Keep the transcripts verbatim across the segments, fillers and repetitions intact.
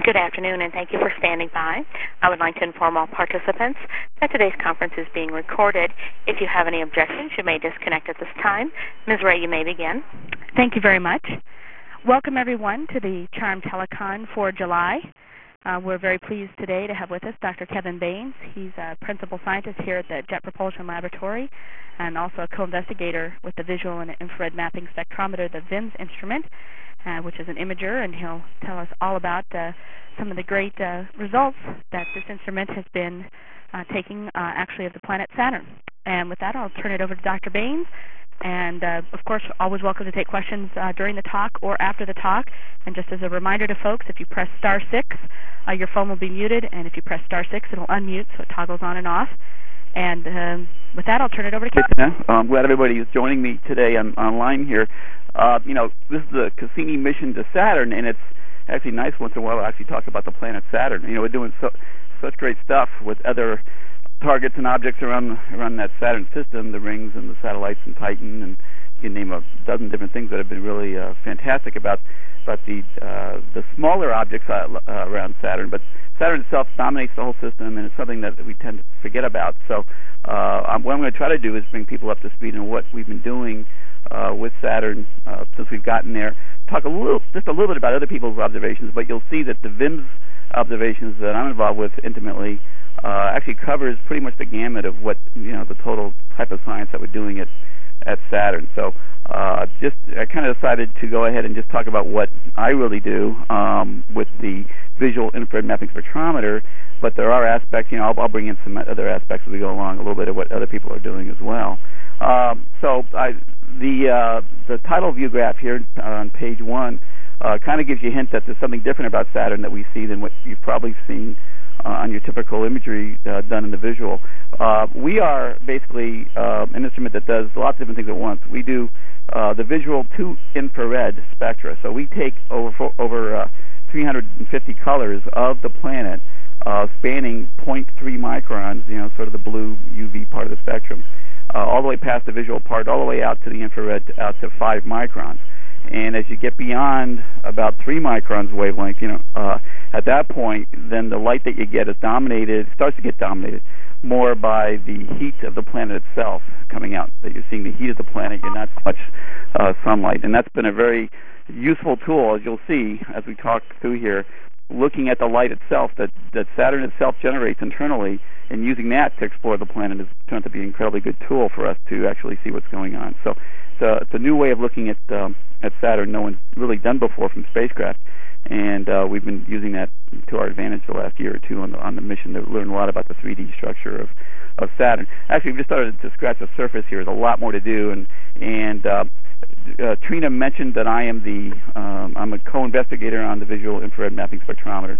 Good afternoon, and thank you for standing by. I would like to inform all participants that today's conference is being recorded. If you have any objections, you may disconnect at this time. Miz Ray, you may begin. Thank you very much. Welcome, everyone, to the CHARM Telecon for July. Uh, we're very pleased today to have with us Doctor Kevin Baines. He's a principal scientist here at the Jet Propulsion Laboratory and also a co-investigator with the Visual and Infrared Mapping Spectrometer, the V I M S instrument, uh, which is an imager, and he'll tell us all about uh, some of the great uh, results that this instrument has been uh, taking uh, actually of the planet Saturn. And with that, I'll turn it over to Doctor Baines. And, uh, of course, always welcome to take questions uh, during the talk or after the talk. And just as a reminder to folks, if you press star six, uh, your phone will be muted. And if you press star six, it'll unmute, so it toggles on and off. And um, with that, I'll turn it over to Kevin. Yeah, I'm glad everybody is joining me today on, online here. Uh, you know, this is the Cassini mission to Saturn, and it's actually nice once in a while to actually talk about the planet Saturn. You know, we're doing so, such great stuff with other targets and objects around around that Saturn system, the rings and the satellites and Titan, and you can name a dozen different things that have been really uh, fantastic about about the uh, the smaller objects uh, uh, around Saturn. But Saturn itself dominates the whole system, and it's something that we tend to forget about. So uh, what I'm going to try to do is bring people up to speed on what we've been doing uh, with Saturn uh, since we've gotten there. Talk a little, just a little bit about other people's observations, but you'll see that the V I M S observations that I'm involved with intimately Uh, actually covers pretty much the gamut of what, you know, the total type of science that we're doing at, at Saturn. So uh, just I kind of decided to go ahead and just talk about what I really do um, with the Visual Infrared Mapping Spectrometer, but there are aspects, you know, I'll, I'll bring in some other aspects as we go along, a little bit of what other people are doing as well. Um, so I, the, uh, the title view graph here on page one uh, kind of gives you a hint that there's something different about Saturn that we see than what you've probably seen Uh, on your typical imagery uh, done in the visual. Uh, we are basically uh, an instrument that does lots of different things at once. We do uh, the visual to infrared spectra. So we take over over uh, three hundred fifty colors of the planet, uh, spanning zero point three microns, you know, sort of the blue U V part of the spectrum, uh, all the way past the visual part, all the way out to the infrared, out to five microns. And as you get beyond about three microns wavelength, you know, uh, at that point, then the light that you get is dominated, starts to get dominated more by the heat of the planet itself coming out. That you're seeing the heat of the planet, you're not so much uh, sunlight. And that's been a very useful tool, as you'll see as we talk through here, looking at the light itself that, that Saturn itself generates internally, and using that to explore the planet has turned out to be an incredibly good tool for us to actually see what's going on. So it's a, it's a new way of looking at um, at Saturn no one's really done before from spacecraft, and uh, we've been using that to our advantage the last year or two on the on the mission to learn a lot about the three D structure of, of Saturn. Actually, we've just started to scratch the surface here. There's a lot more to do, and and uh, uh, Trina mentioned that I am the um, I'm a co-investigator on the Visual Infrared Mapping Spectrometer,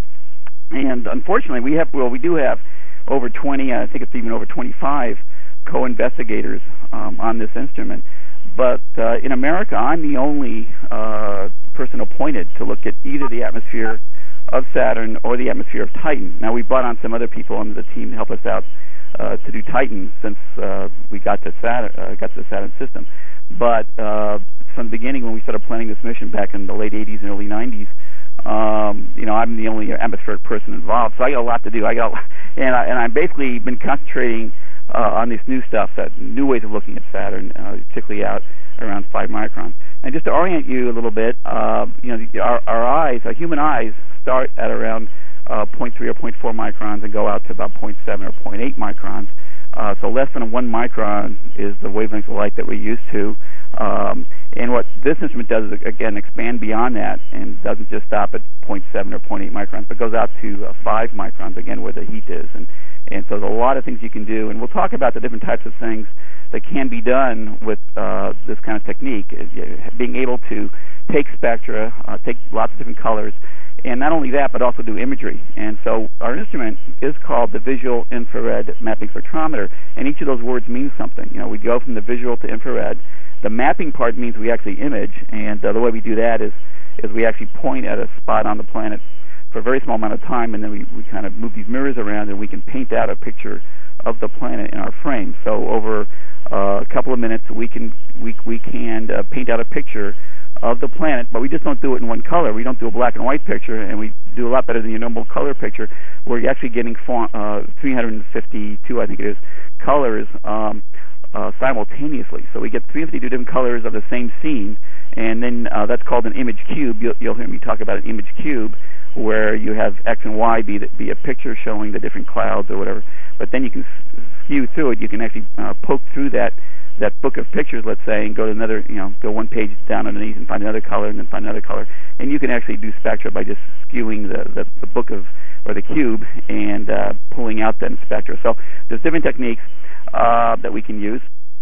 and unfortunately, we have well we do have over twenty, I think it's even over twenty-five co-investigators um, on this instrument. But uh, in America, I'm the only uh, person appointed to look at either the atmosphere of Saturn or the atmosphere of Titan. Now, we brought on some other people on the team to help us out uh, to do Titan since uh, we got to Saturn, uh, got to the Saturn system. But uh, from the beginning, when we started planning this mission back in the late eighties and early nineties, um, you know, I'm the only atmospheric person involved, so I got a lot to do. I got, and I, and I've basically been concentrating Uh, on this new stuff, that new ways of looking at Saturn, uh, particularly out around five microns. And just to orient you a little bit, uh, you know, our, our eyes, our human eyes, start at around uh, zero point three or zero point four microns and go out to about zero point seven or zero point eight microns. Uh, so less than one micron is the wavelength of light that we're used to. Um, and what this instrument does is, again, expand beyond that and doesn't just stop at zero point seven or zero point eight microns, but goes out to uh, five microns, again, where the heat is. And And so there's a lot of things you can do, and we'll talk about the different types of things that can be done with uh, this kind of technique, being able to take spectra, uh, take lots of different colors, and not only that, but also do imagery. And so our instrument is called the Visual Infrared Mapping Spectrometer, and each of those words means something. You know, we go from the visual to infrared. The mapping part means we actually image, and uh, the way we do that is, is we actually point at a spot on the planet for a very small amount of time, and then we, we kind of move these mirrors around, and we can paint out a picture of the planet in our frame. So over uh, a couple of minutes, we can we we can uh, paint out a picture of the planet, but we just don't do it in one color. We don't do a black and white picture, and we do a lot better than your normal color picture, where you're actually getting uh, three hundred fifty-two, I think it is, colors um, uh, simultaneously. So we get three hundred fifty-two different colors of the same scene, and then uh, that's called an image cube. You'll, you'll hear me talk about an image cube, where you have X and Y be the, be a picture showing the different clouds or whatever. But then you can skew through it. You can actually uh, poke through that that book of pictures, let's say, and go to another, you know, go one page down underneath and find another color, and then find another color. And you can actually do spectra by just skewing the, the, the book of, or the cube, and uh, pulling out that spectra. So there's different techniques uh, that we can use.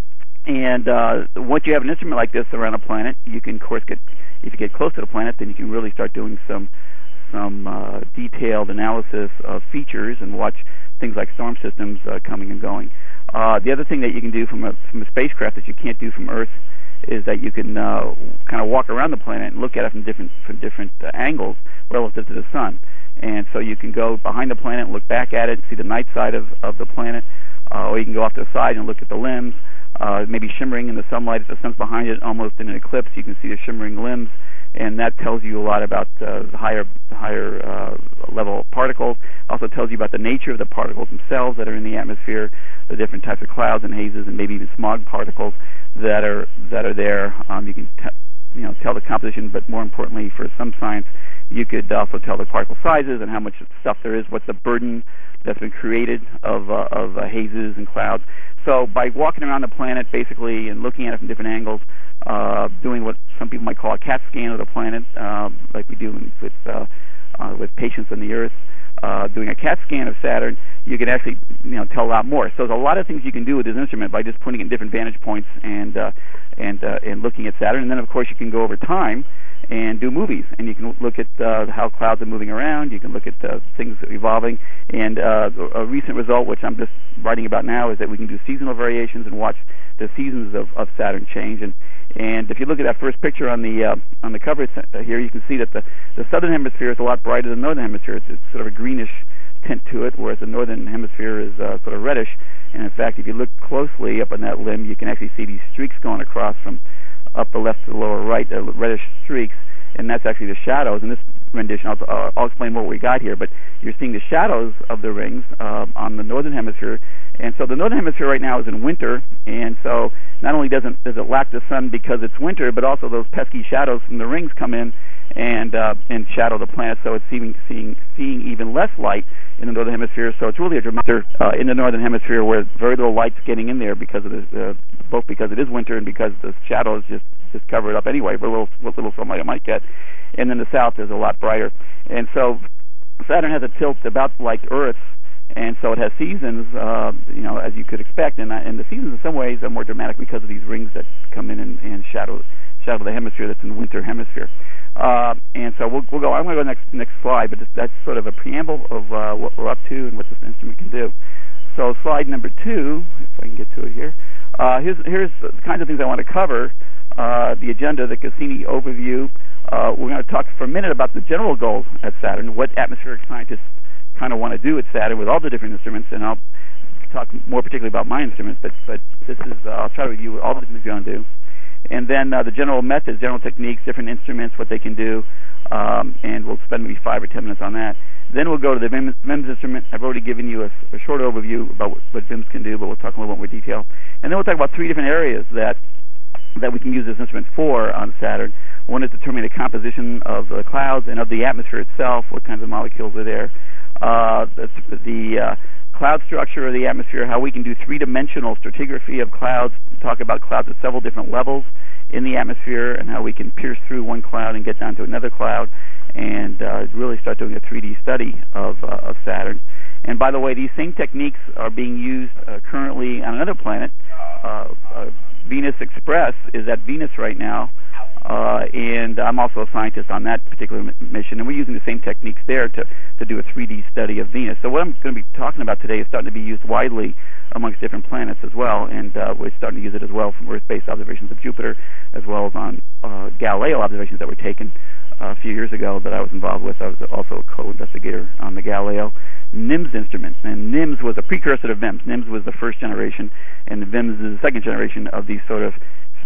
And uh, once you have an instrument like this around a planet, you can, of course, get, if you get close to the planet, then you can really start doing some some uh, detailed analysis of features and watch things like storm systems uh, coming and going. Uh, the other thing that you can do from a, from a spacecraft that you can't do from Earth is that you can uh, kind of walk around the planet and look at it from different from different uh, angles relative to the sun. And so you can go behind the planet and look back at it and see the night side of, of the planet, uh, or you can go off to the side and look at the limbs, uh, maybe shimmering in the sunlight. If the sun's behind it, almost in an eclipse, you can see the shimmering limbs. And that tells you a lot about uh, the higher higher uh, level particles. Also tells you about the nature of the particles themselves that are in the atmosphere, the different types of clouds and hazes, and maybe even smog particles that are that are there. Um, you can t- you know tell the composition, but more importantly, for some science, you could also tell the particle sizes and how much stuff there is. What's the burden that's been created of uh, of uh, hazes and clouds? So by walking around the planet, basically, and looking at it from different angles, uh, doing what some people might call a CAT scan of the planet, uh, like we do with uh, uh, with patients on the Earth, uh, doing a CAT scan of Saturn, you can actually you know tell a lot more. So there's a lot of things you can do with this instrument by just putting it in different vantage points and uh, and uh, and looking at Saturn. And then of course you can go over time and do movies, and you can look at uh, how clouds are moving around. You can look at uh, things evolving, and uh, a recent result, which I'm just writing about now, is that we can do seasonal variations and watch the seasons of, of Saturn change. And and if you look at that first picture on the uh, on the cover here, you can see that the, the southern hemisphere is a lot brighter than the northern hemisphere. It's, it's sort of a greenish tint to it, whereas the northern hemisphere is uh, sort of reddish. And in fact, if you look closely up on that limb, you can actually see these streaks going across from upper left to the lower right, the reddish streaks, and that's actually the shadows. In this rendition, I'll, uh, I'll explain what we got here, but you're seeing the shadows of the rings uh, on the northern hemisphere. And so the northern hemisphere right now is in winter, and so not only doesn't does it lack the sun because it's winter, but also those pesky shadows from the rings come in and uh, and shadow the planet, so it's seeing seeing seeing even less light in the northern hemisphere. So it's really a dramatic uh, in the northern hemisphere where very little light's getting in there because of the uh, both because it is winter and because the shadows just just cover it up anyway. For little what little sunlight it might get, and then the south is a lot brighter. And so Saturn has a tilt about like Earth. And so it has seasons, uh, you know, as you could expect, and, uh, and the seasons in some ways are more dramatic because of these rings that come in and, and shadow shadow the hemisphere that's in the winter hemisphere. Uh, and so we'll, we'll go. I'm going to go next next slide, but that's sort of a preamble of uh, what we're up to and what this instrument can do. So slide number two, if I can get to it here. Uh, here's here's the kinds of things I want to cover. Uh, the agenda, the Cassini overview. Uh, we're going to talk for a minute about the general goals at Saturn, what atmospheric scientists kind of want to do at Saturn with all the different instruments, and I'll talk more particularly about my instruments, but but this is uh, I'll try to review all the different things you're going to do. And then uh, the general methods, general techniques, different instruments, what they can do, um, and we'll spend maybe five or ten minutes on that. Then we'll go to the V I M S instrument. I've already given you a, a short overview about what, what V I M S can do, but we'll talk a little bit more detail. And then we'll talk about three different areas that that we can use this instrument for on Saturn. One is determining the composition of the clouds and of the atmosphere itself, what kinds of molecules are there. Uh, the the uh, cloud structure of the atmosphere, how we can do three-dimensional stratigraphy of clouds, talk about clouds at several different levels in the atmosphere, and how we can pierce through one cloud and get down to another cloud, and uh, really start doing a three D study of, uh, of Saturn. And by the way, these same techniques are being used uh, currently on another planet. Uh, uh, Venus Express is at Venus right now, uh, and I'm also a scientist on that particular m- mission, and we're using the same techniques there to, to do a three D study of Venus. So what I'm going to be talking about today is starting to be used widely amongst different planets as well, and uh, we're starting to use it as well from Earth-based observations of Jupiter, as well as on uh, Galileo observations that were taken uh, a few years ago that I was involved with. I was also a co-investigator on the Galileo NIMS instrument, and NIMS was a precursor to V I M S. NIMS was the first generation, and the V I M S is the second generation of these sort of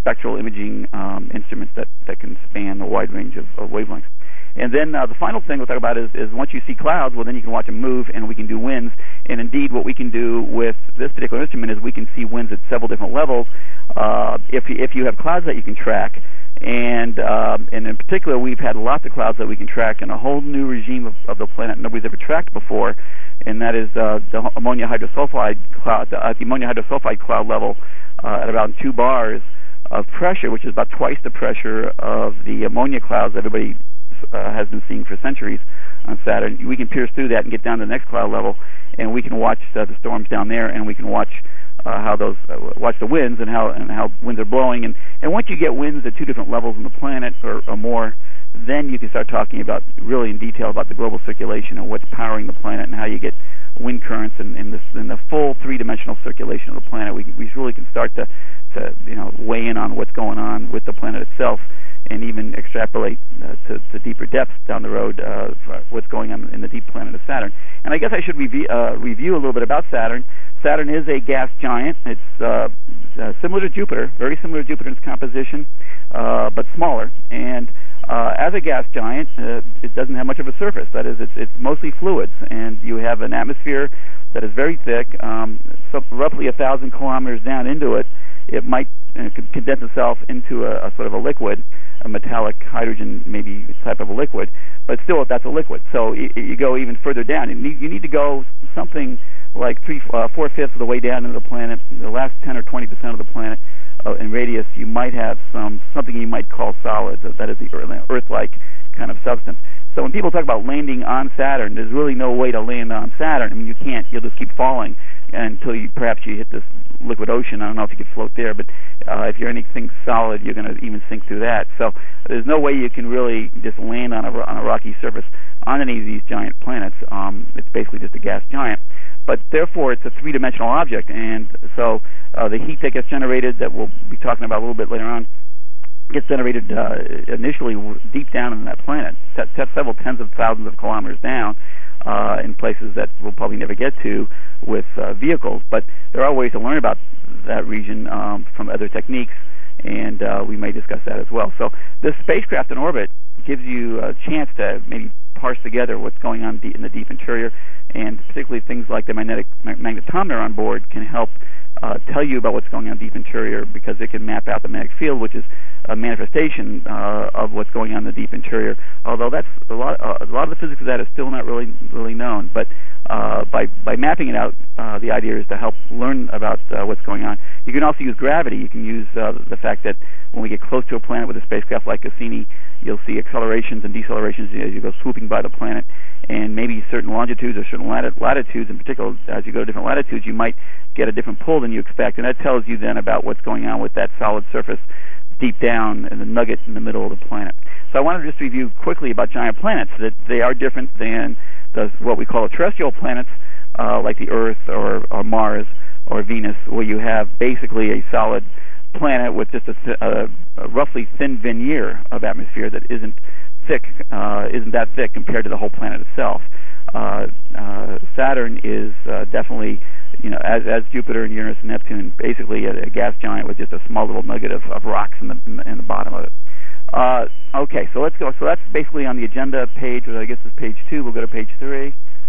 spectral imaging um, instruments that, that can span a wide range of, of wavelengths. And then uh, the final thing we'll talk about is, is once you see clouds, well, then you can watch them move, and we can do winds. And indeed, what we can do with this particular instrument is we can see winds at several different levels. Uh, if, you, if you have clouds that you can track, and um, and in particular, we've had lots of clouds that we can track in a whole new regime of, of the planet nobody's ever tracked before, and that is uh, the ammonia hydrosulfide cloud, uh, the ammonia hydrosulfide cloud level uh, at about two bars of pressure, which is about twice the pressure of the ammonia clouds everybody uh, has been seeing for centuries on Saturn. We can pierce through that and get down to the next cloud level, and we can watch uh, the storms down there, and we can watch uh, how those uh, watch the winds and how and how winds are blowing. And, and once you get winds at two different levels on the planet or, or more, then you can start talking about really in detail about the global circulation and what's powering the planet and how you get wind currents and, and, this, and the full three-dimensional circulation of the planet. We, we really can start to, to you know weigh in on what's going on with the planet itself, and even extrapolate uh, to, to deeper depths down the road uh, for what's going on in the deep planet of Saturn. And I guess I should rev- uh, review a little bit about Saturn. Saturn is a gas giant. It's uh, uh, similar to Jupiter, very similar to Jupiter in its composition, uh, but smaller. And uh, as a gas giant, uh, it doesn't have much of a surface. That is, it's, it's mostly fluids, and you have an atmosphere that is very thick, um, so roughly a thousand kilometers down into it. It might uh, condense itself into a, a sort of a liquid, a metallic hydrogen maybe type of a liquid, but still that's a liquid. So you, you go even further down. You need, you need to go something like three, uh, four-fifths of the way down into the planet. The last ten or twenty percent of the planet uh, in radius, you might have some something you might call solids. That is the Earth-like kind of substance. So when people talk about landing on Saturn, there's really no way to land on Saturn. I mean, you can't. You'll just keep falling until you perhaps you hit this liquid ocean. I don't know if you could float there, but uh, if you're anything solid, you're going to even sink through that. So there's no way you can really just land on a on a rocky surface on any of these giant planets. Um, it's basically just a gas giant. But therefore, it's a three-dimensional object, and so uh, the heat that gets generated, that we'll be talking about a little bit later on, gets generated uh, initially deep down in that planet, t- t- several tens of thousands of kilometers down, uh, in places that we'll probably never get to with uh, vehicles. But there are ways to learn about that region um, from other techniques, and uh, we may discuss that as well. So this spacecraft in orbit gives you a chance to maybe parse together what's going on in the deep interior, and particularly things like the magnetic magnetometer on board can help uh, tell you about what's going on in the deep interior, because it can map out the magnetic field, which is a manifestation uh, of what's going on in the deep interior. Although that's a lot, uh, a lot of the physics of that is still not really really known. But uh, by by mapping it out, uh, the idea is to help learn about uh, what's going on. You can also use gravity. You can use uh, the fact that when we get close to a planet with a spacecraft like Cassini, you'll see accelerations and decelerations as you go swooping by the planet, and maybe certain longitudes or certain lati- latitudes, in particular, as you go to different latitudes, you might get a different pull than you expect, and that tells you then about what's going on with that solid surface deep down in the nugget in the middle of the planet. So I wanted to just review quickly about giant planets, that they are different than the, what we call terrestrial planets, uh, like the Earth or, or Mars or Venus, where you have basically a solid planet with just a, th- a, a roughly thin veneer of atmosphere that isn't thick, uh, isn't that thick compared to the whole planet itself. Uh, uh, Saturn is uh, definitely, you know, as, as Jupiter and Uranus and Neptune, basically a, a gas giant with just a small little nugget of, of rocks in the, in the in the bottom of it. Uh, okay, so let's go. So that's basically on the agenda page, which I guess is page two. We'll go to page three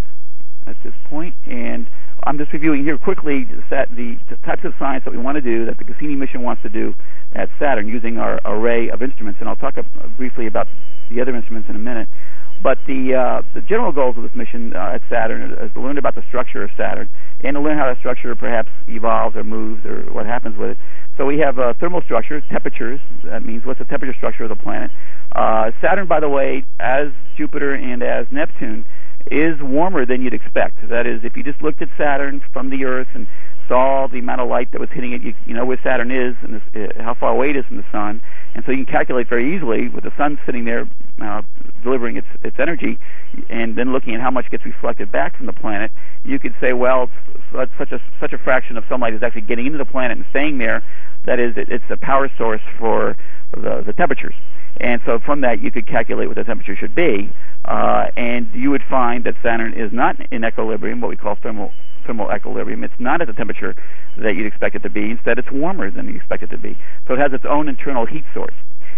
at this point, and I'm just reviewing here quickly the, the types of science that we want to do, that the Cassini mission wants to do at Saturn using our array of instruments, and I'll talk uh, briefly about the other instruments in a minute. But the uh, the general goals of this mission uh, at Saturn is to learn about the structure of Saturn, and to learn how that structure perhaps evolves or moves or what happens with it. So we have uh, thermal structure, temperatures. That means what's the temperature structure of the planet. Uh, Saturn, by the way, as Jupiter and as Neptune, is warmer than you'd expect. That is, if you just looked at Saturn from the Earth and saw the amount of light that was hitting it, you, you know where Saturn is and this, uh, how far away it is from the Sun. And so you can calculate very easily, with the Sun sitting there uh, delivering its its energy, and then looking at how much gets reflected back from the planet, you could say, well, it's such a such a fraction of sunlight is actually getting into the planet and staying there. That is, it, it's a power source for the, the temperatures. And so from that, you could calculate what the temperature should be. Uh, and you would find that Saturn is not in equilibrium, what we call thermal thermal equilibrium. It's not at the temperature that you'd expect it to be. Instead, it's warmer than you expect it to be. So it has its own internal heat source.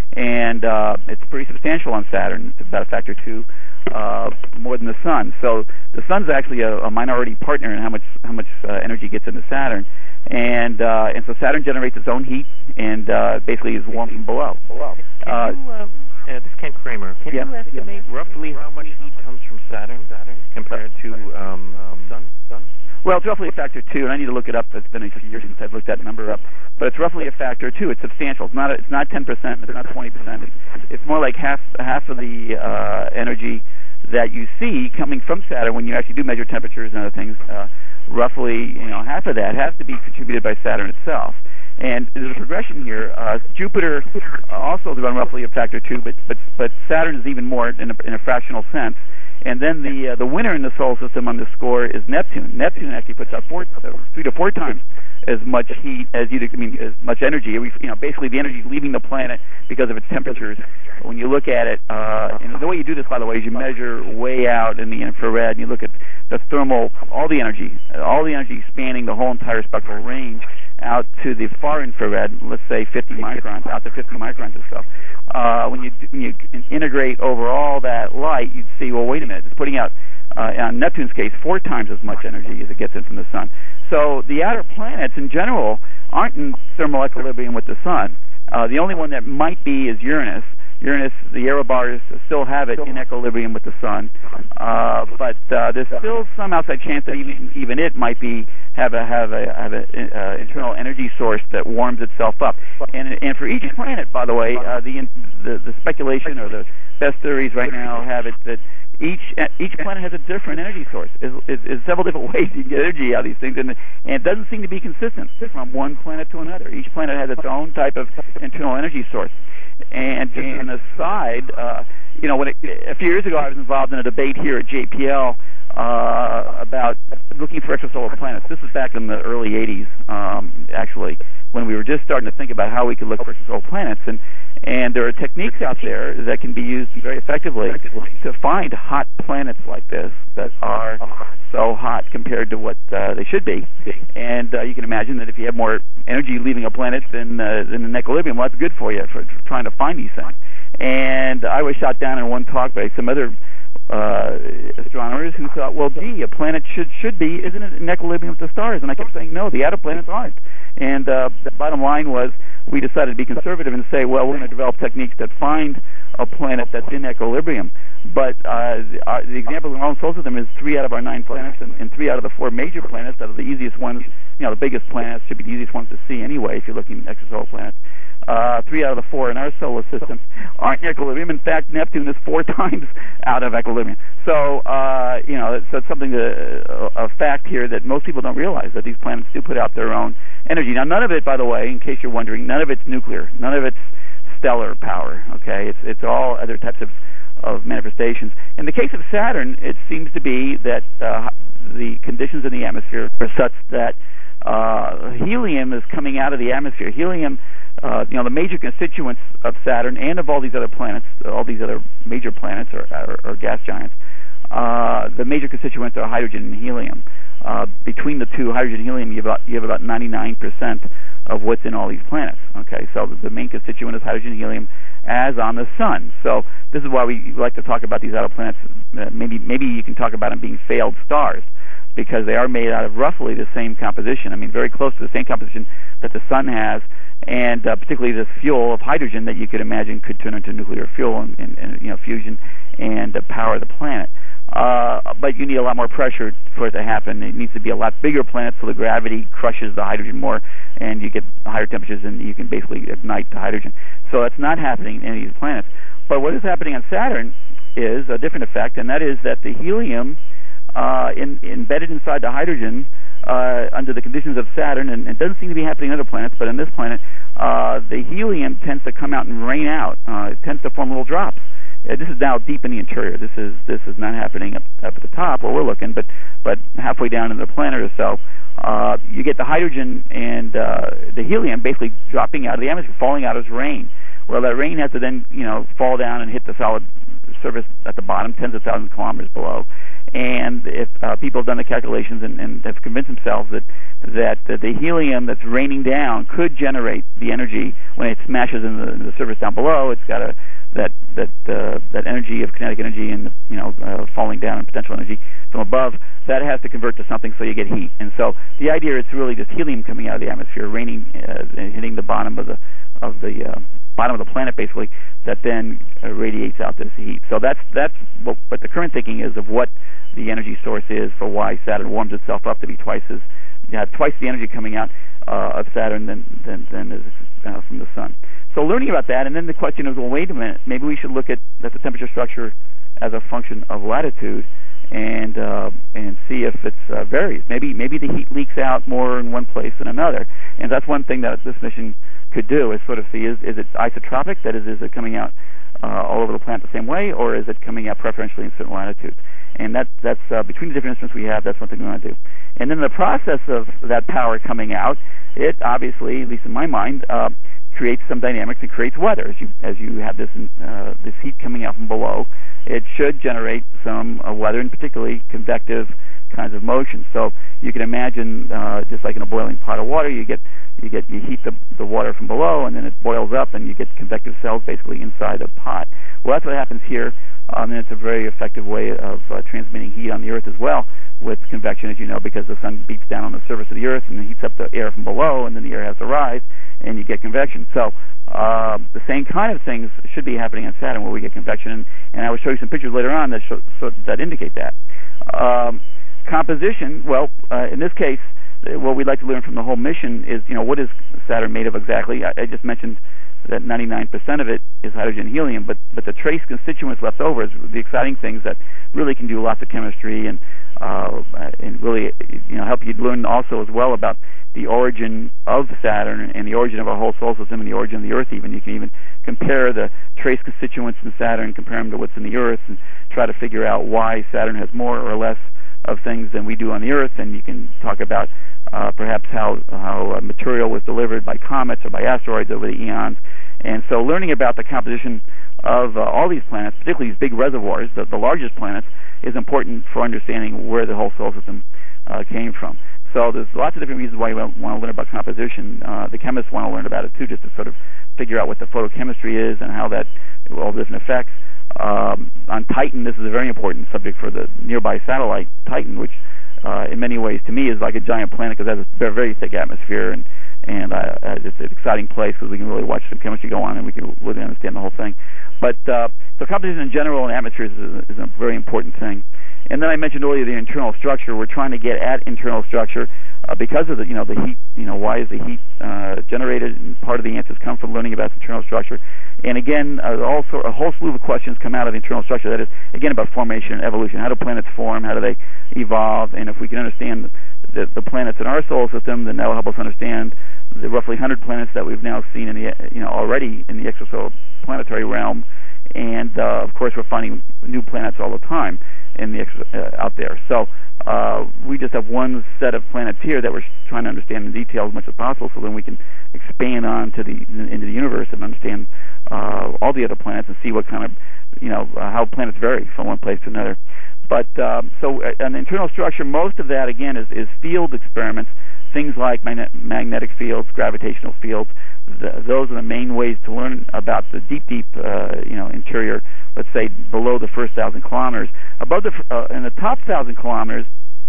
And uh, it's pretty substantial on Saturn. It's about a factor two uh, more than the Sun. So the Sun's actually a, a minority partner in how much how much uh, energy gets into Saturn. And uh, and so Saturn generates its own heat and uh, basically is warm from below. Can Uh, you, uh, uh, this is Ken Kramer. Can yeah. you estimate roughly how much heat comes from Saturn compared to um, Sun? Sun? Well, it's roughly a factor two, and I need to look it up. It's been a few years since I've looked that number up, but it's roughly a factor two. It's substantial. It's not. A, it's not ten percent. It's not twenty percent. It's, it's more like half half of the uh, energy that you see coming from Saturn when you actually do measure temperatures and other things. Uh, roughly, you know, half of that has to be contributed by Saturn itself. And there's a progression here. Uh, Jupiter also is around roughly a factor two, but but but Saturn is even more in a, in a fractional sense. And then the uh, the winner in the solar system on the score is Neptune. Neptune actually puts out four, uh, three to four times as much heat as you I mean as much energy. We, you know, basically the energy is leaving the planet because of its temperatures. When you look at it, uh, and the way you do this, by the way, is you measure way out in the infrared, and you look at the thermal, all the energy, all the energy spanning the whole entire spectral range out to the far infrared, let's say fifty microns, out to fifty microns and stuff. Uh, when you when you integrate over all that light, you'd see, well, wait a minute, it's putting out, uh, in Neptune's case, four times as much energy as it gets in from the Sun. So the outer planets, in general, aren't in thermal equilibrium with the Sun. Uh, the only one that might be is Uranus. Uranus, the aero bars still have it in equilibrium with the Sun, uh, but uh, there's still some outside chance that even even it might be have a have a have an uh, internal energy source that warms itself up. And and for each planet, by the way, uh, the, the the speculation or the best theories right now have it that each each planet has a different energy source. Is is several different ways you can get energy out of these things, and and it doesn't seem to be consistent from one planet to another. Each planet has its own type of internal energy source. And just an aside, uh, you know, when it, a few years ago I was involved in a debate here at J P L uh, about looking for extrasolar planets. This was back in the early eighties, um, actually, when we were just starting to think about how we could look for extrasolar planets. And and there are techniques out there that can be used very effectively to find hot planets like this that are so hot compared to what uh, they should be. And uh, you can imagine that if you have more energy leaving a planet than uh, than an equilibrium, well, that's good for you for, for trying to find these things. And I was shot down in one talk by some other uh, astronomers who thought, well, gee, a planet should should be, isn't it in equilibrium with the stars? And I kept saying, no, the outer planets aren't. And uh, the bottom line was, we decided to be conservative and say, well, we're going to develop techniques that find a planet that's in equilibrium. But uh, the, uh, the example in our own solar system is three out of our nine planets, and, and three out of the four major planets that are the easiest ones. You know, the biggest planets should be the easiest ones to see anyway if you're looking at extrasolar planets. Uh, three out of the four in our solar system aren't in equilibrium. In fact, Neptune is four times out of equilibrium. So, uh, you know, it's, it's something, to, a, a fact here that most people don't realize, that these planets do put out their own energy. Now, none of it, by the way, in case you're wondering, none of it's nuclear. None of it's stellar power, okay? It's it's all other types of, of manifestations. In the case of Saturn, it seems to be that uh, the conditions in the atmosphere are such that uh, helium is coming out of the atmosphere. Helium, uh, you know, the major constituents of Saturn and of all these other planets, all these other major planets or, or, or gas giants, uh, the major constituents are hydrogen and helium. Uh, between the two, hydrogen and helium, you have about, you have about ninety-nine percent of what's in all these planets. Okay, so the, the main constituent is hydrogen and helium, as on the Sun. So this is why we like to talk about these outer planets. Uh, maybe maybe you can talk about them being failed stars, because they are made out of roughly the same composition. I mean, very close to the same composition that the Sun has, and uh, particularly this fuel of hydrogen that you could imagine could turn into nuclear fuel and, and, and you know, fusion and uh, power the planet. Uh, but you need a lot more pressure for it to happen. It needs to be a lot bigger planet, so the gravity crushes the hydrogen more, and you get higher temperatures, and you can basically ignite the hydrogen. So that's not happening in any of these planets. But what is happening on Saturn is a different effect, and that is that the helium uh, in, embedded inside the hydrogen uh, under the conditions of Saturn, and it doesn't seem to be happening on other planets, but on this planet, uh, the helium tends to come out and rain out. Uh, it tends to form little drops. Uh, this is now deep in the interior. This is this is not happening up, up at the top where we're looking, but but halfway down in the planet or so, uh, you get the hydrogen and uh, the helium basically dropping out of the atmosphere, falling out as rain. Well, that rain has to then, you know, fall down and hit the solid surface at the bottom, tens of thousands of kilometers below. And if uh, people have done the calculations and, and have convinced themselves that that uh, the helium that's raining down could generate the energy when it smashes into the, into the surface down below, it's got a that that uh, that energy of kinetic energy and you know uh, falling down and potential energy from above, that has to convert to something so you get heat. And so the idea is really just helium coming out of the atmosphere, raining uh, and hitting the bottom of the of the uh, bottom of the planet basically, that then uh, radiates out this heat. So that's that's what, what the current thinking is of what the energy source is for why Saturn warms itself up to be twice as yeah, twice the energy coming out uh, of Saturn than than, than is uh, from the sun. So learning about that, and then the question is, well, wait a minute, maybe we should look at, at the temperature structure as a function of latitude, and uh, and see if it uh, varies. Maybe maybe the heat leaks out more in one place than another, and that's one thing that this mission could do is sort of see is is it isotropic? That is, is it coming out uh, all over the planet the same way, or is it coming out preferentially in certain latitudes? And that that's uh, between the different instruments we have, that's one thing we want to do. And then the process of that power coming out, it obviously, at least in my mind, uh, creates some dynamics and creates weather. As you as you have this uh, this heat coming out from below, it should generate some uh, weather, and particularly convective kinds of motion. So you can imagine, uh, just like in a boiling pot of water, you get you get you heat the the water from below, and then it boils up, and you get convective cells basically inside the pot. Well, that's what happens here. Um, and it's a very effective way of uh, transmitting heat on the Earth as well, with convection, as you know, because the sun beats down on the surface of the Earth and heats up the air from below, and then the air has to rise, and you get convection. So uh, the same kind of things should be happening on Saturn, where we get convection, and, and I will show you some pictures later on that show, so, that indicate that. Um, composition, well, uh, in this case, what we'd like to learn from the whole mission is, you know, what is Saturn made of exactly? I, I just mentioned that ninety-nine percent of it is hydrogen and helium, but but the trace constituents left over is the exciting things that really can do lots of chemistry and uh, and really, you know, help you learn also as well about the origin of Saturn and the origin of our whole solar system and the origin of the Earth. Even you can even compare the trace constituents in Saturn, compare them to what's in the Earth, and try to figure out why Saturn has more or less of things than we do on the Earth. And you can talk about uh, perhaps how how uh, material was delivered by comets or by asteroids over the eons. And so learning about the composition of uh, all these planets, particularly these big reservoirs, the, the largest planets, is important for understanding where the whole solar system uh, came from. So there's lots of different reasons why you want to learn about composition. Uh, the chemists want to learn about it too, just to sort of figure out what the photochemistry is and how that, all the different effects. Um, on Titan, this is a very important subject for the nearby satellite, Titan, which uh, in many ways to me is like a giant planet because it has a very, very thick atmosphere, and and uh, it's an exciting place because we can really watch some chemistry go on and we can really understand the whole thing. But uh, so composition in general and atmosphere is, is a very important thing. And then I mentioned earlier the internal structure. We're trying to get at internal structure uh, because of the you know the heat. You know why is the heat uh, generated? And part of the answers come from learning about internal structure. And again, uh, also a whole slew of questions come out of the internal structure. That is again about formation and evolution. How do planets form? How do they evolve? And if we can understand the, the planets in our solar system, then that will help us understand the roughly one hundred planets that we've now seen in the you know already in the extrasolar planetary realm. And uh, of course, we're finding new planets all the time in the extra, uh, out there. So uh, we just have one set of planets here that we're trying to understand in detail as much as possible, so then we can expand on to the into the universe and understand uh, all the other planets and see what kind of you know uh, how planets vary from one place to another. But um, so uh, an internal structure, most of that again is, is field experiments. Things like magnet magnetic fields, gravitational fields. The, those are the main ways to learn about the deep, deep, uh, you know, interior. Let's say below the first thousand kilometers. Above the uh, in the top thousand kilometers,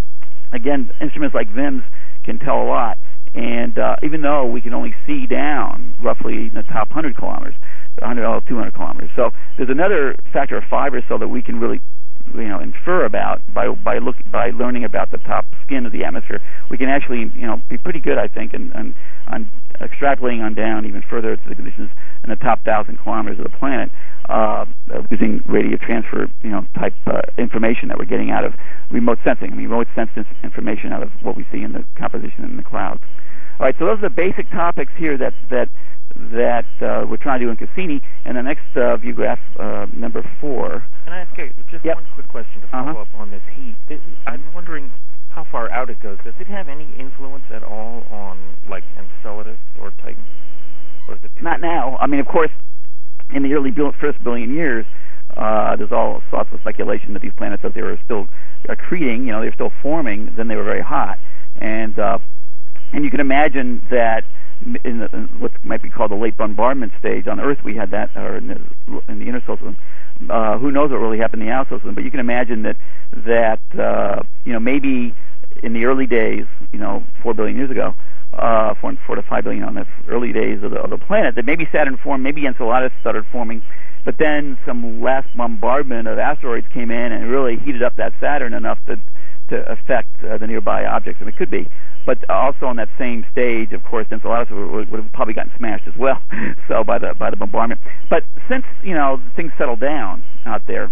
again, instruments like V I M S can tell a lot. And uh, even though we can only see down roughly in the top one hundred kilometers, one hundred, two hundred kilometers. So there's another factor of five or so that we can really you know infer about by by look by learning about the top skin of the atmosphere. We can actually you know be pretty good, I think, in, in, on extrapolating on down even further to the conditions in the top thousand kilometers of the planet uh, using radio transfer you know type uh, information that we're getting out of remote sensing. I mean, remote sensing information out of what we see in the composition in the clouds. All right, so those are the basic topics here that that that uh, we're trying to do in Cassini. And the next uh, view graph, uh, number four. Can I ask you just yep. one quick question to follow uh-huh. up on this heat? It, I'm wondering how far out it goes. Does it have any influence at all on, like, Enceladus or Titan? Or is it Not now. I mean, of course, in the early bil- first billion years, uh, there's all sorts of speculation that these planets, as they were still accreting, you know, they were still forming, then they were very hot. And uh, and you can imagine that in, the, in what might be called the late bombardment stage, on Earth we had that, or in the, in the inner solar system. Uh, who knows what really happened in the outer solar system? But you can imagine that, that uh, you know, maybe in the early days, you know, four billion years ago, uh, four, four to five billion on the early days of the, of the planet, that maybe Saturn formed, maybe Enceladus started forming, but then some last bombardment of asteroids came in and really heated up that Saturn enough to to affect uh, the nearby objects, and it could be. But also on that same stage, of course, Enceladus would, would have probably gotten smashed as well. So by the by the bombardment. But since you know things settled down out there,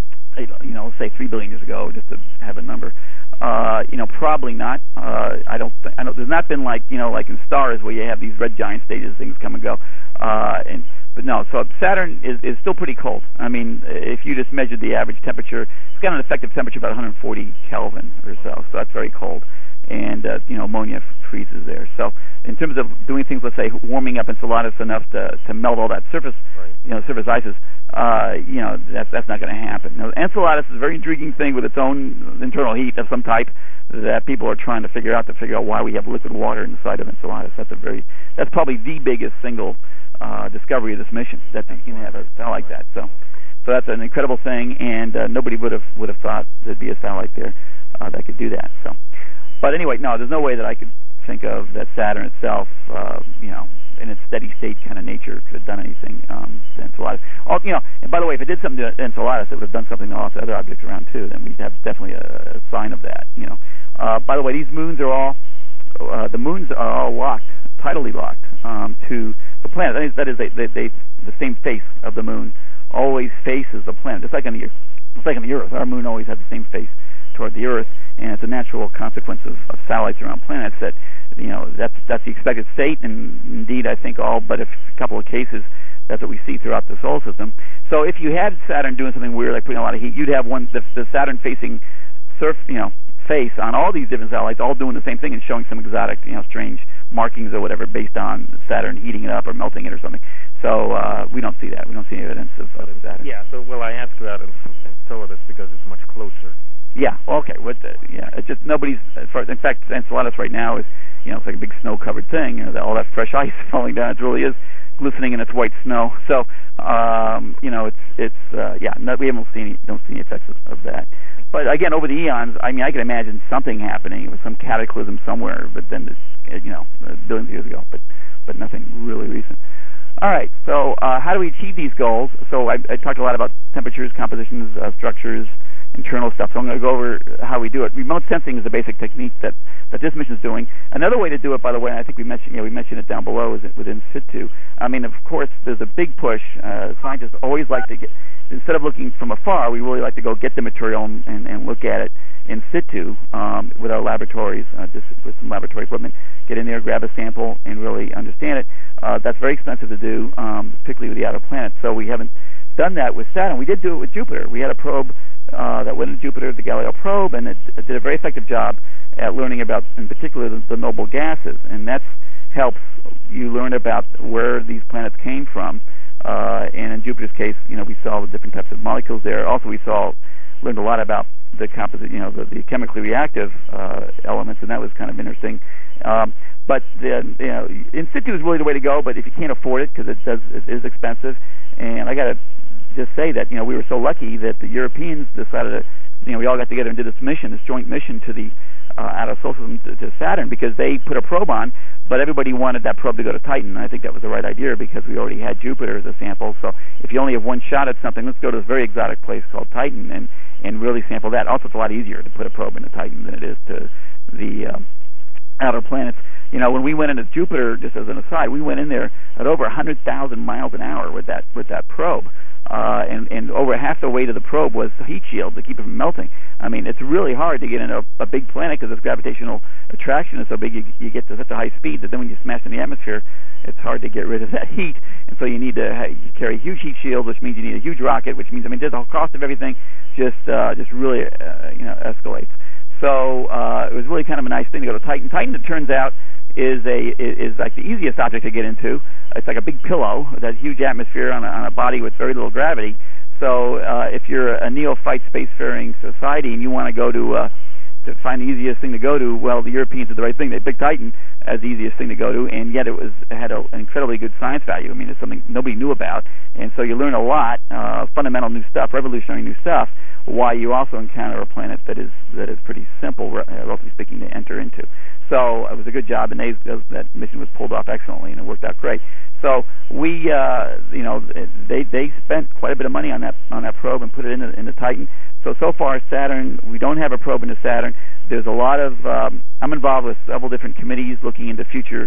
you know, let's say three billion years ago, just to have a number. Uh, you know, probably not. Uh, I don't. Th- I don't. There's not been like you know, like in stars where you have these red giant stages, things come and go. Uh, and but no, so Saturn is is still pretty cold. I mean, if you just measured the average temperature, it's got an effective temperature of about one hundred forty Kelvin or so. So that's very cold. And uh, you know, ammonia f- freezes there. So in terms of doing things, let's say warming up Enceladus enough to to melt all that surface, right. you know, surface ices, uh, you know, that's that's not going to happen. Now, Enceladus is a very intriguing thing with its own internal heat of some type that people are trying to figure out to figure out why we have liquid water inside of Enceladus. That's a very that's probably the biggest single uh, discovery of this mission, that you can have a satellite like that. So so that's an incredible thing, and uh, nobody would have would have thought there'd be a satellite there uh, that could do that. So. But anyway, no, there's no way that I could think of that Saturn itself, uh, you know, in its steady state kind of nature, could have done anything um, to Enceladus. All, you know, and by the way, if it did something to Enceladus, it would have done something to all the other objects around too. Then we'd have definitely a, a sign of that. You know. Uh, by the way, these moons are all uh, the moons are all locked, tidally locked um, to the planet. That is, that is they, they, they, the same face of the moon always faces the planet, just like on the just like on the Earth. Our moon always has the same face toward the Earth, and it's a natural consequence of, of satellites around planets that, you know, that's that's the expected state, and indeed I think all but a f- couple of cases that's what we see throughout the solar system. So if you had Saturn doing something weird, like putting a lot of heat, you'd have one the, the Saturn facing surf, you know, face on all these different satellites, all doing the same thing and showing some exotic, you know, strange markings or whatever based on Saturn heating it up or melting it or something. So uh, we don't see that. We don't see any evidence of, of Saturn. Yeah. So well, I asked about Enceladus because it's much closer. Yeah. Okay. What? The, yeah. It's just nobody's. As far as, in fact, Enceladus right now is, you know, it's like a big snow-covered thing. You know, all that fresh ice falling down. It really is glistening in its white snow. So, um, you know, it's it's uh, yeah. No, we haven't seen any, don't see any effects of, of that. But again, over the eons, I mean, I can imagine something happening with some cataclysm somewhere. But then, you know, billions of years ago. But but nothing really recent. All right. So uh, how do we achieve these goals? So I, I talked a lot about temperatures, compositions, uh, structures, internal stuff. So I'm going to go over how we do it. Remote sensing is the basic technique that, that this mission is doing. Another way to do it, by the way, and I think we mentioned, yeah, we mentioned it down below, is with in situ. I mean, of course, there's a big push. Uh, scientists always like to get, instead of looking from afar, we really like to go get the material and, and, and look at it in situ um, with our laboratories, uh, just with some laboratory equipment. Get in there, grab a sample, and really understand it. Uh, that's very expensive to do, um, particularly with the outer planets. So we haven't done that with Saturn. We did do it with Jupiter. We had a probe uh, that went into Jupiter, the Galileo probe, and it, it did a very effective job at learning about, in particular, the, the noble gases. And that helps you learn about where these planets came from. Uh, and in Jupiter's case, you know, we saw the different types of molecules there. Also, we saw learned a lot about the composite, you know, the, the chemically reactive uh, elements, and that was kind of interesting. Um, but the, you know, in situ is really the way to go. But if you can't afford it, because it does, it is expensive. And I got to just say that, you know, we were so lucky that the Europeans decided to, you know, we all got together and did this mission, this joint mission to the uh, out of solar system to, to Saturn, because they put a probe on, but everybody wanted that probe to go to Titan. And I think that was the right idea because we already had Jupiter as a sample. So if you only have one shot at something, let's go to this very exotic place called Titan and and really sample that. Also, it's a lot easier to put a probe into Titan than it is to the um, outer planets. You know, when we went into Jupiter, just as an aside, we went in there at over one hundred thousand miles an hour with that with that probe. Uh, and, and over half the weight of the probe was the heat shield to keep it from melting. I mean, it's really hard to get into a, a big planet because its gravitational attraction is so big you, you get to such a high speed that then when you smash in the atmosphere, it's hard to get rid of that heat. And so you need to ha- carry a huge heat shield, which means you need a huge rocket, which means, I mean, the whole cost of everything just uh, just really, uh, you know, escalates. So uh, it was really kind of a nice thing to go to Titan. Titan, it turns out, is a is like the easiest object to get into. It's like a big pillow, that huge atmosphere on a, on a body with very little gravity. So uh, if you're a neophyte spacefaring society and you want to go to uh, to find the easiest thing to go to, well, the Europeans did the right thing. They picked Titan as the easiest thing to go to, and yet it was it had a, an incredibly good science value. I mean, it's something nobody knew about, and so you learn a lot, uh, fundamental new stuff, revolutionary new stuff, while you also encounter a planet that is that is pretty simple, relatively speaking, to enter into. So it was a good job, and they, that mission was pulled off excellently, and it worked out great. So we, uh, you know, they they spent quite a bit of money on that on that probe and put it into into Titan. So so far, Saturn, we don't have a probe into Saturn. There's a lot of um, I'm involved with several different committees looking into future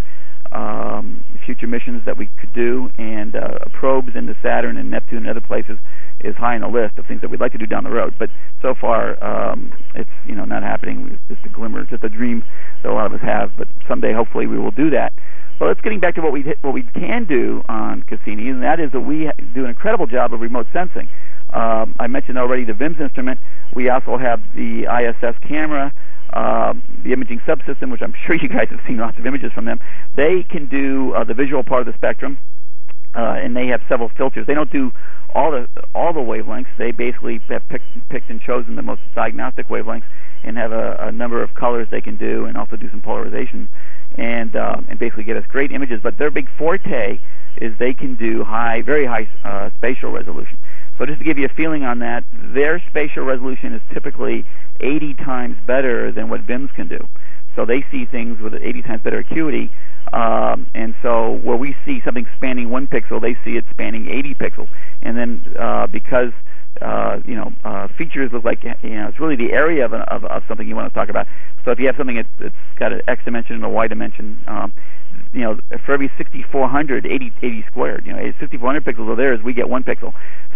um, future missions that we could do, and uh, probes into Saturn and Neptune and other places is high on the list of things that we'd like to do down the road. But so far, um, it's you know not happening. It's just a glimmer, just a dream that a lot of us have. But someday, hopefully, we will do that. Well, let's getting back to what we what we can do on Cassini, and that is that we do an incredible job of remote sensing. Um, I mentioned already the V I M S instrument. We also have the I S S camera, uh, the imaging subsystem, which I'm sure you guys have seen lots of images from them. They can do uh, the visual part of the spectrum, uh, and they have several filters. They don't do all the all the wavelengths. They basically have picked, picked and chosen the most diagnostic wavelengths, and have a, a number of colors they can do, and also do some polarization, and uh, and basically get us great images. But their big forte is they can do high, very high uh, spatial resolution. So just to give you a feeling on that, their spatial resolution is typically eighty times better than what V I M S can do. So they see things with eighty times better acuity, um, and so where we see something spanning one pixel, they see it spanning eighty pixels. And then uh, because uh, you know uh, features look like, you know, it's really the area of, an, of of something you want to talk about. So if you have something that's, that's got an X dimension and a Y dimension, um, you know, for every sixty-four hundred, eighty, eighty squared, you know, sixty-four hundred pixels of theirs, we get one pixel.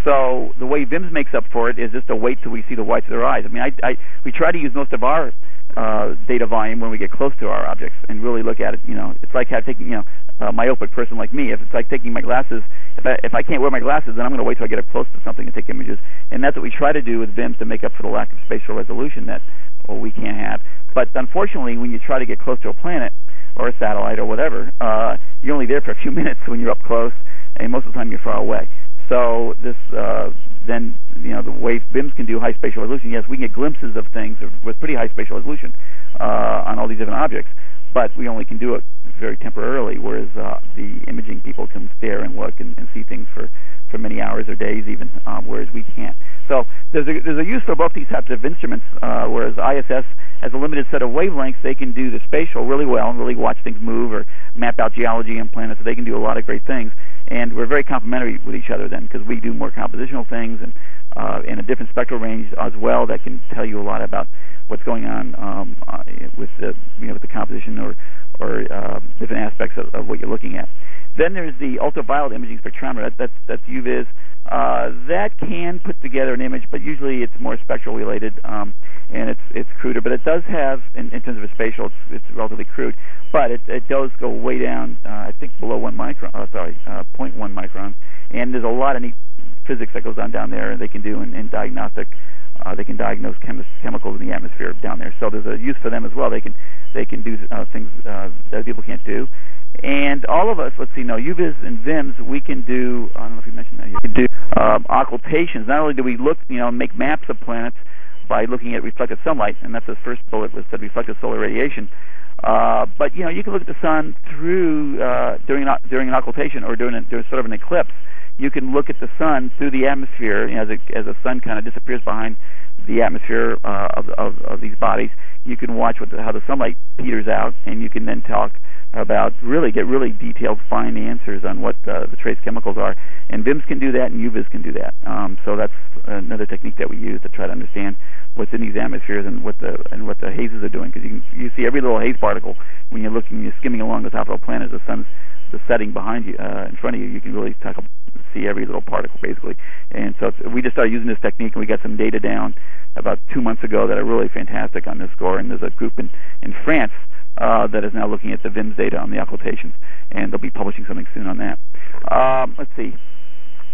So the way V I M S makes up for it is just to wait till we see the whites of their eyes. I mean, I, I we try to use most of our uh, data volume when we get close to our objects and really look at it. You know, it's like taking, you know, a myopic person like me. If it's like taking my glasses, if I, if I can't wear my glasses, then I'm going to wait till I get up close to something and take images. And that's what we try to do with V I M S to make up for the lack of spatial resolution that well, we can't have. But unfortunately, when you try to get close to a planet or a satellite or whatever, uh, you're only there for a few minutes when you're up close, and most of the time you're far away. So this uh, then, you know, the way V I M S can do high spatial resolution, yes, we can get glimpses of things with pretty high spatial resolution uh, on all these different objects, but we only can do it very temporarily, whereas uh, the imaging people can stare and look and, and see things for, for many hours or days even, um, whereas we can't. So there's a, there's a use for both these types of instruments, uh, whereas I S S has a limited set of wavelengths. They can do the spatial really well and really watch things move or map out geology on planets. So they can do a lot of great things. And we're very complementary with each other then, because we do more compositional things and uh, in a different spectral range as well that can tell you a lot about what's going on um, uh, with the you know with the composition or or uh, different aspects of, of what you're looking at. Then there's the ultraviolet imaging spectrometer. That, that's that's U V I S. Uh, that can put together an image, but usually it's more spectral related, um, and it's it's cruder. But it does have, in, in terms of its spatial, it's, it's relatively crude. But it, it does go way down, uh, I think below one micron. Uh, sorry, uh, zero point one micron. And there's a lot of neat physics that goes on down there. They can do in, in diagnostic. Uh, they can diagnose chemi- chemicals in the atmosphere down there. So there's a use for them as well. They can they can do uh, things uh, that people can't do. And all of us, let's see, no, U V I S and V I M S, we can do, I don't know if you mentioned that, you can do um, occultations. Not only do we look, you know, make maps of planets by looking at reflected sunlight, and that's the first bullet was said reflected solar radiation, uh, but, you know, you can look at the sun through, uh, during, an, during an occultation or during, a, during sort of an eclipse. You can look at the sun through the atmosphere, you know, as, a, as the sun kind of disappears behind the atmosphere uh, of, of, of these bodies. You can watch what the, how the sunlight peters out, and you can then talk about really get really detailed, fine answers on what uh, the trace chemicals are. And V I M S can do that, and U V I S can do that. Um, so that's another technique that we use to try to understand what's in these atmospheres and what the and what the hazes are doing. Because you can you see every little haze particle when you're looking, you're skimming along the top of a planet. The sun's the setting behind you, uh, in front of you. You can really talk, see every little particle basically. And so we just started using this technique, and we got some data down about two months ago that are really fantastic on this score. And there's a group in in France Uh, that is now looking at the V I M S data on the occultations, and they'll be publishing something soon on that. Um, let's see.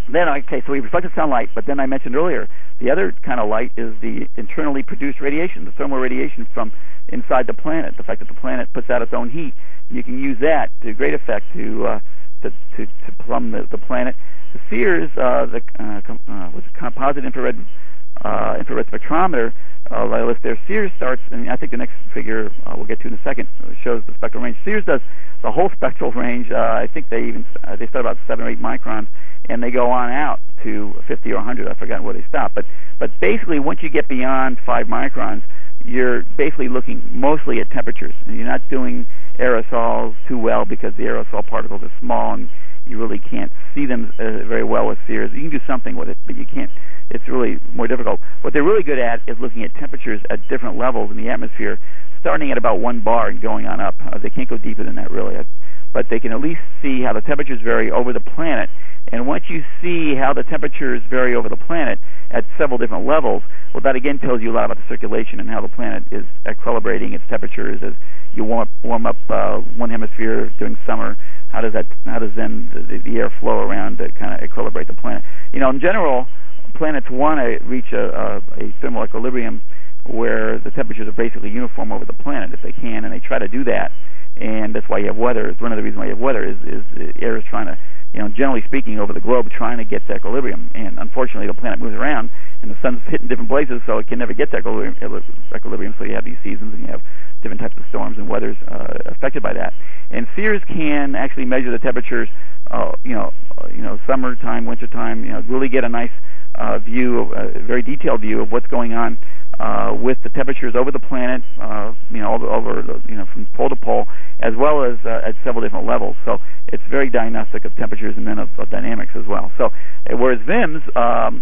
then, okay, so we have reflected sunlight, but then I mentioned earlier, the other kind of light is the internally produced radiation, the thermal radiation from inside the planet, the fact that the planet puts out its own heat. You can use that to great effect to uh, to, to, to plumb the, the planet. The SEERS, uh, the uh, com- uh, was a composite infrared uh, infrared spectrometer, uh, I list there. SEERS starts, and I think the next figure uh, we'll get to in a second shows the spectral range. SEERS does the whole spectral range. Uh, I think they even uh, they start about seven or eight microns, and they go on out to fifty or one hundred. I've forgotten where they stop. But but basically, once you get beyond five microns, you're basically looking mostly at temperatures, and you're not doing aerosols too well because the aerosol particles are small and you really can't see them uh, very well with SEERS. You can do something with it, but you can't. It's really more difficult. What they're really good at is looking at temperatures at different levels in the atmosphere, starting at about one bar and going on up. Uh, they can't go deeper than that, really. But they can at least see how the temperatures vary over the planet. And once you see how the temperatures vary over the planet at several different levels, well, that again tells you a lot about the circulation and how the planet is equilibrating its temperatures as you warm up, warm up uh, one hemisphere during summer. How does that? How does then the, the air flow around to kind of equilibrate the planet? You know, in general, planets want to reach a, a, a thermal equilibrium where the temperatures are basically uniform over the planet if they can, and they try to do that. And that's why you have weather. It's one of the reasons why you have weather is, is the air is trying to, you know, generally speaking, over the globe, trying to get to equilibrium. And unfortunately, the planet moves around, and the sun's hitting different places, so it can never get to equilibrium. equilibrium so you have these seasons, and you have different types of storms and weathers uh, affected by that. And SEERS can actually measure the temperatures, uh, you know, uh, you know, summertime, wintertime. You know, really get a nice uh, view, of, a very detailed view of what's going on uh, with the temperatures over the planet. Uh, you know, over, over the, you know, from pole to pole, as well as uh, at several different levels. So it's very diagnostic of temperatures and then of, of dynamics as well. So uh, whereas VIMS, um,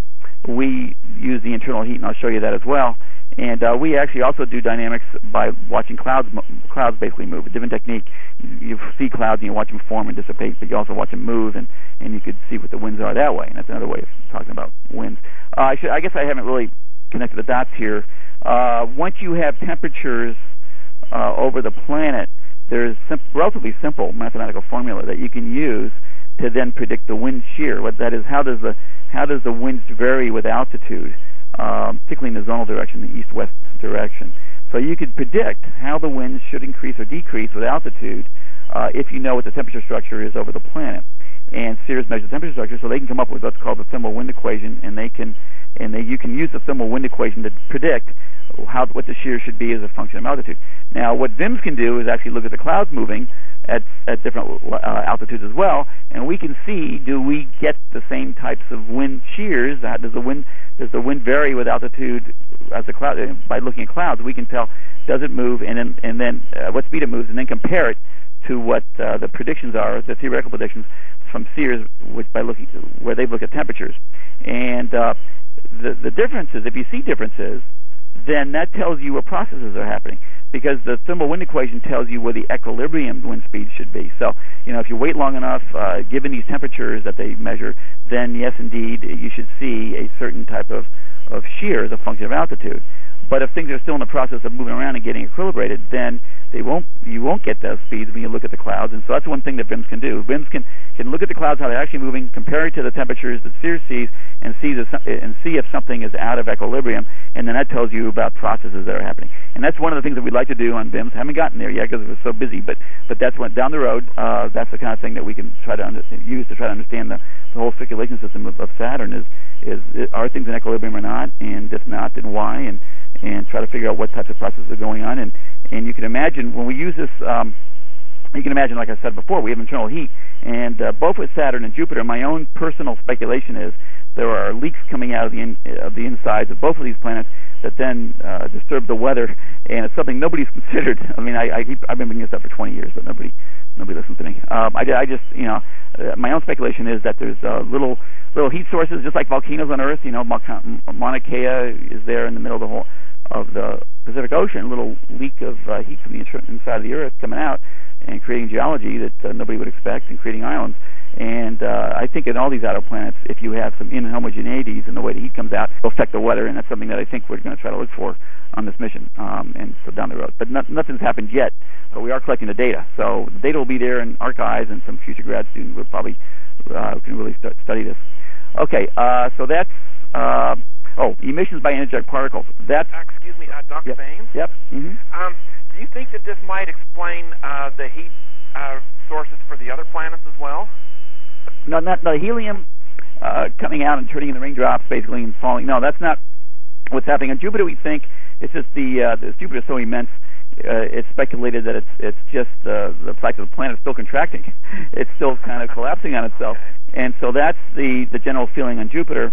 we use the internal heat, and I'll show you that as well. And uh, we actually also do dynamics by watching clouds clouds basically move. A different technique. You, you see clouds and you watch them form and dissipate, but you also watch them move, and, and you could see what the winds are that way. And that's another way of talking about winds. Uh, I, should, I guess I haven't really connected the dots here. Uh, once you have temperatures uh, over the planet, there's sim- relatively simple mathematical formula that you can use to then predict the wind shear. What that is, how does the how does the winds vary with altitude? Um, particularly in the zonal direction, the east-west direction. So you could predict how the winds should increase or decrease with altitude uh, if you know what the temperature structure is over the planet. And SEERS measures temperature structure, so they can come up with what's called the thermal wind equation, and they can and they, you can use the thermal wind equation to predict how what the shear should be as a function of altitude. Now, what VIMS can do is actually look at the clouds moving at at different uh, altitudes as well, and we can see, do we get the same types of wind shears? Uh, does the wind does the wind vary with altitude as the cloud? Uh, by looking at clouds, we can tell, does it move, and then and then uh, what speed it moves, and then compare it to what uh, the predictions are, the theoretical predictions from SEERS, which by looking where they look at temperatures. And uh, the the differences, if you see differences, then that tells you what processes are happening, because the thermal wind equation tells you where the equilibrium wind speed should be. So, you know, if you wait long enough, uh, given these temperatures that they measure, then yes, indeed, you should see a certain type of, of shear as a function of altitude. But if things are still in the process of moving around and getting equilibrated, then they won't. You won't get those speeds when you look at the clouds. And so that's one thing that VIMS can do. VIMS can can look at the clouds, how they're actually moving, compare it to the temperatures that SEERS sees, and see the, and see if something is out of equilibrium. And then that tells you about processes that are happening. And that's one of the things that we'd like to do on VIMS. Haven't gotten there yet because we're so busy. But but that's what down the road. Uh, that's the kind of thing that we can try to under, use to try to understand the, the whole circulation system of, of Saturn. Is is are things in equilibrium or not? And if not, then why? And and try to figure out what types of processes are going on. And, and you can imagine, when we use this, um, you can imagine, like I said before, we have internal heat. And uh, both with Saturn and Jupiter, my own personal speculation is there are leaks coming out of the, in, of the insides of both of these planets that then uh, disturb the weather. And it's something nobody's considered. I mean, I, I keep, I've been bringing this up for twenty years, but nobody nobody listens to me. Um, I, I just, you know, uh, my own speculation is that there's uh, little little heat sources, just like volcanoes on Earth. You know, Mauna Kea is there in the middle of the whole of the Pacific Ocean, a little leak of uh, heat from the inside of the Earth coming out and creating geology that uh, nobody would expect and creating islands. And uh, I think in all these outer planets, if you have some inhomogeneities in the way the heat comes out, it'll affect the weather, and that's something that I think we're going to try to look for on this mission, um, and so down the road. But not, nothing's happened yet, but we are collecting the data. So the data will be there in archives, and some future grad students will probably uh, can really start, study this. Okay, uh, so that's uh, oh, emissions by energetic particles. That's uh, excuse me, uh, Doctor Yep. Baines. Yep. Mm-hmm. Um, do you think that this might explain uh, the heat uh, sources for the other planets as well? No, not the helium uh, coming out and turning into raindrops, basically, and falling. No, that's not what's happening on Jupiter. We think it's just the uh, the Jupiter is so immense. Uh, it's speculated that it's it's just uh, the fact that the planet is still contracting. It's still kind of collapsing on itself, Okay. and so that's the the general feeling on Jupiter.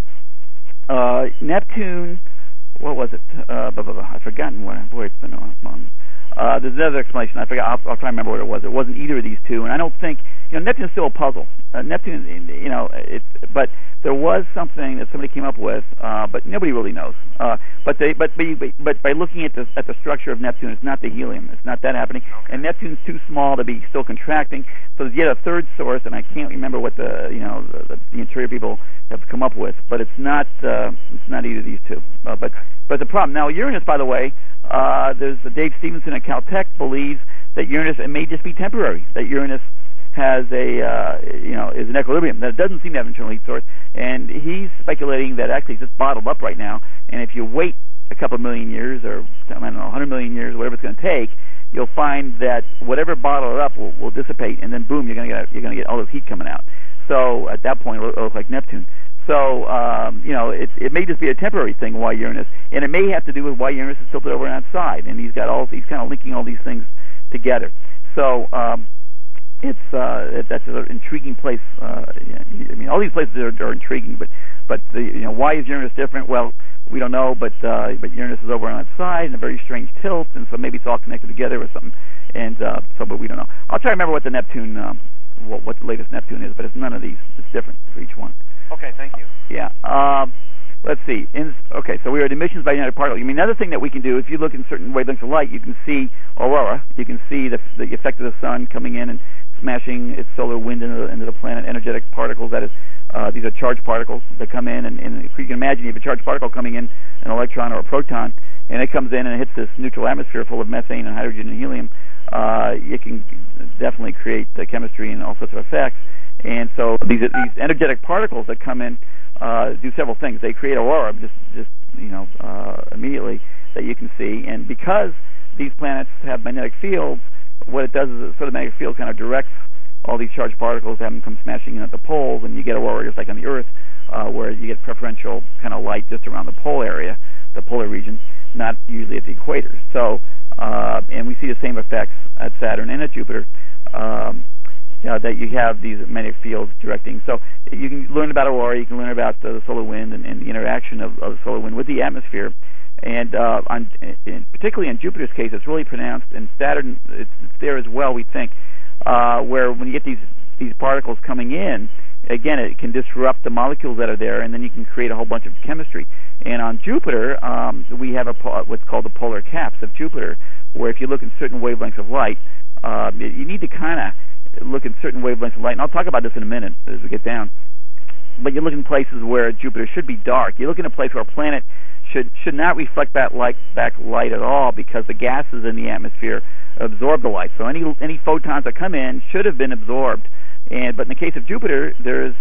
Uh, Neptune, what was it? Uh, blah, blah, blah. I've forgotten what. Boy, it's been a long. Uh, there's another explanation. I forgot. I'll, I'll try to remember what it was. It wasn't either of these two, and I don't think you know Neptune's still a puzzle. Uh, Neptune, you know, it, but there was something that somebody came up with, uh, but nobody really knows. Uh, but they, but, but but by looking at the at the structure of Neptune, it's not the helium. It's not that happening, Okay. and Neptune's too small to be still contracting. So there's yet a third source, and I can't remember what the you know the, the interior people have come up with, but it's not uh, it's not either of these two. Uh, but but the problem now, Uranus, by the way, uh, there's uh, Dave Stevenson at Caltech believes that Uranus, it may just be temporary. That Uranus has a uh, you know is an equilibrium, that it doesn't seem to have an internal heat source, and he's speculating that actually it's just bottled up right now. And if you wait a couple of million years, or I don't know, one hundred million years, whatever it's going to take, you'll find that whatever bottled it up will, will dissipate, and then boom, you're going to get you're going to get all this heat coming out. So at that point, it'll look like Neptune. So, um, you know, it, it may just be a temporary thing why Uranus, and it may have to do with why Uranus is tilted over on its side, and he's got all, he's kind of linking all these things together. So, um, it's, uh, it, that's an intriguing place. Uh, I mean, all these places are, are intriguing, but, but the, you know, why is Uranus different? Well, we don't know, but, uh, but Uranus is over on its side in a very strange tilt, and so maybe it's all connected together or something, and, uh, so, but we don't know. I'll try to remember what the Neptune, um, what, what the latest Neptune is, but it's none of these. It's different for each one. Okay, thank you. Yeah. Um, let's see. In, okay, so we are at emissions by energetic particle. I mean, another thing that we can do, if you look in certain wavelengths of light, you can see aurora. You can see the, the effect of the sun coming in and smashing its solar wind into the, into the planet. Energetic particles, that is, uh, these are charged particles that come in, and, and if you can imagine, you have a charged particle coming in, an electron or a proton, and it comes in and it hits this neutral atmosphere full of methane and hydrogen and helium. Uh, it can definitely create the chemistry and all sorts of effects. And so these these energetic particles that come in uh, do several things. They create aurora, just just you know uh, immediately that you can see. And because these planets have magnetic fields, what it does is a sort of magnetic field kind of directs all these charged particles, have them come smashing in at the poles, and you get aurora just like on the Earth, uh, where you get preferential kind of light just around the pole area, the polar region, not usually at the equator. So, uh, and we see the same effects at Saturn and at Jupiter. Um, Uh, that you have these magnetic fields directing. So you can learn about aurora, you can learn about uh, the solar wind and, and the interaction of, of the solar wind with the atmosphere. And uh, on, in, particularly in Jupiter's case, it's really pronounced, and Saturn, it's, it's there as well, we think, uh, where when you get these, these particles coming in, again, it can disrupt the molecules that are there, and then you can create a whole bunch of chemistry. And on Jupiter, um, we have a what's called the polar caps of Jupiter, where if you look in certain wavelengths of light, uh, you need to kind of look at certain wavelengths of light, and I'll talk about this in a minute as we get down. But you look in places where Jupiter should be dark. You look in a place where a planet should should not reflect that light back light at all, because the gases in the atmosphere absorb the light. So any any photons that come in should have been absorbed. And but in the case of Jupiter, there's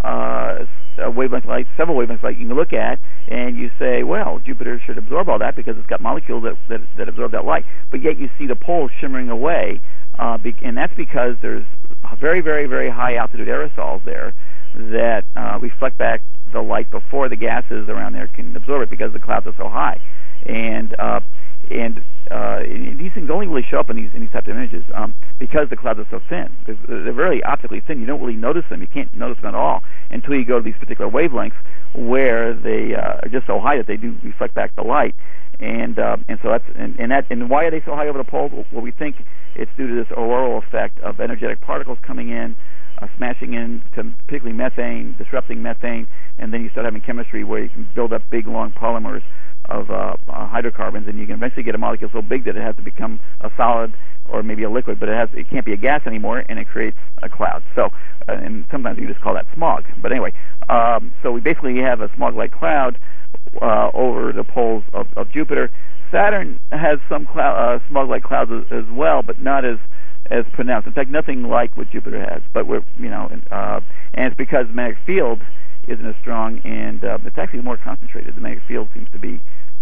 uh, a wavelength of light, several wavelengths of light you can look at, and you say, well, Jupiter should absorb all that because it's got molecules that that, that absorb that light. But yet you see the poles shimmering away. Uh, be, and that's because there's very, very, very high altitude aerosols there that uh, reflect back the light before the gases around there can absorb it, because the clouds are so high. And uh, and, uh, and these things only really show up in these in these types of images um, because the clouds are so thin. They're, they're really optically thin. You don't really notice them. You can't notice them at all until you go to these particular wavelengths where they uh, are just so high that they do reflect back the light. And uh, and so that's and, and that and why are they so high over the poles? Well, we think it's due to this auroral effect of energetic particles coming in, uh, smashing into particularly methane, disrupting methane, and then you start having chemistry where you can build up big, long polymers of uh, uh, hydrocarbons, and you can eventually get a molecule so big that it has to become a solid or maybe a liquid, but it has it can't be a gas anymore, and it creates a cloud. So, uh, and sometimes you just call that smog. But anyway, um, so we basically have a smog-like cloud uh, over the poles of, of Jupiter. Saturn has some cloud, uh, smog-like clouds as, as well, but not as as pronounced. In fact, nothing like what Jupiter has. But we're, you know, uh, and it's because magnetic fields isn't as strong, and uh, it's actually more concentrated. The magnetic field seems to be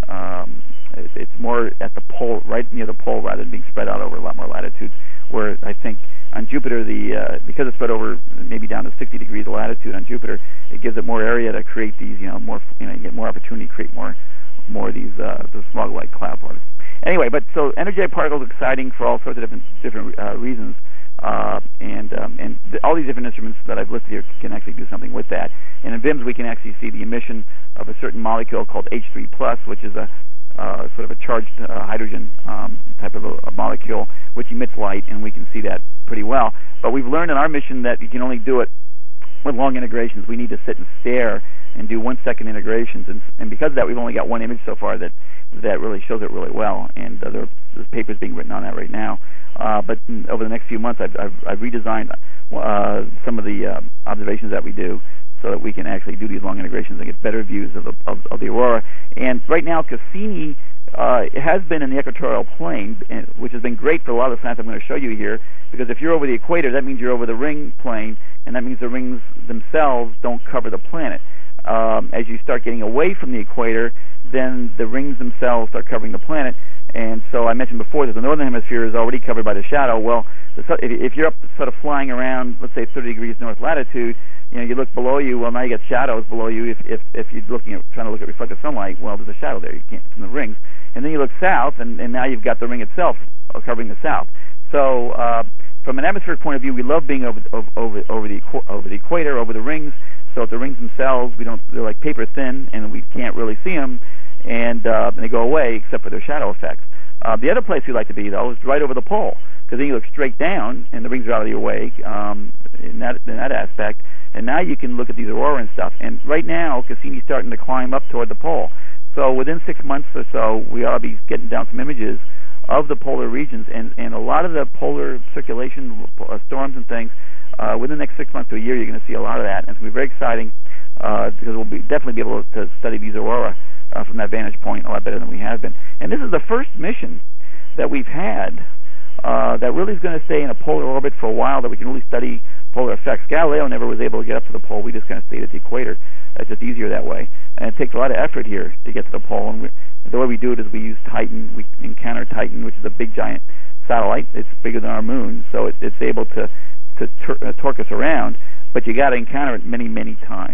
um, it, it's more at the pole, right near the pole, rather than being spread out over a lot more latitudes. Where I think on Jupiter, the uh, because it's spread over maybe down to sixty degrees of latitude on Jupiter, it gives it more area to create these, you know, more, you know, you get more opportunity to create more, more of these uh, the smog-like cloud particles. Anyway, but so energetic particles are exciting for all sorts of different different uh, reasons, uh, and um, and th- all these different instruments that I've listed here can actually do something with that. And in V I M S, we can actually see the emission of a certain molecule called H three plus, which is a uh, sort of a charged uh, hydrogen um, type of a, a molecule, which emits light, and we can see that pretty well. But we've learned in our mission that you can only do it with long integrations. We need to sit and stare and do one-second integrations, and, and because of that, we've only got one image so far that that really shows it really well, and uh, there, there's papers being written on that right now. Uh, but in, over the next few months, I've, I've, I've redesigned uh, some of the uh, observations that we do so that we can actually do these long integrations and get better views of the, of, of the aurora. And right now, Cassini uh, has been in the equatorial plane, and, which has been great for a lot of the science I'm going to show you here, because if you're over the equator, that means you're over the ring plane, and that means the rings themselves don't cover the planet. Um, as you start getting away from the equator, then the rings themselves start covering the planet. And so I mentioned before that the northern hemisphere is already covered by the shadow. Well, the, if you're up sort of flying around, let's say thirty degrees north latitude, you know, you look below you, well, now you got shadows below you. If if if you're looking at trying to look at reflected sunlight, well, there's a shadow there. You can't from the rings. And then you look south, and, and now you've got the ring itself covering the south. So uh, from an atmospheric point of view, we love being over over over, over the over the equator, over the rings. So if the rings themselves, we don't, they're like paper thin, and we can't really see them, and, uh, and they go away except for their shadow effects. Uh, the other place we like to be, though, is right over the pole, because then you look straight down, and the rings are out of your way um, in that in that aspect. And now you can look at these aurora and stuff. And right now, Cassini's starting to climb up toward the pole. So within six months or so, we ought to be getting down some images of the polar regions, and, and a lot of the polar circulation uh, storms and things. Uh, within the next six months to a year, you're going to see a lot of that, and it's going to be very exciting uh, because we'll be, definitely be able to study these aurora uh, from that vantage point a lot better than we have been. And this is the first mission that we've had uh, that really is going to stay in a polar orbit for a while, that we can really study polar effects. Galileo never was able to get up to the pole. We just kind of stayed at the equator. It's just easier that way. And it takes a lot of effort here to get to the pole. And we, the way we do it is we use Titan. We encounter Titan, which is a big, giant satellite. It's bigger than our moon, so it, it's able to to tor- uh, torque us around, but you got to encounter it many, many times.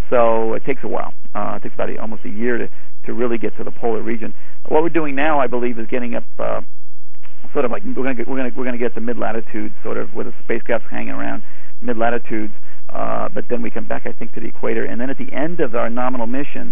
So it takes a while. Uh, it takes about a, almost a year to, to really get to the polar region. What we're doing now, I believe, is getting up uh, sort of like we're going to we're going to we're going to get to mid latitudes, sort of where the spacecraft's hanging around mid latitudes. Uh, but then we come back, I think, to the equator, and then at the end of our nominal mission,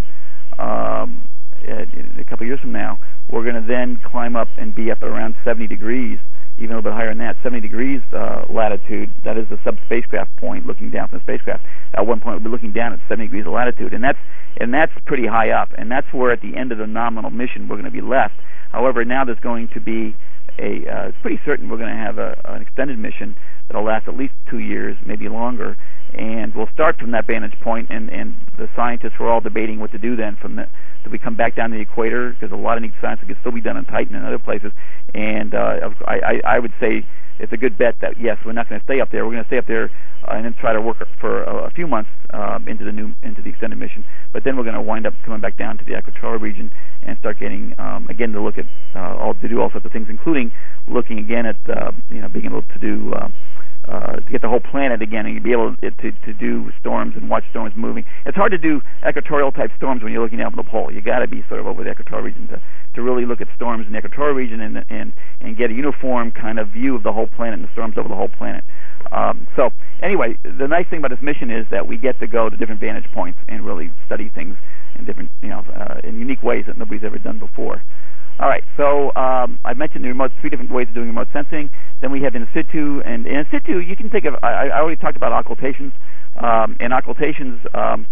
um, a, a couple of years from now, we're going to then climb up and be up at around seventy degrees. Even a little bit higher than that, seventy degrees uh, latitude. That is the sub-spacecraft point, looking down from the spacecraft. At one point, we'll be looking down at seventy degrees of latitude, and that's and that's pretty high up. And that's where, at the end of the nominal mission, we're going to be left. However, now there's going to be a. Uh, it's pretty certain we're going to have a, an extended mission that'll last at least two years, maybe longer. And we'll start from that vantage point, and, and the scientists were all debating what to do then. From the, do we come back down to the equator? Because a lot of neat science that can still be done on Titan and other places. And uh, I, I, I would say it's a good bet that, yes, we're not going to stay up there. We're going to stay up there uh, and then try to work for a, a few months um, into the new into the extended mission. But then we're going to wind up coming back down to the equatorial region and start getting, um, again, to look at uh, all to do all sorts of things, including looking again at, uh, you know, being able to do uh, Uh, to get the whole planet again, and be able to, to to do storms and watch storms moving. It's hard to do equatorial type storms when you're looking down from the pole. You got to be sort of over the equatorial region to, to really look at storms in the equatorial region and and and get a uniform kind of view of the whole planet and the storms over the whole planet. Um, so anyway, the nice thing about this mission is that we get to go to different vantage points and really study things in different, you know, uh, in unique ways that nobody's ever done before. All right, so um, I mentioned the remote, three different ways of doing remote sensing. Then we have in situ, and in situ you can think of, I, I already talked about occultations, um, and occultations, um,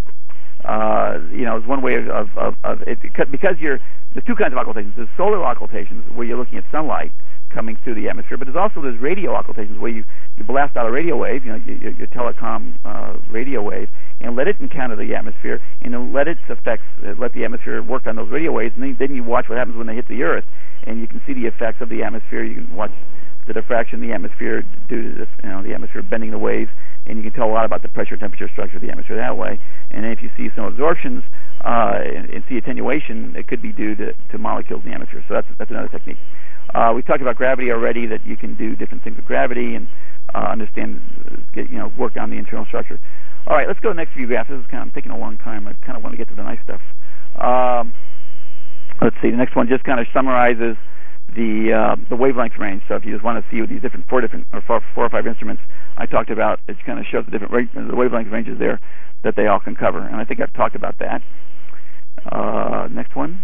uh, you know, is one way of, of, of it, because you're, there's two kinds of occultations. There's solar occultations, where you're looking at sunlight coming through the atmosphere, but there's also there's radio occultations, where you, you blast out a radio wave, you know, your, your telecom uh, radio wave, and let it encounter the atmosphere, and then let its effects, uh, let the atmosphere work on those radio waves, and then, then you watch what happens when they hit the Earth, and you can see the effects of the atmosphere. You can watch the diffraction in the atmosphere due to the, you know, the atmosphere bending the waves, and you can tell a lot about the pressure, temperature, structure of the atmosphere that way. And then if you see some absorptions uh, and, and see attenuation, it could be due to, to molecules in the atmosphere. So that's that's another technique. Uh, we talked about gravity already, that you can do different things with gravity and uh, understand, get, you know, work on the internal structure. All right, let's go to the next few graphs. This is kind of I'm taking a long time. I kind of want to get to the nice stuff. Um, let's see. The next one just kind of summarizes the uh, the wavelength range. So if you just want to see what these different four different or four, four or five instruments I talked about, it kind of shows the different rate, the wavelength ranges there that they all can cover. And I think I've talked about that. Uh, next one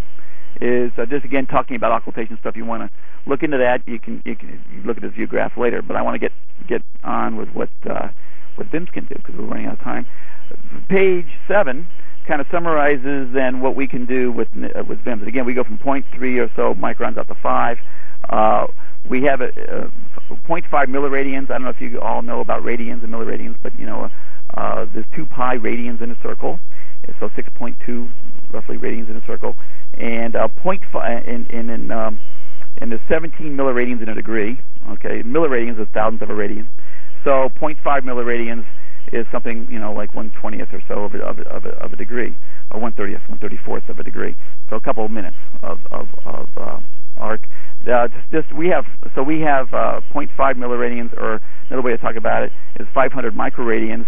is uh, just again talking about occultation stuff. You want to look into that. You can you can you look at this view graph later. But I want to get get on with what uh, what V I Ms can do because we're running out of time. Page seven kind of summarizes then what we can do with uh, with V I Ms. And again, we go from zero point three or so microns up to five. Uh, we have a, a zero point five milliradians. I don't know if you all know about radians and milliradians, but you know uh, there's two pi radians in a circle, so six point two roughly radians in a circle, and uh, zero point five in in, in um, and there's seventeen milliradians in a degree. Okay, milliradians is thousandth of a radian, so zero point five milliradians is something, you know, like one twentieth or so of a, of a, of a, of a degree, or one thirtieth, one thirty-fourth of a degree. So a couple of minutes of of, of uh, arc. Uh, just, just we have so we have uh, zero point five milliradians, or another way to talk about it is five hundred microradians.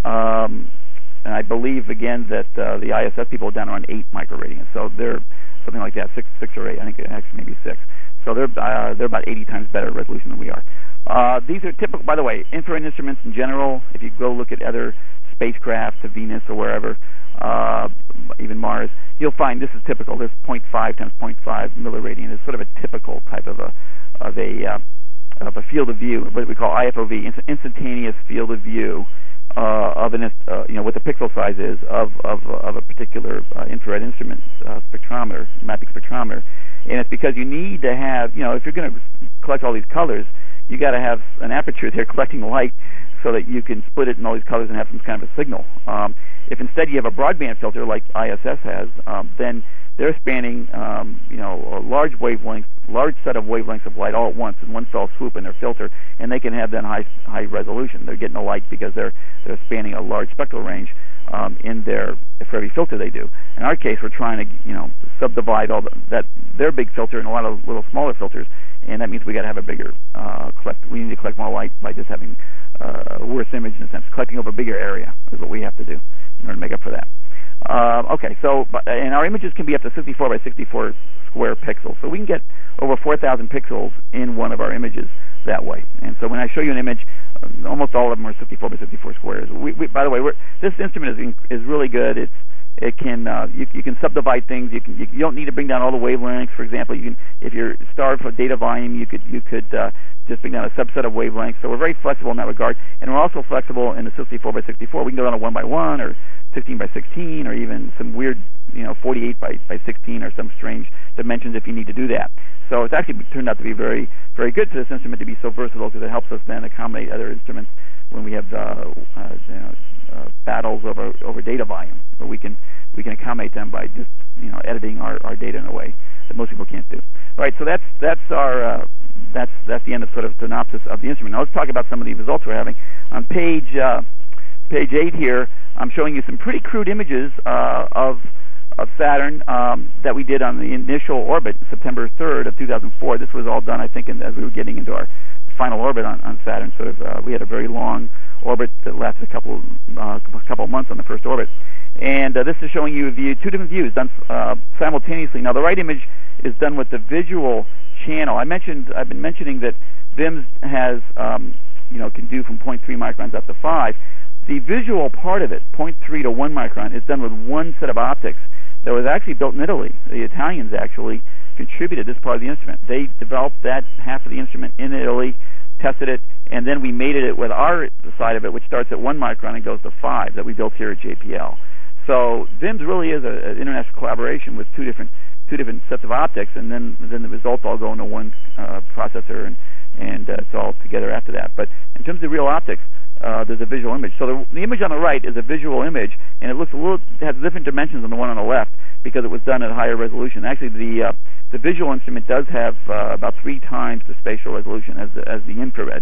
Um, and I believe again that uh, the I S S people are down around eight microradians. So they're something like that, six, six or eight. I think actually maybe six. So they're uh, they're about eighty times better resolution than we are. Uh, these are typical, by the way, infrared instruments in general. If you go look at other spacecraft to Venus or wherever, uh, even Mars, you'll find this is typical. This zero point five times zero point five milliradian is sort of a typical type of a of a uh, of a field of view, what we call I F O V, inst instantaneous field of view uh, of an uh, you know what the pixel size is of of of a particular uh, infrared instrument uh, spectrometer, mapping spectrometer, and it's because you need to have, you know, if you're going to collect all these colors, you got to have an aperture there collecting light so that you can split it in all these colors and have some kind of a signal. Um, if instead you have a broadband filter like I S S has, um, then they're spanning, um, you know, a large wavelength, large set of wavelengths of light all at once in one fell swoop in their filter, and they can have then high high resolution. They're getting the light because they're they're spanning a large spectral range um, in their for every filter they do. In our case, we're trying to, you know, subdivide all the, that their big filter in a lot of little smaller filters, and that means we got to have a bigger uh, collect. We need to collect more light by just having uh, a worse image in a sense. Collecting over a bigger area is what we have to do in order to make up for that. Uh, okay, so and our images can be up to sixty-four by sixty-four square pixels, so we can get over four thousand pixels in one of our images that way. And so when I show you an image, uh, almost all of them are sixty-four by sixty-four squares. We, we, by the way, we're, this instrument is is really good. It's It can uh, you, you can subdivide things. You can you, you don't need to bring down all the wavelengths. For example, you can, if you're starved for data volume, you could you could uh, just bring down a subset of wavelengths. So we're very flexible in that regard, and we're also flexible in the sixty-four by sixty-four. We can go down to one by one or sixteen by sixteen, or even some weird, you know, forty-eight by sixteen, or some strange dimensions if you need to do that. So it's actually turned out to be very very good for this instrument to be so versatile, because it helps us then accommodate other instruments when we have uh, uh, you know, uh, battles over over data volume, where we can we can accommodate them by just, you know, editing our, our data in a way that most people can't do. All right, so that's that's our uh, that's that's the end of sort of synopsis of the instrument. Now let's talk about some of the results we're having. On page uh, page eight here, I'm showing you some pretty crude images uh, of of Saturn um, that we did on the initial orbit, September third of two thousand four. This was all done, I think, in, as we were getting into our final orbit on, on Saturn. Sort of, uh, we had a very long orbit that lasted a couple uh, a couple of months on the first orbit. And uh, this is showing you a view, two different views done uh, simultaneously. Now, the right image is done with the visual channel. I mentioned, I've been mentioning that V I M S has, um, you know, can do from zero point three microns up to five. The visual part of it, zero point three to one micron, is done with one set of optics that was actually built in Italy. The Italians actually contributed this part of the instrument. They developed that half of the instrument in Italy, tested it, and then we mated it with our side of it, which starts at one micron and goes to five, that we built here at J P L. So V I M S really is an international collaboration with two different two different sets of optics, and then then the results all go into one uh, processor, and and uh, it's all together after that. But in terms of real optics, uh, there's a visual image. So the, the image on the right is a visual image, and it looks a little it has different dimensions than the one on the left because it was done at a higher resolution. Actually, the uh, the visual instrument does have uh, about three times the spatial resolution as the, as the infrared.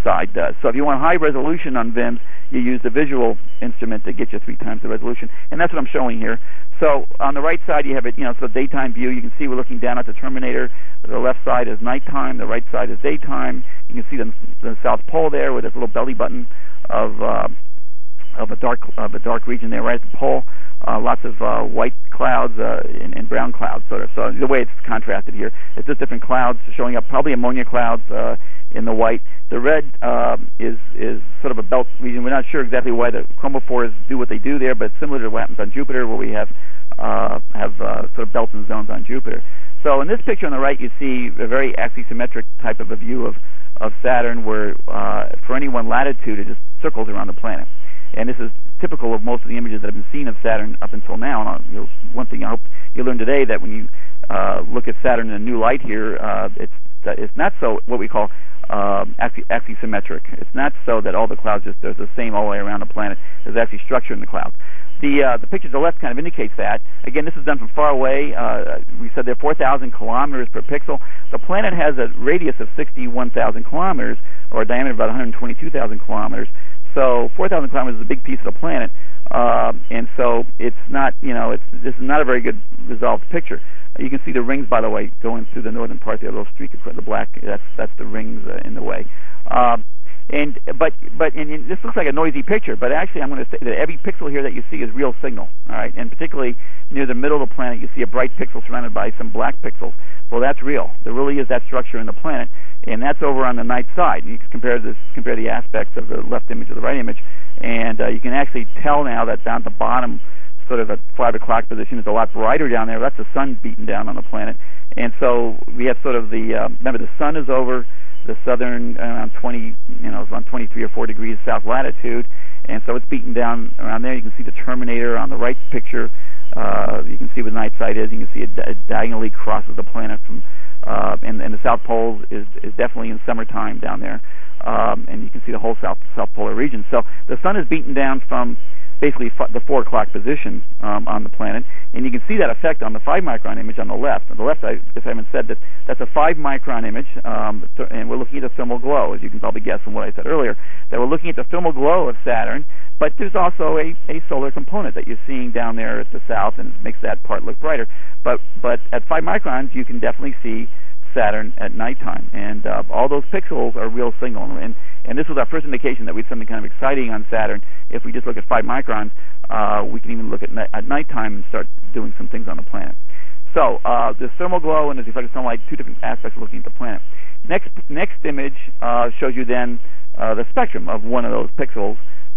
side does. So if you want high resolution on V I M S, you use the visual instrument to get you three times the resolution, and that's what I'm showing here. So on the right side, you have it, you know, it's a daytime view. You can see we're looking down at the terminator. The left side is nighttime. The right side is daytime. You can see the, the South Pole there with this little belly button of uh, of a dark of a dark region there right at the pole. Uh, lots of uh, white clouds uh, and, and brown clouds, sort of. So the way it's contrasted here, it's just different clouds showing up, probably ammonia clouds uh, in the white. The red uh, is is sort of a belt region. We're not sure exactly why the chromophores do what they do there, but it's similar to what happens on Jupiter, where we have uh, have uh, sort of belts and zones on Jupiter. So in this picture on the right, you see a very axisymmetric type of a view of of Saturn, where uh, for any one latitude, it just circles around the planet. And this is typical of most of the images that have been seen of Saturn up until now. And you know, one thing I hope you learn today, that when you uh, look at Saturn in a new light here, uh, it's uh, it's not so what we call uh, axi axisymmetric. It's not so that all the clouds just are the same all the way around the planet. There's actually structure in the clouds. The uh, the picture to the left kind of indicates that. Again, this is done from far away. Uh, we said they're four thousand kilometers per pixel. The planet has a radius of sixty-one thousand kilometers, or a diameter of about one hundred twenty-two thousand kilometers. So four thousand kilometers is a big piece of the planet, uh, and so it's not, you know, it's this is not a very good resolved picture. Uh, you can see the rings, by the way, going through the northern part. The little streak across the black. That's that's the rings uh, in the way. Um, and but but and, and this looks like a noisy picture, but actually I'm going to say that every pixel here that you see is real signal. All right, and particularly near the middle of the planet, you see a bright pixel surrounded by some black pixels. Well, that's real. There really is that structure in the planet, and that's over on the night side. You can compare this, compare the aspects of the left image to the right image, and uh, you can actually tell now that down at the bottom, sort of at five o'clock position, is a lot brighter down there. That's the sun beating down on the planet, and so we have sort of the uh, remember the sun is over the southern around twenty, you know, it's on twenty-three or four degrees south latitude, and so it's beating down around there. You can see the terminator on the right picture. Uh, you can see where the night side is. You can see it, it diagonally crosses the planet from, uh, and, and the South Pole is, is definitely in summertime down there, um, and you can see the whole South South Polar region. So the sun is beaten down from basically f the four o'clock position um, on the planet, and you can see that effect on the five micron image on the left. On the left, I guess I haven't said that that's a five micron image, um, and we're looking at a thermal glow, as you can probably guess from what I said earlier. That we're looking at the thermal glow of Saturn, but there's also a, a solar component that you're seeing down there at the south, and it makes that part look brighter. But but at five microns, you can definitely see Saturn at nighttime, and uh, all those pixels are real signal. And and this was our first indication that we had something kind of exciting on Saturn. If we just look at five microns, uh, we can even look at at nighttime and start doing some things on the planet. So uh, the thermal glow and the reflected sunlight, two different aspects of looking at the planet. Next next image uh, shows you then uh, the spectrum of one of those pixels.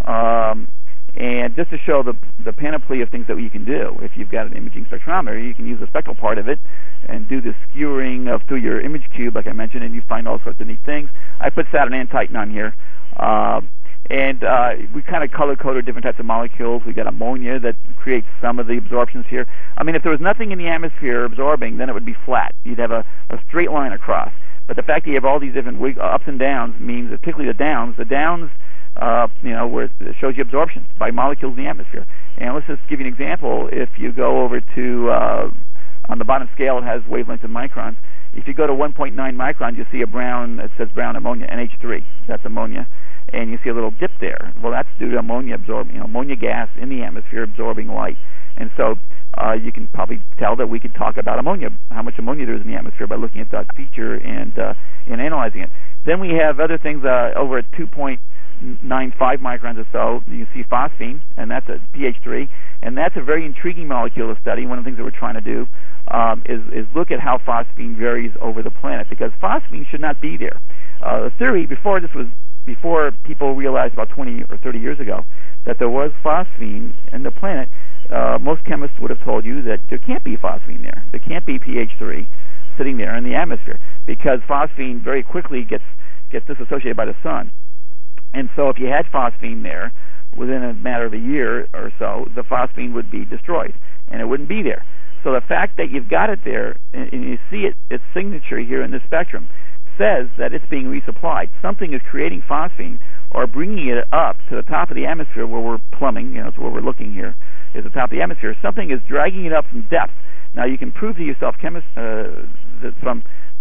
Um, And just to show the the panoply of things that you can do, if you've got an imaging spectrometer, you can use the spectral part of it and do the skewering of through your image cube, like I mentioned, and you find all sorts of neat things. I put Saturn and Titan on here, uh, and uh, we kind of color-coded different types of molecules. We got ammonia that creates some of the absorptions here. I mean, if there was nothing in the atmosphere absorbing, then it would be flat. You'd have a, a straight line across. But the fact that you have all these different ups and downs means, that particularly the downs, the downs. Uh, you know, where it shows you absorption by molecules in the atmosphere. And let's just give you an example. If you go over to, uh, on the bottom scale, it has wavelengths in microns. If you go to one point nine microns, you see a brown, it says brown ammonia, N H three. That's ammonia. And you see a little dip there. Well, that's due to ammonia absorbing, you know, ammonia gas in the atmosphere absorbing light. And so uh, you can probably tell that we could talk about ammonia, how much ammonia there is in the atmosphere, by looking at that feature and, uh, and analyzing it. Then we have other things uh, over at two point nine five microns or so. You see phosphine, and that's a P H three, and that's a very intriguing molecule to study. One of the things that we're trying to do um, is, is look at how phosphine varies over the planet, because phosphine should not be there. Uh, the theory before this was before people realized about twenty or thirty years ago that there was phosphine in the planet. Uh, most chemists would have told you that there can't be phosphine there. There can't be P H three sitting there in the atmosphere, because phosphine very quickly gets gets disassociated by the sun. And so if you had phosphine there, within a matter of a year or so, the phosphine would be destroyed, and it wouldn't be there. So the fact that you've got it there, and, and you see it, its signature here in the spectrum, says that it's being resupplied. Something is creating phosphine, or bringing it up to the top of the atmosphere where we're plumbing, you know, so where we're looking here, is the top of the atmosphere. Something is dragging it up from depth. Now, you can prove to yourself chemist, uh, that from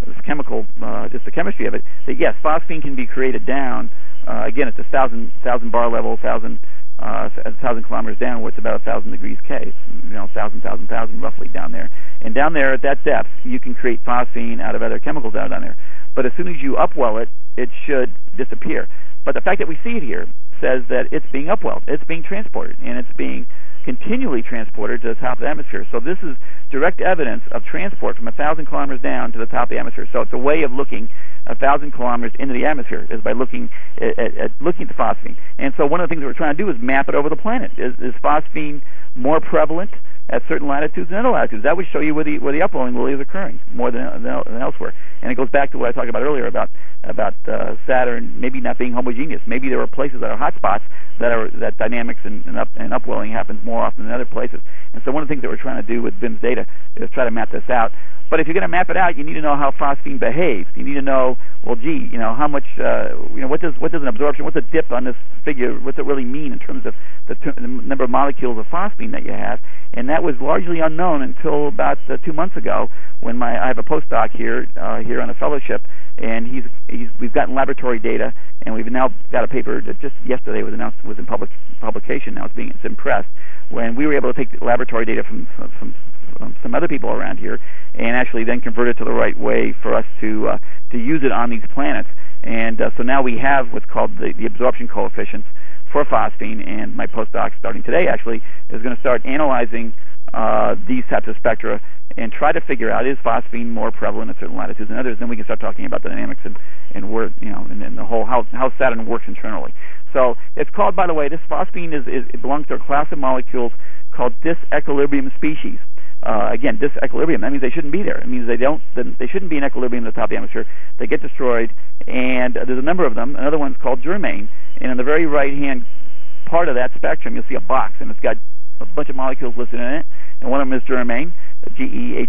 this chemical, uh, just the chemistry of it, that yes, phosphine can be created down. Uh, again, at the thousand thousand bar level, thousand uh, a thousand kilometers down, where it's about a thousand degrees K, you know, thousand, thousand, thousand, roughly down there. And down there at that depth, you can create phosphine out of other chemicals out down there. But as soon as you upwell it, it should disappear. But the fact that we see it here says that it's being upwelled, it's being transported, and it's being continually transported to the top of the atmosphere. So this is direct evidence of transport from a thousand kilometers down to the top of the atmosphere. So it's a way of looking a thousand kilometers into the atmosphere is by looking at, at, at looking at the phosphine. And so one of the things that we're trying to do is map it over the planet. Is, is phosphine more prevalent at certain latitudes than other latitudes? That would show you where the where the upwelling really is occurring more than, than, than elsewhere. And it goes back to what I talked about earlier about about uh, Saturn maybe not being homogeneous. Maybe there are places that are hot spots that are that dynamics and, and, up, and upwelling happens more often than other places. And so one of the things that we're trying to do with B I M S data is try to map this out. But if you're going to map it out, you need to know how phosphine behaves. You need to know, well, gee, you know, how much, uh, you know, what does what does an absorption, what's a dip on this figure, what's it really mean in terms of the, t- the number of molecules of phosphine that you have? And that was largely unknown until about uh, two months ago, when my I have a postdoc here uh, here on a fellowship, and he's he's we've gotten laboratory data, and we've now got a paper that just yesterday was announced was in public publication. Now it's being it's in press. When we were able to take laboratory data from from, from Um, some other people around here, and actually then convert it to the right way for us to uh, to use it on these planets. And uh, so now we have what's called the, the absorption coefficients for phosphine. And my postdoc, starting today, actually is going to start analyzing uh, these types of spectra and try to figure out, is phosphine more prevalent at certain latitudes than others? Then we can start talking about the dynamics and and where, you know, and, and the whole how how Saturn works internally. So it's called, by the way, this phosphine is, is it belongs to a class of molecules called disequilibrium species. Uh, again, disequilibrium, that means they shouldn't be there. It means they don't. They shouldn't be in equilibrium at the top of the atmosphere. They get destroyed, and uh, there's a number of them. Another one's called germane, and on the very right-hand part of that spectrum, you'll see a box, and it's got a bunch of molecules listed in it, and one of them is germane, G E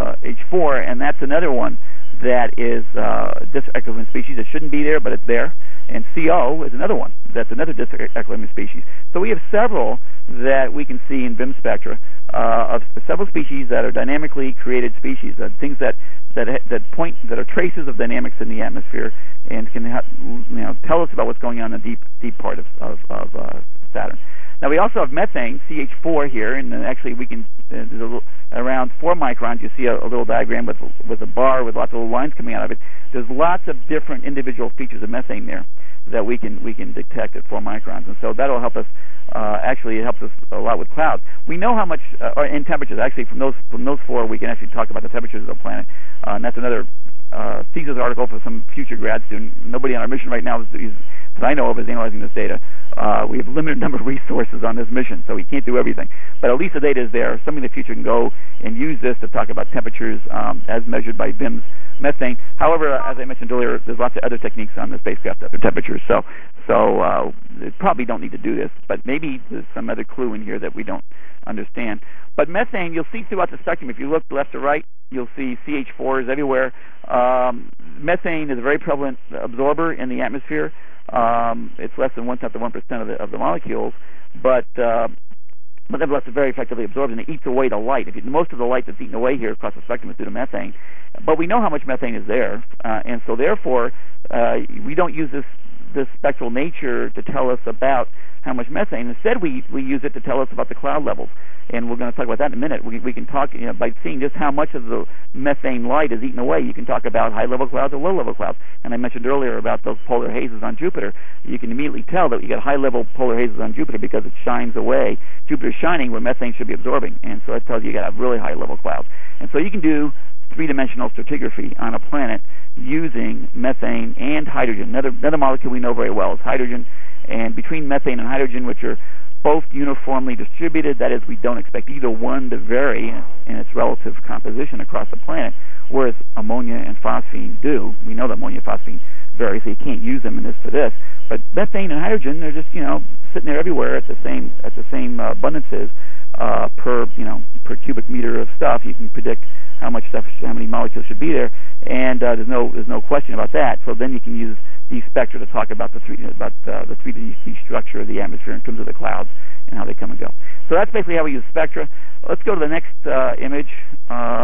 H four, and that's another one that is uh, disequilibrium species. It shouldn't be there, but it's there. And C O is another one. That's another disequilibrium species. So we have several that we can see in B I M spectra uh, of several species that are dynamically created species, uh, things that that that point that are traces of dynamics in the atmosphere and can ha- you know tell us about what's going on in the deep deep part of of, of uh, Saturn. Now we also have methane, C H four here, and actually we can uh, there's a little, around four microns. You see a, a little diagram with with a bar with lots of little lines coming out of it. There's lots of different individual features of methane there that we can we can detect at four microns, and so that'll help us. Uh, actually, it helps us a lot with clouds. We know how much uh, or in temperatures. Actually, from those from those four, we can actually talk about the temperatures of the planet, uh, and that's another uh, thesis article for some future grad student. Nobody on our mission right now is, is that I know of is analyzing this data. Uh, we have a limited number of resources on this mission, so we can't do everything. But at least the data is there. Somebody in the future can go and use this to talk about temperatures um, as measured by B I M S methane. However, as I mentioned earlier, there's lots of other techniques on the spacecraft at the temperatures, so so uh, we probably don't need to do this, but maybe there's some other clue in here that we don't understand. But methane, you'll see throughout the spectrum. If you look left to right, you'll see C H fours everywhere. Um, methane is a very prevalent absorber in the atmosphere. Um, it's less than one tenth of one percent of the of the molecules, but uh, but nevertheless, it very effectively absorbs, and it eats away the light. If you, most of the light that's eaten away here across the spectrum is due to methane, but we know how much methane is there, uh, and so therefore uh, we don't use this this spectral nature to tell us about how much methane. Instead, we we use it to tell us about the cloud levels, and we're going to talk about that in a minute. We we can talk, you know, by seeing just how much of the methane light is eaten away. You can talk about high-level clouds or low-level clouds. And I mentioned earlier about those polar hazes on Jupiter. You can immediately tell that you get high-level polar hazes on Jupiter because it shines away. Jupiter's shining where methane should be absorbing, and so that tells you you got really high-level clouds. And so you can do three-dimensional stratigraphy on a planet using methane and hydrogen. Another another molecule we know very well is hydrogen. And between methane and hydrogen, which are both uniformly distributed, that is, we don't expect either one to vary in, in its relative composition across the planet, whereas ammonia and phosphine do. We know that ammonia and phosphine vary, so you can't use them in this for this. But methane and hydrogen, they're just, you know, sitting there everywhere at the same at the same uh, abundances uh, per, you know, per cubic meter of stuff. You can predict how much stuff, how many molecules should be there, and uh, there's no there's no question about that. So then you can use these spectra to talk about the three about uh, the three D structure of the atmosphere in terms of the clouds and how they come and go. So that's basically how we use spectra. Let's go to the next uh, image. Uh,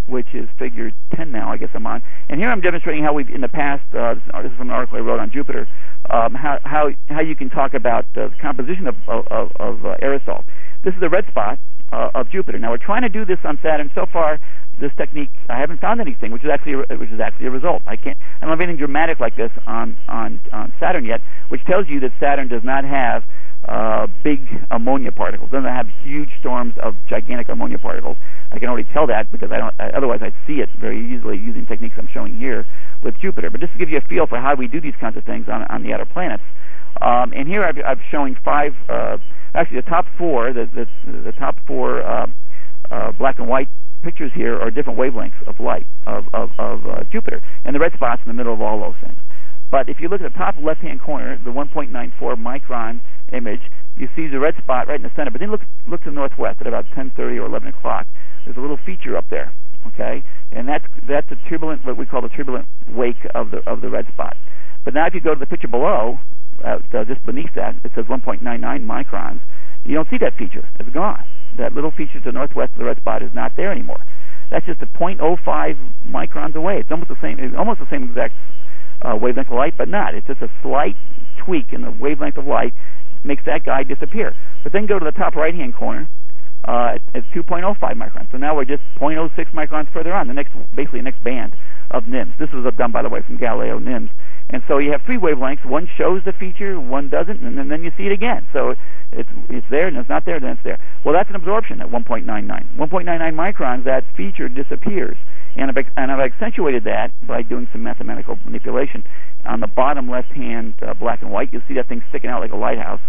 which is figure ten now, I guess I'm on. And here I'm demonstrating how we've, in the past, uh, this is from an article I wrote on Jupiter, um, how, how, how you can talk about uh, the composition of, of, of uh, aerosols. This is the red spot uh, of Jupiter. Now, we're trying to do this on Saturn. So far, this technique, I haven't found anything, which is actually a, which is actually a result. I can't, I don't have anything dramatic like this on, on, on Saturn yet, which tells you that Saturn does not have uh, big ammonia particles. It doesn't have huge storms of gigantic ammonia particles. I can already tell that because I don't. I, otherwise, I'd see it very easily using techniques I'm showing here with Jupiter. But just to give you a feel for how we do these kinds of things on, on the outer planets. Um, and here I've, I'm showing five. Uh, actually, the top four, the the, the top four uh, uh, black and white pictures here are different wavelengths of light of of, of uh, Jupiter, and the red spot's in the middle of all those things. But if you look at the top left-hand corner, the one point nine four micron image, you see the red spot right in the center. But then look look to the northwest at about ten thirty or eleven o'clock. There's a little feature up there, okay, and that's that's a turbulent, what we call the turbulent wake of the of the red spot. But now if you go to the picture below, uh, just beneath that, it says one point nine nine microns. You don't see that feature; it's gone. That little feature to the northwest of the red spot is not there anymore. That's just a zero point zero five microns away. It's almost the same, it's almost the same exact uh, wavelength of light, but not. It's just a slight tweak in the wavelength of light makes that guy disappear. But then go to the top right-hand corner. Uh, it's two point zero five microns. So now we're just zero point zero six microns further on, the next, basically the next band of N I M S. This was done, by the way, from Galileo N I M S. And so you have three wavelengths. One shows the feature, one doesn't, and then, then you see it again. So it's it's there, and it's not there, then it's there. Well, that's an absorption at one point nine nine. one point nine nine microns, that feature disappears. And I've, and I've accentuated that by doing some mathematical manipulation. On the bottom left-hand uh, black and white, you'll see that thing sticking out like a lighthouse.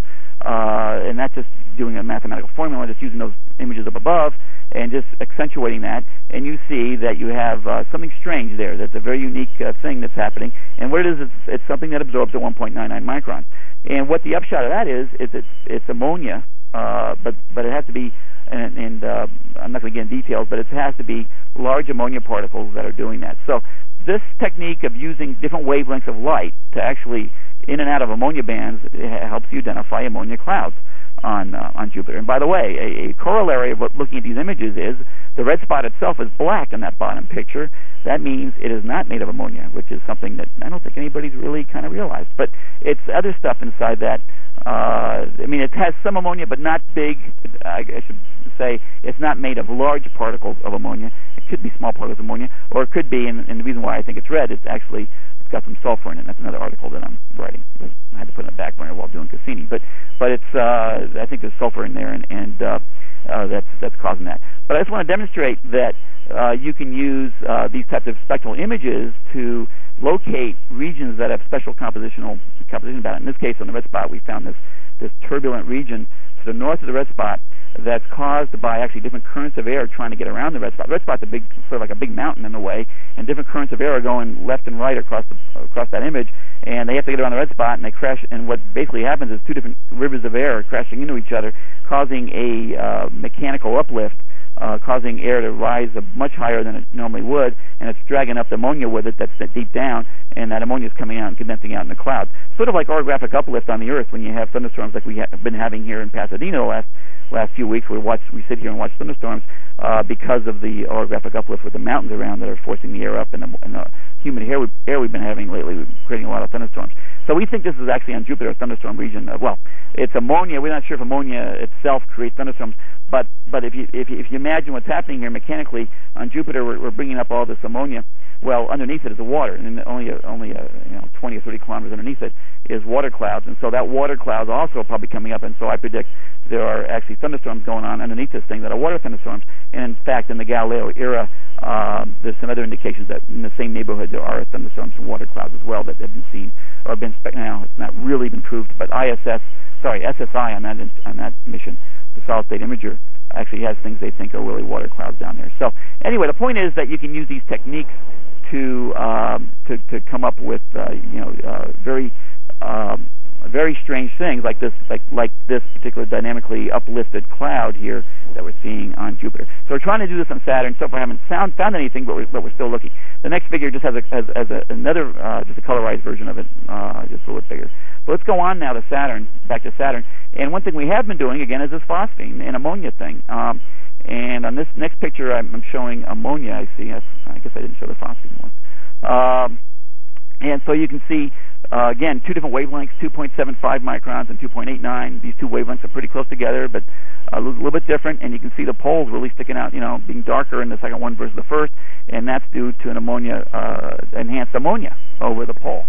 Uh, and that's just doing a mathematical formula, just using those images up above and just accentuating that, and you see that you have uh, something strange there. That's a very unique uh, thing that's happening. And what it is, it's, it's something that absorbs at one point nine nine microns. And what the upshot of that is, is it's, it's ammonia, uh, but but it has to be, and, and uh, I'm not going to get into details, but it has to be large ammonia particles that are doing that. So this technique of using different wavelengths of light to actually in and out of ammonia bands, it helps you identify ammonia clouds on uh, on Jupiter. And by the way, a, a corollary of what looking at these images is the red spot itself is black in that bottom picture. That means it is not made of ammonia, which is something that I don't think anybody's really kind of realized. But it's other stuff inside that. Uh, I mean, it has some ammonia, but not big. I, I should say it's not made of large particles of ammonia. It could be small particles of ammonia, or it could be, and, and the reason why I think it's red, it's actually it's got some sulfur in it. That's another article that I'm writing. I had to put it in the back burner while doing Cassini, but but it's uh, I think there's sulfur in there, and, and uh, uh, that's that's causing that. But I just want to demonstrate that uh, you can use uh, these types of spectral images to locate regions that have special compositional composition about it. In this case, on the red spot, we found this this turbulent region to the north of the red spot that's caused by actually different currents of air trying to get around the red spot. The red spot's a big, sort of like a big mountain in a way, and different currents of air are going left and right across the, across that image, and they have to get around the red spot, and they crash. And what basically happens is two different rivers of air crashing into each other, causing a uh, mechanical uplift, uh, causing air to rise much higher than it normally would, and it's dragging up the ammonia with it that's deep down, and that ammonia is coming out and condensing out in the clouds. Sort of like orographic uplift on the Earth when you have thunderstorms like we have been having here in Pasadena the last last few weeks. We watch, we sit here and watch thunderstorms uh, because of the orographic uplift with the mountains around that are forcing the air up, and the, and the humid air, we, air we've been having lately, creating a lot of thunderstorms. So we think this is actually on Jupiter, a thunderstorm region. Uh, well, it's ammonia. We're not sure if ammonia itself creates thunderstorms, but but if you if you, if you imagine what's happening here mechanically on Jupiter, we're, we're bringing up all this ammonia. Well, underneath it is the water, and only a, only a, you know twenty or thirty kilometers underneath it is water clouds, and so that water clouds also are probably coming up, and so I predict there are actually thunderstorms going on underneath this thing that are water thunderstorms. And in fact, in the Galileo era, um, there's some other indications that in the same neighborhood there are thunderstorms and water clouds as well that have been seen or been spe- now it's not really been proved, but I S S, sorry, S S I on that in, on that mission, the solid state imager, actually has things they think are really water clouds down there. So anyway, the point is that you can use these techniques to um, to, to come up with uh, you know uh, very um, very strange things like this, like like this particular dynamically uplifted cloud here that we're seeing on Jupiter. So we're trying to do this on Saturn. So far, I haven't found found anything, but we're but we're still looking. The next figure just has a has, has a, another uh, just a colorized version of it, uh, just a little bit bigger. So let's go on now to Saturn, back to Saturn. And one thing we have been doing again is this phosphine and ammonia thing. Um, and on this next picture, I'm, I'm showing ammonia. I see. I, I guess I didn't show the phosphine one. Um, and so you can see. Uh, again, two different wavelengths, two point seven five microns and two point eight nine. These two wavelengths are pretty close together, but a little, little bit different. And you can see the poles really sticking out, you know, being darker in the second one versus the first. And that's due to an ammonia, uh, enhanced ammonia over the pole.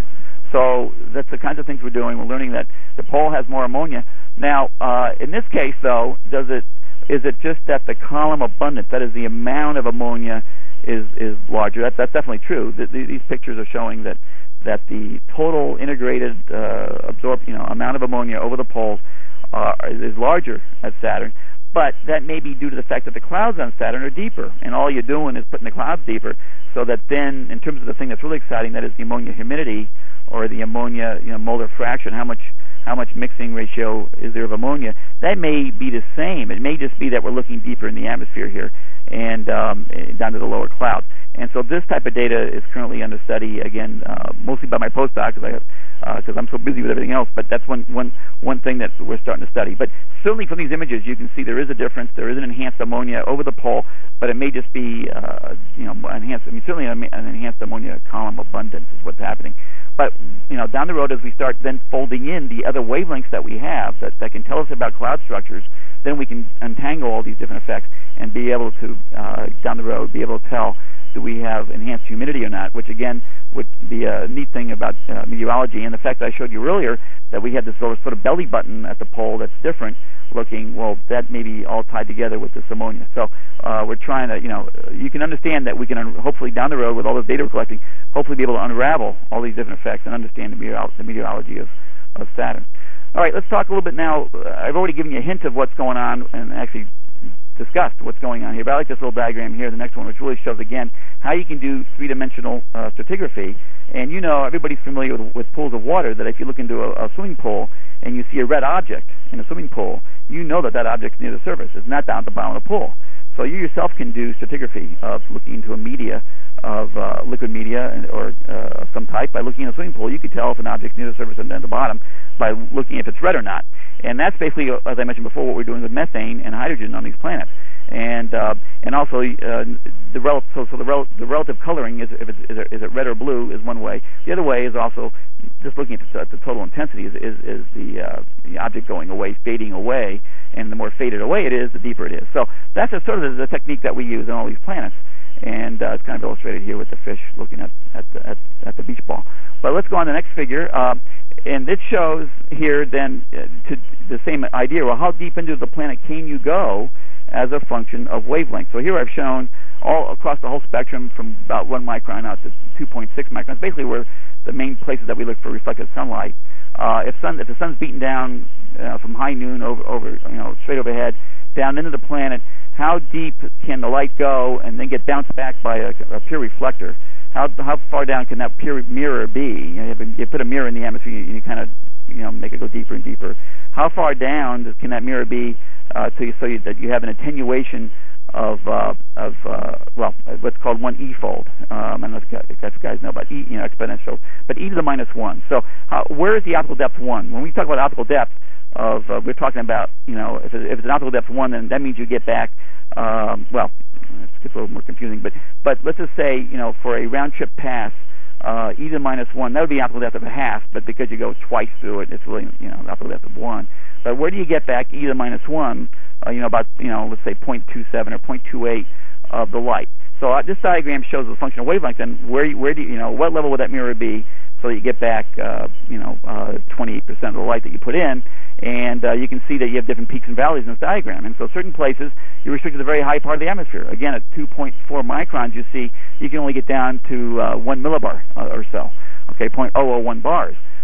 So that's the kinds of things we're doing. We're learning that the pole has more ammonia. Now, uh, in this case, though, does it is it just that the column abundance, that is the amount of ammonia, is is larger? That, that's definitely true. The, the, these pictures are showing that that the total integrated uh, absorbed, you know, amount of ammonia over the poles uh, is larger at Saturn. But that may be due to the fact that the clouds on Saturn are deeper, and all you're doing is putting the clouds deeper. So that then, in terms of the thing that's really exciting, that is the ammonia humidity or the ammonia, you know, molar fraction, how much how much mixing ratio is there of ammonia? That may be the same. It may just be that we're looking deeper in the atmosphere here and um, down to the lower clouds. And so this type of data is currently under study, again, uh, mostly by my postdoc, because uh, I'm so busy with everything else. But that's one, one, one thing that we're starting to study. But certainly from these images, you can see there is a difference. There is an enhanced ammonia over the pole, but it may just be, uh, you know, enhanced. I mean, certainly an enhanced ammonia column abundance is what's happening. But, you know, down the road, as we start then folding in the other wavelengths that we have that, that can tell us about cloud structures, then we can untangle all these different effects and be able to, uh, down the road, be able to tell, do we have enhanced humidity or not, which, again, would be a neat thing about uh, meteorology. And the fact that I showed you earlier that we had this little sort of belly button at the pole that's different looking, well, that may be all tied together with this ammonia. So uh, we're trying to, you know, you can understand that we can un- hopefully down the road with all this data we're collecting, hopefully be able to unravel all these different effects and understand the, meteor- the meteorology of, of Saturn. All right, let's talk a little bit now. Uh, I've already given you a hint of what's going on and actually discussed what's going on here, but I like this little diagram here, the next one, which really shows, again, how you can do three-dimensional uh, stratigraphy. And you know, everybody's familiar with, with pools of water, that if you look into a, a swimming pool and you see a red object in a swimming pool, you know that that object's near the surface. It's not down at the bottom of the pool. So you yourself can do stratigraphy of looking into a media, of uh, liquid media and, or uh, some type. By looking in a swimming pool, you can tell if an object's near the surface and then at the bottom by looking if it's red or not. And that's basically, as I mentioned before, what we're doing with methane and hydrogen on these planets. And uh, and also uh, the rel- so so the rel- the relative coloring is if it's is it, is it red or blue is one way. The other way is also just looking at the, at the total intensity is is, is the uh, the object going away, fading away, and the more faded away it is, the deeper it is. So that's a, sort of the, the technique that we use on all these planets. And uh, it's kind of illustrated here with the fish looking at at the, at, at the beach ball. But let's go on to the next figure. Uh, and it shows here then uh, to the same idea. Well, how deep into the planet can you go as a function of wavelength? So here I've shown all across the whole spectrum from about one micron out to two point six microns, basically where the main places that we look for reflected sunlight. Uh, if sun if the sun's beaten down uh, from high noon over over you know straight overhead down into the planet, how deep can the light go and then get bounced back by a, a pure reflector? How how far down can that pure mirror be? You know, you, have a, you put a mirror in the atmosphere, and you, you kind of you know make it go deeper and deeper. How far down can that mirror be uh, to so you, that you have an attenuation of uh, of uh, well, what's called one e-fold. Um, I don't know if you guys know about e, you know, exponential, but e to the minus one. So how, where is the optical depth one? When we talk about optical depth, of uh, we're talking about, you know, if, it, if it's an optical depth one, then that means you get back, um, well, it gets a little more confusing, but but let's just say, you know, for a round trip pass, uh, e to the minus one, that would be an optical depth of a half, but because you go twice through it, it's really, you know, the optical depth of one. But where do you get back e to the minus one? Uh, you know, about, you know, let's say zero point two seven or zero point two eight of the light. So uh, this diagram shows the function of wavelength, and where where do you, you know, what level would that mirror be so that you get back, uh, you know, uh, twenty-eight percent of the light that you put in, and uh, you can see that you have different peaks and valleys in this diagram. And so certain places you're restricted to the very high part of the atmosphere. Again, at two point four microns, you see you can only get down to uh, one millibar uh, or so, okay, zero point zero zero one bars.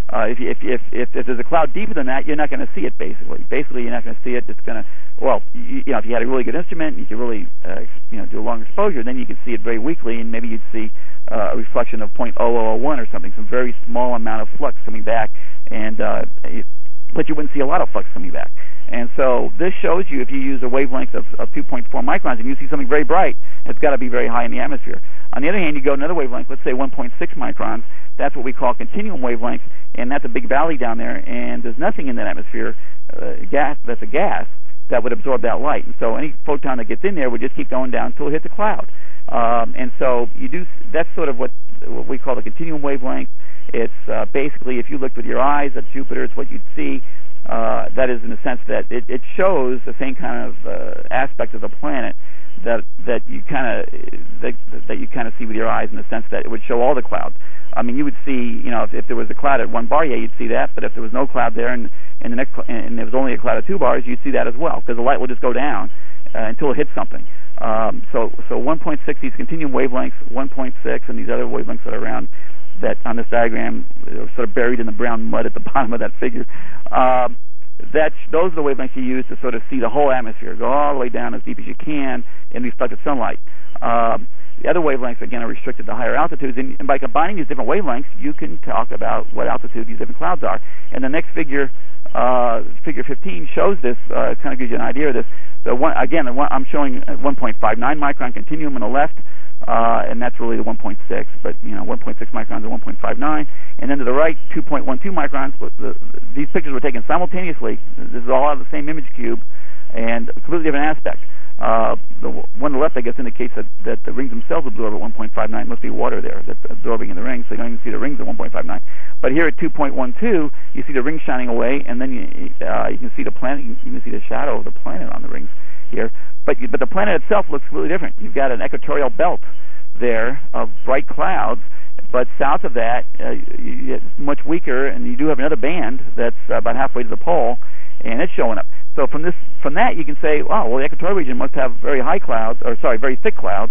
Uh, if, you, if, if, if, if there's a cloud deeper than that, you're not going to see it, basically. Basically, you're not going to see it. It's going to, well, you, you know, if you had a really good instrument and you could really, uh, you know, do a long exposure, then you could see it very weakly, and maybe you'd see uh, a reflection of zero point zero zero zero one or something, some very small amount of flux coming back, and uh, it, but you wouldn't see a lot of flux coming back. And so this shows you if you use a wavelength of, of two point four microns and you see something very bright, it's got to be very high in the atmosphere. On the other hand, you go another wavelength, let's say one point six microns, that's what we call continuum wavelength, and that's a big valley down there, and there's nothing in that atmosphere, uh, gas that's a gas, that would absorb that light. And so any photon that gets in there would just keep going down until it hits the cloud. Um, and so you do, that's sort of what, what we call the continuum wavelength. It's uh, basically, if you looked with your eyes at Jupiter, it's what you'd see. Uh, that is in the sense that it, it shows the same kind of uh, aspect of the planet that that you kind of that, that you kind of see with your eyes, in the sense that it would show all the clouds. I mean, you would see, you know, if, if there was a cloud at one bar, yeah, you'd see that. But if there was no cloud there, and and the next and there was only a cloud at two bars, you'd see that as well, because the light would just go down uh, until it hits something. Um, so so one point six, these continuum wavelengths, one point six, and these other wavelengths that are around that on this diagram, are sort of buried in the brown mud at the bottom of that figure. Um, that's, those are the wavelengths you use to sort of see the whole atmosphere, go all the way down as deep as you can in reflected sunlight. Um, the other wavelengths, again, are restricted to higher altitudes, and, and by combining these different wavelengths, you can talk about what altitude these different clouds are. And the next figure, uh, figure fifteen, shows this, uh, kind of gives you an idea of this. So one, again, the one, I'm showing one point five nine micron continuum on the left, Uh, and that's really the one point six, but you know, one point six microns and one point five nine, and then to the right, two point one two microns. But the, the, these pictures were taken simultaneously. This is all out of the same image cube, and a completely different aspect. Uh, the one on the left, I guess, indicates that, that the rings themselves absorb at one point five nine. Must be water there that's absorbing in the rings, so you don't even see the rings at one point five nine. But here at two point one two, you see the rings shining away, and then you, uh, you can see the planet. You can see the shadow of the planet on the rings here. But but the planet itself looks completely different. You've got an equatorial belt there of bright clouds, but south of that, uh, it's much weaker, and you do have another band that's uh, about halfway to the pole, and it's showing up. So from this, from that, you can say, wow, well, the equatorial region must have very high clouds, or sorry, very thick clouds,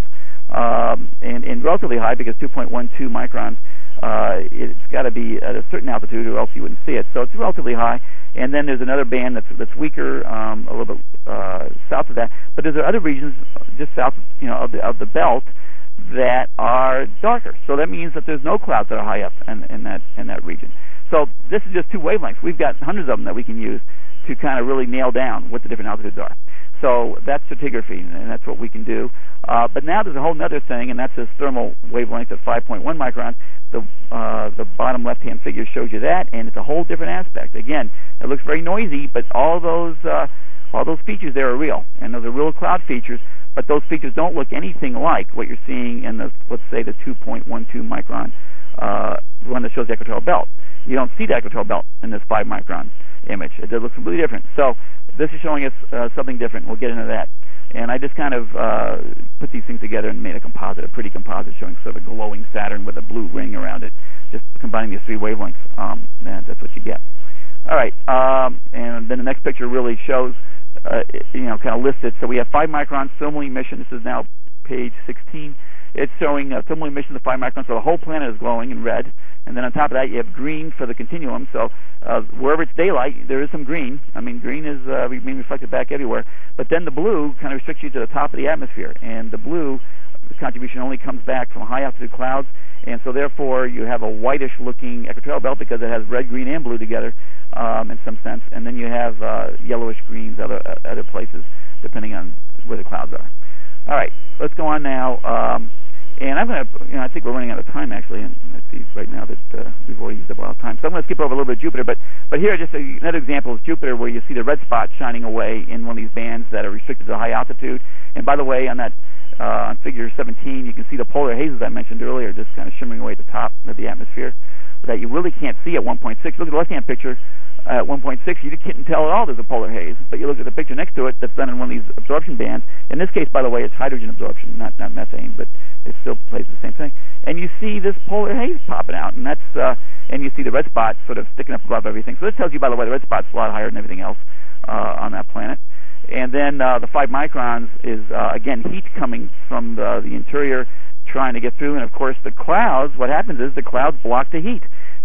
um, and, and relatively high, because two point one two microns, uh, it's got to be at a certain altitude, or else you wouldn't see it. So it's relatively high. And then there's another band that's that's weaker, um, a little bit uh, south of that. But there's other regions just south, you know, of the of the belt that are darker. So that means that there's no clouds that are high up in, in that in that region. So this is just two wavelengths. We've got hundreds of them that we can use to kind of really nail down what the different altitudes are. So that's stratigraphy, and that's what we can do. Uh, but now there's a whole other thing, and that's this thermal wavelength at five point one microns. The uh, the bottom left-hand figure shows you that, and it's a whole different aspect. Again, it looks very noisy, but all those uh, all those features there are real, and those are real cloud features. But those features don't look anything like what you're seeing in the, let's say, the two point one two micron uh, one that shows the equatorial belt. You don't see the equatorial belt in this five micron image. It does look completely different. So this is showing us uh, something different. We'll get into that. And I just kind of uh, put these things together and made a composite, a pretty composite, showing sort of a glowing Saturn with a blue ring around it, just combining these three wavelengths. Um, and that's what you get. All right. Um, and then the next picture really shows, uh, you know, kind of listed. So we have five microns thermal emission. This is now page sixteen. It's showing uh, thermal emission of five microns, so the whole planet is glowing in red. And then on top of that, you have green for the continuum. So uh, wherever it's daylight, there is some green. I mean, green is uh, being reflected back everywhere. But then the blue kind of restricts you to the top of the atmosphere. And the blue, the contribution only comes back from high-altitude clouds. And so therefore, you have a whitish-looking equatorial belt because it has red, green, and blue together um, in some sense. And then you have uh, yellowish greens other uh, other places, depending on where the clouds are. All right, let's go on now. Um, And I'm going to, you know, I think we're running out of time, actually, and I see right now that uh, we've already used up a lot of time. So I'm going to skip over a little bit of Jupiter, but but here, just a, another example of Jupiter where you see the red spot shining away in one of these bands that are restricted to high altitude. And by the way, on that, uh, on figure seventeen, you can see the polar hazes I mentioned earlier just kind of shimmering away at the top of the atmosphere that you really can't see at one point six. Look at the left-hand picture. Uh, at one point six, you can't tell at all there's a polar haze, but you look at the picture next to it that's done in one of these absorption bands. In this case, by the way, it's hydrogen absorption, not not methane, but it still plays the same thing. And you see this polar haze popping out, and that's uh, and you see the red spot sort of sticking up above everything. So this tells you, by the way, the red spot's a lot higher than everything else uh, on that planet. And then uh, the five microns is uh, again heat coming from the, the interior, trying to get through. And of course, the clouds. What happens is the clouds block the heat.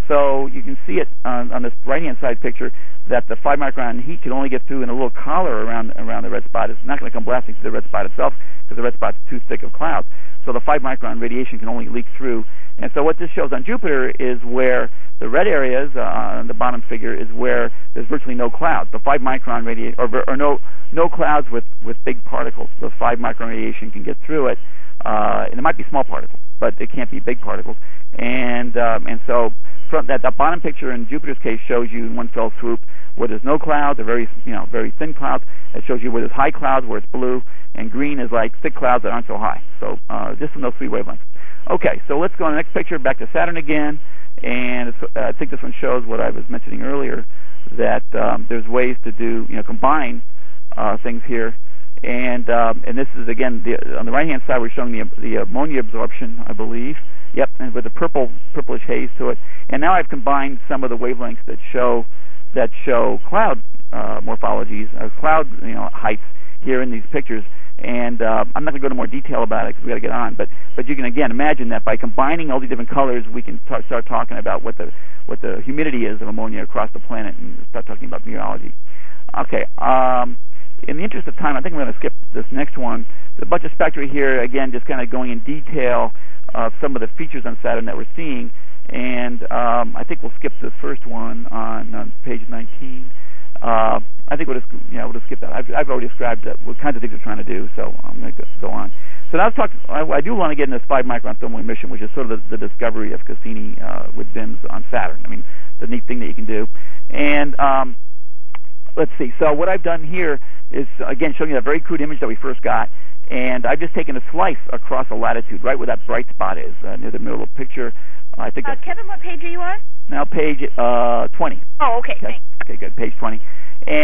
So you can see it on, on this right-hand side picture that the five micron heat can only get through in a little collar around around the red spot. It's not going to come blasting through the red spot itself because the red spot's too thick of clouds. So the five micron radiation can only leak through. And so what this shows on Jupiter is where the red areas uh, on the bottom figure is where there's virtually no clouds. The five micron radiation, or, or no no clouds with, with big particles. The five micron radiation can get through it, uh, and it might be small particles, but it can't be big particles. And um, and so from that, that bottom picture in Jupiter's case shows you in one fell swoop where there's no clouds, or very you know very thin clouds. It shows you where there's high clouds, where it's blue, and green is like thick clouds that aren't so high. So uh, just in those three wavelengths. Okay, so let's go on the next picture, back to Saturn again, and it's, uh, I think this one shows what I was mentioning earlier, that um, there's ways to do, you know, combine uh, things here, and um, and this is again the, on the right-hand side we're showing the the ammonia absorption, I believe. Yep, and with the purple purplish haze to it, and now I've combined some of the wavelengths that show that show cloud uh, morphologies, uh, cloud you know heights here in these pictures. And uh, I'm not going to go into more detail about it because we got to get on. But but you can again imagine that by combining all these different colors, we can t- start talking about what the what the humidity is of ammonia across the planet and start talking about meteorology. Okay. Um, in the interest of time, I think I'm going to skip this next one. There's a bunch of spectra here. Again, just kind of going in detail of some of the features on Saturn that we're seeing. And um, I think we'll skip this first one on, on page nineteen. Uh, I think we'll just, you know, we'll just skip that. I've, I've already described that, what kinds of things we're trying to do, so I'm going to go on. So now let's talk, I, I do want to get into this five micron thermal emission, which is sort of the, the discovery of Cassini uh, with B I Ms on Saturn. I mean, the neat thing that you can do. And um, let's see. So what I've done here is, again, showing you that very crude image that we first got. And I've just taken a slice across a latitude, right where that bright spot is, uh, near the middle of the picture. Uh, I think uh, Kevin, what page are you on? Now page uh, twenty. Oh, okay, okay. thanks. Okay, good. Page twenty. And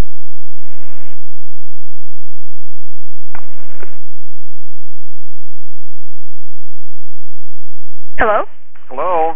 Hello? Hello?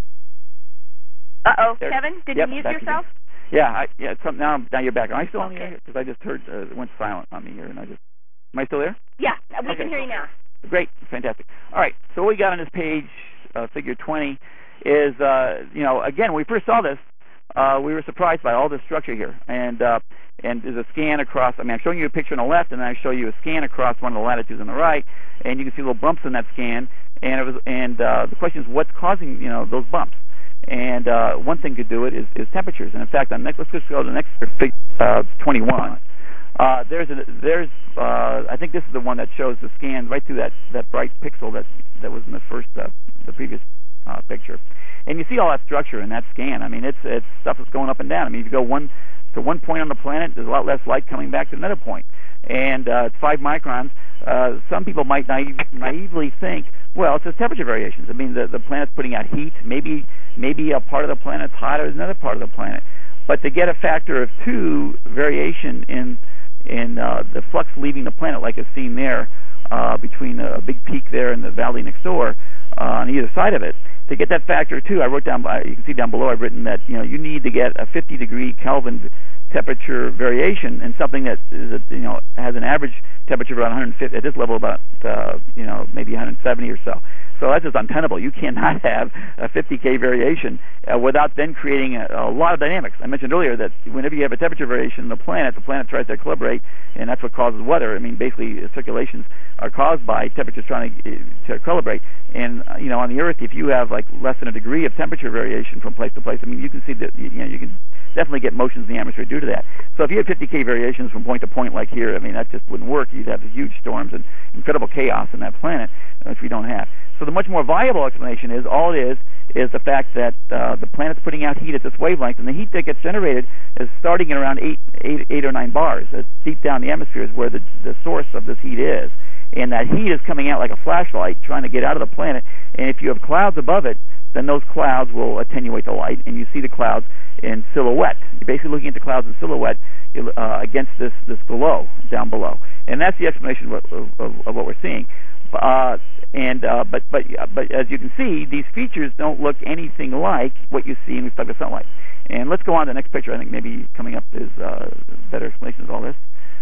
Uh-oh. There. Kevin, did Yep, you mute back yourself? again. Yeah, I, yeah. Some, now, now you're back. Am I still on the Okay. air? Because I just heard uh, it went silent on me here, and I just. Am I still there? Yeah, we Okay. can hear you now. Great, fantastic. All right, so what we got on this page, uh, figure twenty, is uh, you know again when we first saw this, uh, we were surprised by all this structure here, and uh, and there's a scan across. I mean, I'm showing you a picture on the left, and then I show you a scan across one of the latitudes on the right, and you can see little bumps in that scan. And it was, and uh, the question is, what's causing you know those bumps? And uh, one thing to do it is, is temperatures. And in fact, on next, let's just go to the next figure, uh, twenty-one. Uh, there's a, there's uh, I think this is the one that shows the scan right through that, that bright pixel that that was in the first uh, the previous uh, picture, and you see all that structure in that scan. I mean, it's it's stuff that's going up and down. I mean, if you go one to one point on the planet, there's a lot less light coming back to another point, and uh, it's five microns. Uh, some people might naive, naively think, well, it's just temperature variations. I mean, the the planet's putting out heat. Maybe maybe a part of the planet's hotter than another part of the planet, but to get a factor of two variation in in uh, the flux leaving the planet, like is seen there uh, between a big peak there and the valley next door uh, on either side of it. To get that factor two, I wrote down. You can see down below. I've written that you know you need to get a fifty degree Kelvin temperature variation, and something that is a, you know has an average temperature of about one hundred fifty at this level, about uh, you know maybe one hundred seventy or so. So that's just untenable. You cannot have a fifty K variation uh, without then creating a, a lot of dynamics. I mentioned earlier that whenever you have a temperature variation in the planet, the planet tries to equilibrate, and that's what causes weather. I mean, basically, circulations are caused by temperatures trying to, to equilibrate. And uh, you know, on the Earth, if you have like less than a degree of temperature variation from place to place, I mean, you can see that you know you can definitely get motions in the atmosphere due to that. So if you had fifty K variations from point to point like here, I mean, that just wouldn't work. You'd have huge storms and incredible chaos in that planet, which we don't have. So the much more viable explanation is all it is is the fact that uh, the planet's putting out heat at this wavelength, and the heat that gets generated is starting at around eight, eight, eight or nine bars. It's deep down in the atmosphere is where the, the source of this heat is. And that heat is coming out like a flashlight trying to get out of the planet. And if you have clouds above it, then those clouds will attenuate the light, and you see the clouds in silhouette. You're basically looking at the clouds in silhouette uh, against this, this glow down below. And that's the explanation of, of, of, of what we're seeing. Uh, and uh, but but but as you can see, these features don't look anything like what you see in reflected sunlight. And let's go on to the next picture. I think maybe coming up is uh, better explanation of all this.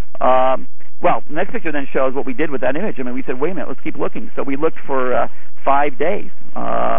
Um, well, the next picture then shows what we did with that image. I mean, we said, wait a minute, let's keep looking. So we looked for uh, five days. Uh,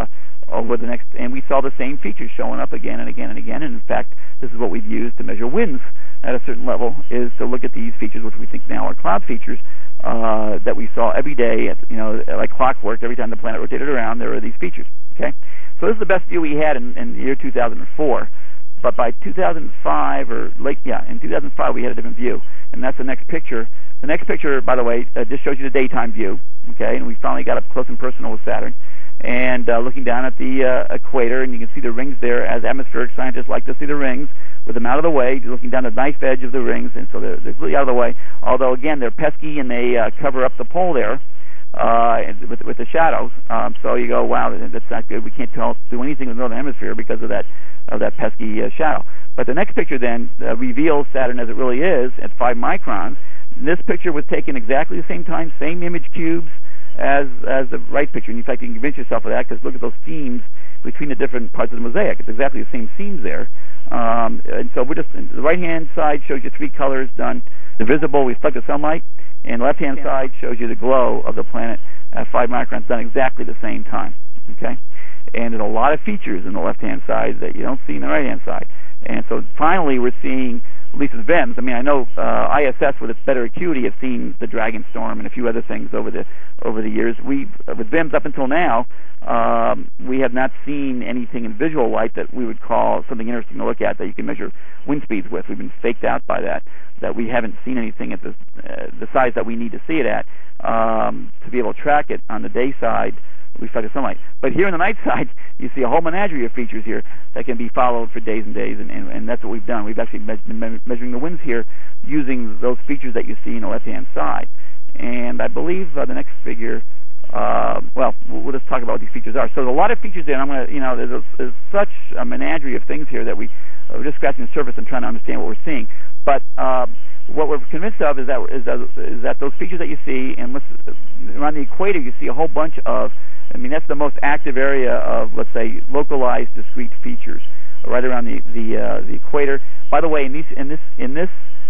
over the next, and we saw the same features showing up again and again and again. And in fact, this is what we've used to measure winds at a certain level, is to look at these features, which we think now are cloud features, uh, that we saw every day, at, you know, like clockwork. Every time the planet rotated around, there were these features. Okay, so this is the best view we had in, in the year two thousand four. But by two thousand five, or late, yeah, in two thousand five, we had a different view, and that's the next picture. The next picture, by the way, uh, just shows you the daytime view. Okay, and we finally got up close and personal with Saturn, and uh, looking down at the uh, equator, and you can see the rings there, as atmospheric scientists like to see the rings, with them out of the way. You're looking down the knife edge of the rings, and so they're, they're completely out of the way. Although, again, they're pesky, and they uh, cover up the pole there uh, with, with the shadows. Um, so you go, wow, that's not good. We can't tell, do anything with the northern hemisphere because of that of that pesky uh, shadow. But the next picture then uh, reveals Saturn as it really is at five microns. This picture was taken exactly the same time, same image cubes as as the right picture. And in fact, you can convince yourself of that because look at those seams between the different parts of the mosaic. It's exactly the same seams there. Um, and so we're just, the right-hand side shows you three colors done, the visible, reflected sunlight, and the left-hand yeah. side shows you the glow of the planet at five microns done exactly the same time. Okay, and there's a lot of features in the left-hand side that you don't see in the right-hand side. And so finally we're seeing, at least with V I M S, I mean, I know uh, I S S with its better acuity has seen the Dragon Storm and a few other things over the over the years. We've, with V I M S up until now, um, we have not seen anything in visual light that we would call something interesting to look at that you can measure wind speeds with. We've been faked out by that, that we haven't seen anything at the, uh, the size that we need to see it at um, to be able to track it on the day side, reflected sunlight. But here on the night side, you see a whole menagerie of features here that can be followed for days and days, and, and, and that's what we've done. We've actually me been measuring the winds here using those features that you see on the left-hand side. And I believe uh, the next figure, uh, well, we'll just talk about what these features are. So there's a lot of features there, and I'm going to, you know, there's, a, there's such a menagerie of things here that we, uh, we're just scratching the surface and trying to understand what we're seeing. But uh, what we're convinced of is that, is that, is that those features that you see, and let's, around the equator, you see a whole bunch of, I mean, that's the most active area of, let's say, localized discrete features, right around the the, uh, the equator. By the way, in, these, in this in this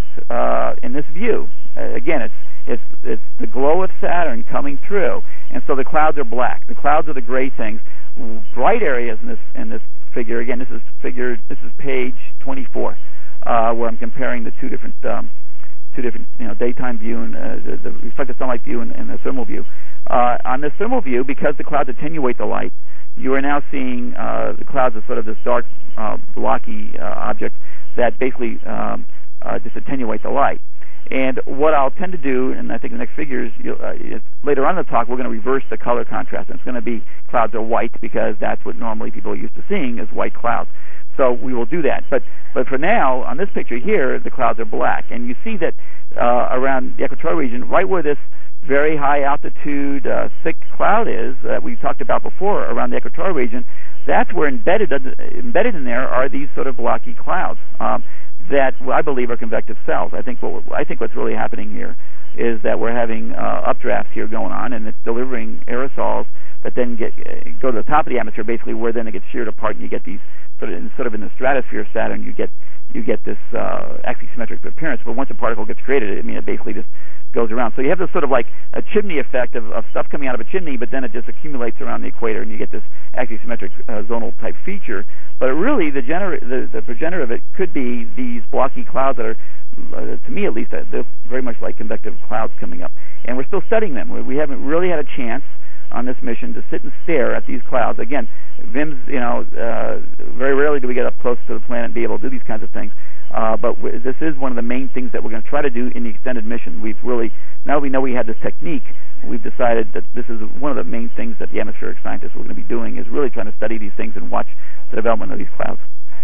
uh, in this view, uh, again, it's it's it's the glow of Saturn coming through, and so the clouds are black. The clouds are the gray things. Bright areas in this in this figure. Again, this is figure. This is page twenty-four, uh, where I'm comparing the two different. Um, two different, you know, daytime view and uh, the, the reflected sunlight view and, and the thermal view. Uh, on the thermal view, because the clouds attenuate the light, you are now seeing uh, the clouds as sort of this dark, uh, blocky uh, object that basically um, uh, just attenuate the light. And what I'll tend to do, and I think the next figures, you'll, uh, later on in the talk, we're going to reverse the color contrast. And it's going to be clouds are white because that's what normally people are used to seeing is white clouds. So we will do that. But but for now, on this picture here, the clouds are black. And you see that uh, around the equatorial region, right where this very high altitude uh, thick cloud is that we talked about before around the equatorial region, that's where embedded embedded in there are these sort of blocky clouds um, that I believe are convective cells. I think what I think what's really happening here is that we're having uh, updrafts here going on, and it's delivering aerosols that then get uh, go to the top of the atmosphere, basically, where then they get sheared apart, and you get these sort of in, sort of in the stratosphere of Saturn, you get you get this uh, axisymmetric appearance. But once a particle gets created, I mean, it basically just goes around. So you have this sort of like a chimney effect of, of stuff coming out of a chimney, but then it just accumulates around the equator, and you get this axisymmetric uh, zonal type feature. But really, the, gener- the, the progenitor of it could be these blocky clouds that are, uh, to me at least, uh, they're very much like convective clouds coming up. And we're still studying them. We, we haven't really had a chance on this mission to sit and stare at these clouds. Again, V I M S, you know, uh, very rarely do we get up close to the planet and be able to do these kinds of things. Uh, but w- this is one of the main things that we're going to try to do in the extended mission. We've really, now that we know we have this technique, we've decided that this is one of the main things that the atmospheric scientists are going to be doing, is really trying to study these things and watch the development of these clouds.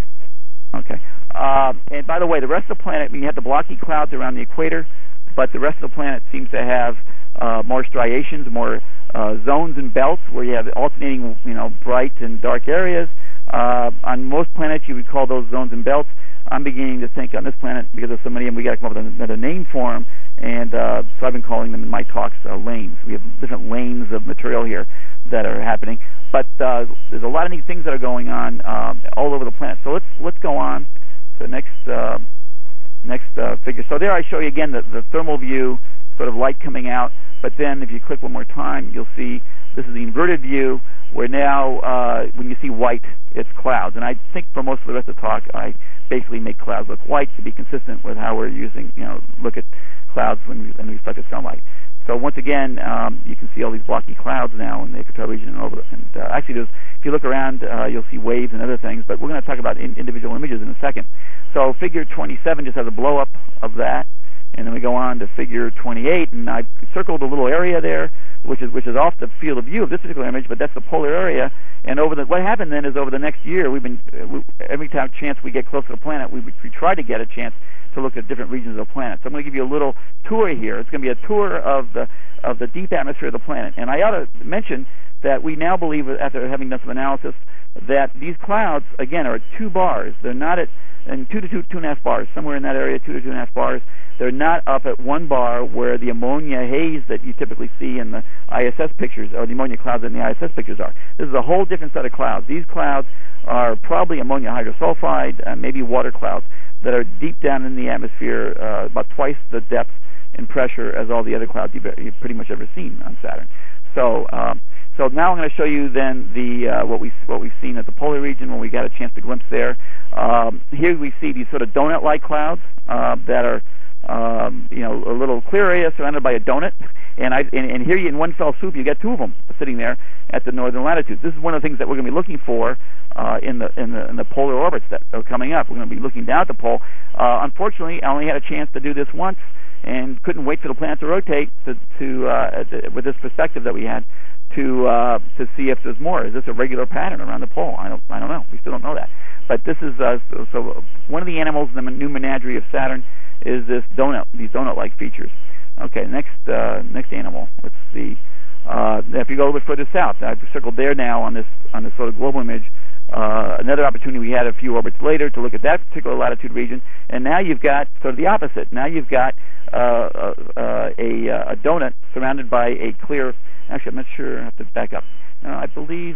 Okay. Uh, and by the way, the rest of the planet, we have the blocky clouds around the equator, but the rest of the planet seems to have uh, more striations, more uh, zones and belts where you have alternating, you know, bright and dark areas. Uh, on most planets, you would call those zones and belts. I'm beginning to think on this planet, because there's so many of them, we got to come up with another name for them, and uh, so I've been calling them in my talks uh, lanes. We have different lanes of material here that are happening, but uh, there's a lot of neat things that are going on um, all over the planet. So let's let's go on to the next uh, next uh, figure. So there I show you again the, the thermal view, sort of light coming out, but then if you click one more time, you'll see This is the inverted view, where now uh, when you see white, it's clouds. And I think for most of the rest of the talk, I basically make clouds look white to be consistent with how we're using, you know, look at clouds when we, when we reflect sunlight. So once again, um, you can see all these blocky clouds now in the equatorial region and over. And uh, actually, there's, if you look around, uh, you'll see waves and other things. But we're going to talk about in individual images in a second. So figure twenty-seven just has a blow up of that, and then we go on to figure twenty-eight, and I circled a little area there, which is which is off the field of view of this particular image, but that's the polar area. And over the what happened then is over the next year, we've been we, every time chance we get close to the planet, we we try to get a chance to look at different regions of the planet. So I'm going to give you a little tour here. It's going to be a tour of the of the deep atmosphere of the planet. And I ought to mention that we now believe, after having done some analysis, that these clouds again are at two bars. They're not at and two to two two and a half bars, somewhere in that area, two to two and a half bars. They're not up at one bar where the ammonia haze that you typically see in the I S S pictures, or the ammonia clouds in the I S S pictures are. This is a whole different set of clouds. These clouds are probably ammonia hydrosulfide, uh, maybe water clouds, that are deep down in the atmosphere, uh, about twice the depth and pressure as all the other clouds you've, you've pretty much ever seen on Saturn. So, um, so now I'm going to show you then the uh, what we what we've seen at the polar region when we got a chance to glimpse there. Um, here we see these sort of donut-like clouds uh, that are, um, you know, a little clear area surrounded by a donut, and I and, and here you, in one fell swoop you get two of them sitting there at the northern latitudes. This is one of the things that we're going to be looking for uh, in the in the in the polar orbits that are coming up. We're going to be looking down at the pole. Uh, unfortunately, I only had a chance to do this once, and couldn't wait for the planet to rotate to, to uh, with this perspective that we had to uh, to see if there's more. Is this a regular pattern around the pole? I don't I don't know. We still don't know that. But this is uh, so, so one of the animals in the new menagerie of Saturn is this donut, these donut-like features. Okay, next uh, next animal. Let's see. Uh, if you go a little bit further south, I've circled there now on this on this sort of global image. Uh, another opportunity we had a few orbits later to look at that particular latitude region, and now you've got sort of the opposite. Now you've got uh, uh, uh, a, a donut surrounded by a clear. Actually, I'm not sure. I have to back up. No, I believe.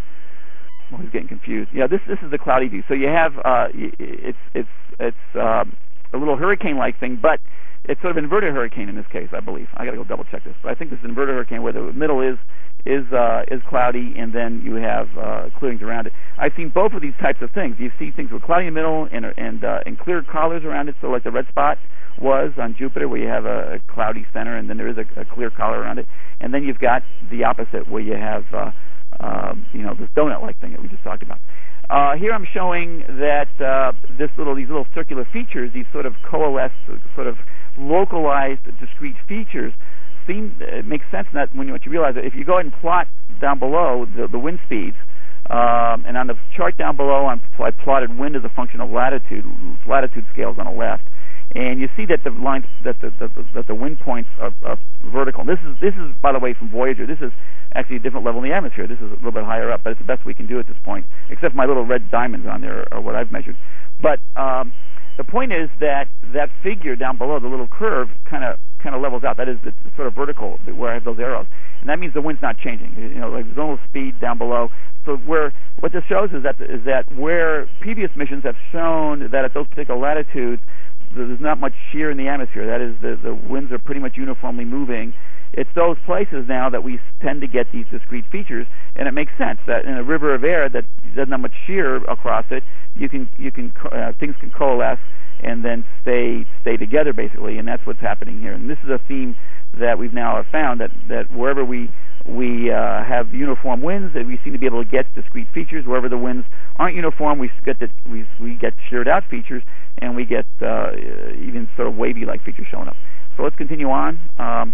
Well, he's getting confused. Yeah, this this is the cloudy view. So you have uh, it's it's it's um, a little hurricane-like thing, but it's sort of inverted hurricane in this case, I believe. I got to go double check this, but I think this is inverted hurricane where the middle is is uh, is cloudy, and then you have uh, clearings around it. I've seen both of these types of things. You see things with cloudy in the middle and and uh, and clear collars around it. So like the red spot was on Jupiter, where you have a, a cloudy center, and then there is a, a clear collar around it. And then you've got the opposite, where you have uh, Um, you know, this donut-like thing that we just talked about. Uh, here I'm showing that uh, this little, these little circular features, these sort of coalesced, sort of localized, discrete features, seem it makes sense that when you, when you realize that if you go ahead and plot down below the, the wind speeds, um, and on the chart down below, I'm, I plotted wind as a function of latitude, latitude scales on the left. And you see that the lines, that the, the, the that the wind points are, are vertical. This is this is by the way from Voyager. This is actually a different level in the atmosphere. This is a little bit higher up, but it's the best we can do at this point. Except my little red diamonds on there are what I've measured. But um, the point is that that figure down below, the little curve, kind of kind of levels out. That is the sort of vertical where I have those arrows, and that means the wind's not changing. You know, like zonal speed down below. So where what this shows is that is that where previous missions have shown that at those particular latitudes there's not much shear in the atmosphere. That is, the, the winds are pretty much uniformly moving. It's those places now that we tend to get these discrete features, and it makes sense that in a river of air that doesn't have much shear across it, you can you can uh, things can coalesce and then stay stay together basically, and that's what's happening here. And this is a theme that we've now found that that wherever we we uh, have uniform winds, that we seem to be able to get discrete features. Wherever the winds aren't uniform, we get the, we we get sheared out features, and we get uh, even sort of wavy-like features showing up. So let's continue on. Um,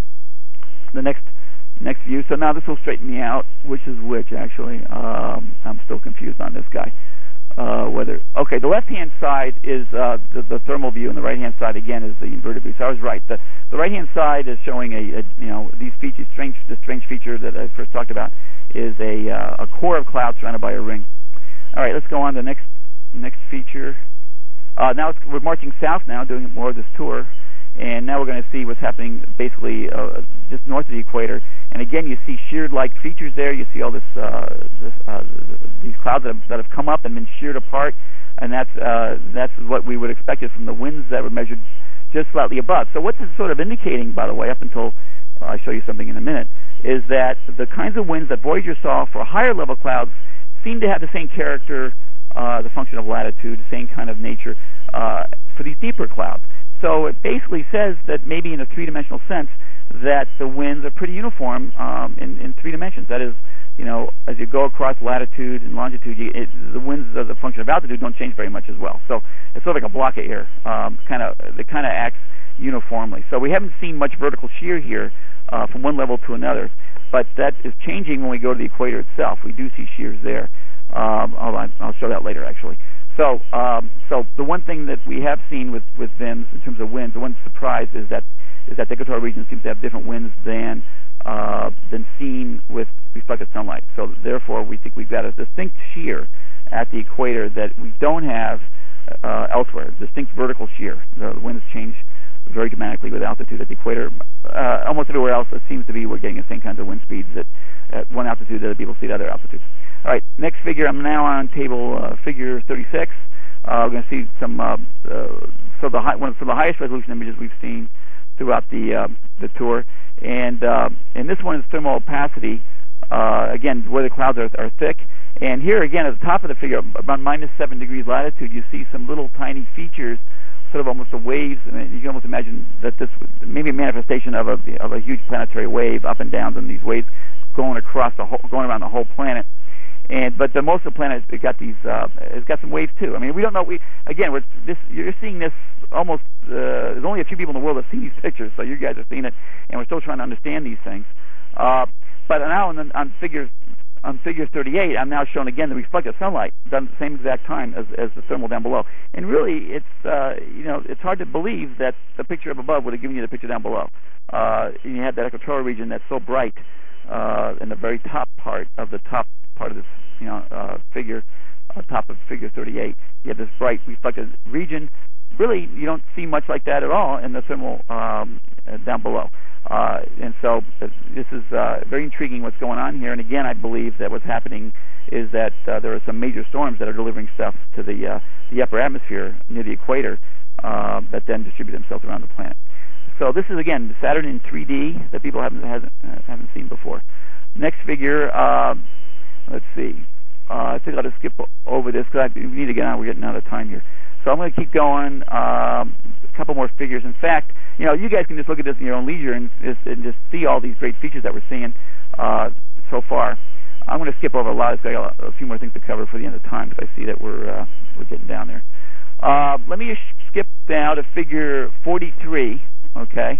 the next next view. So now this will straighten me out. Which is which, actually? Um, I'm still confused on this guy. Uh, whether okay, the left-hand side is uh, the, the thermal view, and the right-hand side again is the inverted view. So I was right. The the right-hand side is showing a, a you know these features. Strange, the strange feature that I first talked about is a uh, a core of clouds surrounded by a ring. All right, let's go on to the next next feature. Uh, now it's, we're marching south now, doing more of this tour, and now we're going to see what's happening basically uh, just north of the equator. And again, you see sheared-like features there. You see all this, uh, this uh, these clouds that have, that have come up and been sheared apart, and that's uh, that's what we would expect from the winds that were measured just slightly above. So what this is sort of indicating, by the way, up until uh, I show you something in a minute, is that the kinds of winds that Voyager saw for higher level clouds seem to have the same character, uh, the function of latitude, the same kind of nature uh, for these deeper clouds. So it basically says that maybe in a three-dimensional sense that the winds are pretty uniform um, in, in three dimensions. That is, you know, as you go across latitude and longitude, you, it, the winds as a function of altitude don't change very much as well. So it's sort of like a block of air, um, kind of that kind of acts uniformly. So we haven't seen much vertical shear here uh, from one level to another, but that is changing when we go to the equator itself. We do see shears there. Um, hold on, I'll show that later, actually. So, um, so the one thing that we have seen with with V I M S in terms of winds, the one surprise is that is that the equatorial region seems to have different winds than uh, than seen with reflected sunlight. So therefore, we think we've got a distinct shear at the equator that we don't have uh, elsewhere. Distinct vertical shear. The winds change very dramatically with altitude at the equator. Uh, almost everywhere else, it seems to be we're getting the same kinds of wind speeds at, at one altitude that other people see at other altitudes. All right, next figure. I'm now on table uh, figure thirty-six. Uh, we're going to see some uh, uh, so the high, one of so the highest resolution images we've seen throughout the uh, the tour, and uh, and this one is thermal opacity. Uh, again, where the clouds are, are thick. And here again, at the top of the figure, about minus seven degrees latitude, you see some little tiny features, sort of almost a waves. I mean, you can almost imagine that this maybe a manifestation of a of a huge planetary wave, up and down, and these waves going across the whole, going around the whole planet. And but the most of the planet it got these uh, it's got some waves too. I mean, we don't know. We again, we're this you're seeing this almost. Uh, there's only a few people in the world that see these pictures, so you guys are seeing it, and we're still trying to understand these things. Uh, but now on, on figure on figure thirty-eight, I'm now showing again the reflected sunlight done at the same exact time as as the thermal down below. And really, it's uh, you know it's hard to believe that the picture up above would have given you the picture down below. Uh, and you had that equatorial region that's so bright uh, in the very top part of the top part of this, you know, uh, figure, uh, top of figure thirty-eight. You have this bright reflected region. Really, you don't see much like that at all in the thermal um, uh, down below. Uh, and so uh, this is uh, very intriguing what's going on here. And again, I believe that what's happening is that uh, there are some major storms that are delivering stuff to the uh, the upper atmosphere near the equator uh, that then distribute themselves around the planet. So this is again Saturn in three D that people haven't hasn't, uh, haven't seen before. Next figure. Uh, Let's see. Uh, I think I'll just skip over this because we need to get on. We're getting out of time here. So I'm going to keep going. Um, a couple more figures. In fact, you know, you guys can just look at this in your own leisure and just, and just see all these great features that we're seeing uh, so far. I'm going to skip over a lot. I've got a, a few more things to cover for the end of time because I see that we're uh, we're getting down there. Uh, let me just skip now to figure forty-three. Okay.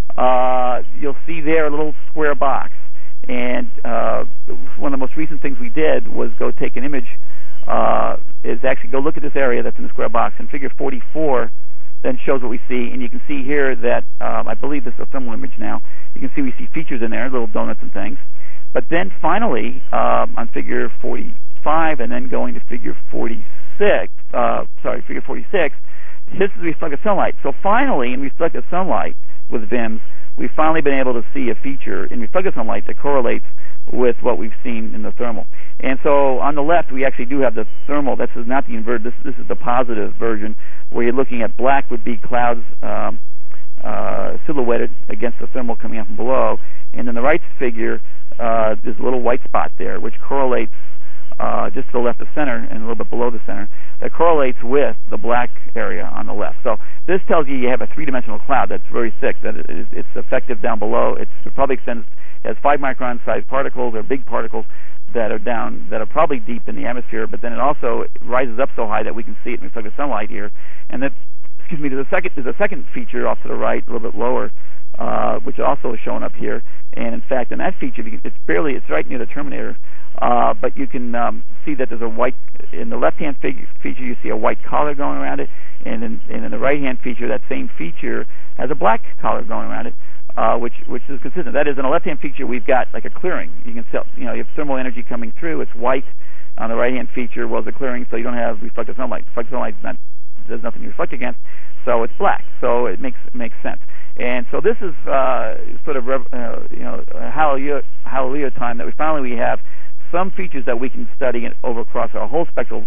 Uh, you'll see there a little square box. And uh, one of the most recent things we did was go take an image, uh, is actually go look at this area that's in the square box, and figure forty-four then shows what we see. And you can see here that, um, I believe this is a thermal image now, you can see we see features in there, little donuts and things. But then finally, um, on figure forty-five and then going to figure forty-six, uh, sorry, figure forty-six, this is reflected sunlight. So finally, in reflected sunlight with V I M S, we've finally been able to see a feature in reflected sunlight that correlates with what we've seen in the thermal. And so on the left, we actually do have the thermal. This is not the inverted. This, this is the positive version, where you're looking at black would be clouds um, uh, silhouetted against the thermal coming out from below. And in the right figure, uh, there's a little white spot there, which correlates uh, just to the left of center and a little bit below the center. That correlates with the black area on the left. So this tells you you have a three-dimensional cloud that's very thick, that it is, it's effective down below. It's, it probably extends, has five micron sized particles or big particles that are down, that are probably deep in the atmosphere, but then it also rises up so high that we can see it in reflected sunlight here. And that, excuse me, there's a second, there's a second feature off to the right, a little bit lower, uh, which also is shown up here. And in fact, in that feature, it's barely, it's right near the terminator. Uh, but you can um, see that there's a white, in the left-hand fig- feature you see a white collar going around it, and in, and in the right-hand feature, that same feature has a black collar going around it, uh, which which is consistent. That is, in the left-hand feature, we've got like a clearing. You can tell, you know, you have thermal energy coming through. It's white. On the right-hand feature, well, it's a clearing, so you don't have reflected sunlight. Reflected sunlight is not, there's nothing to reflect against, so it's black. So it makes it makes sense. And so this is uh, sort of uh, you know hallelujah, hallelujah time that we finally we have some features that we can study over across our whole spectral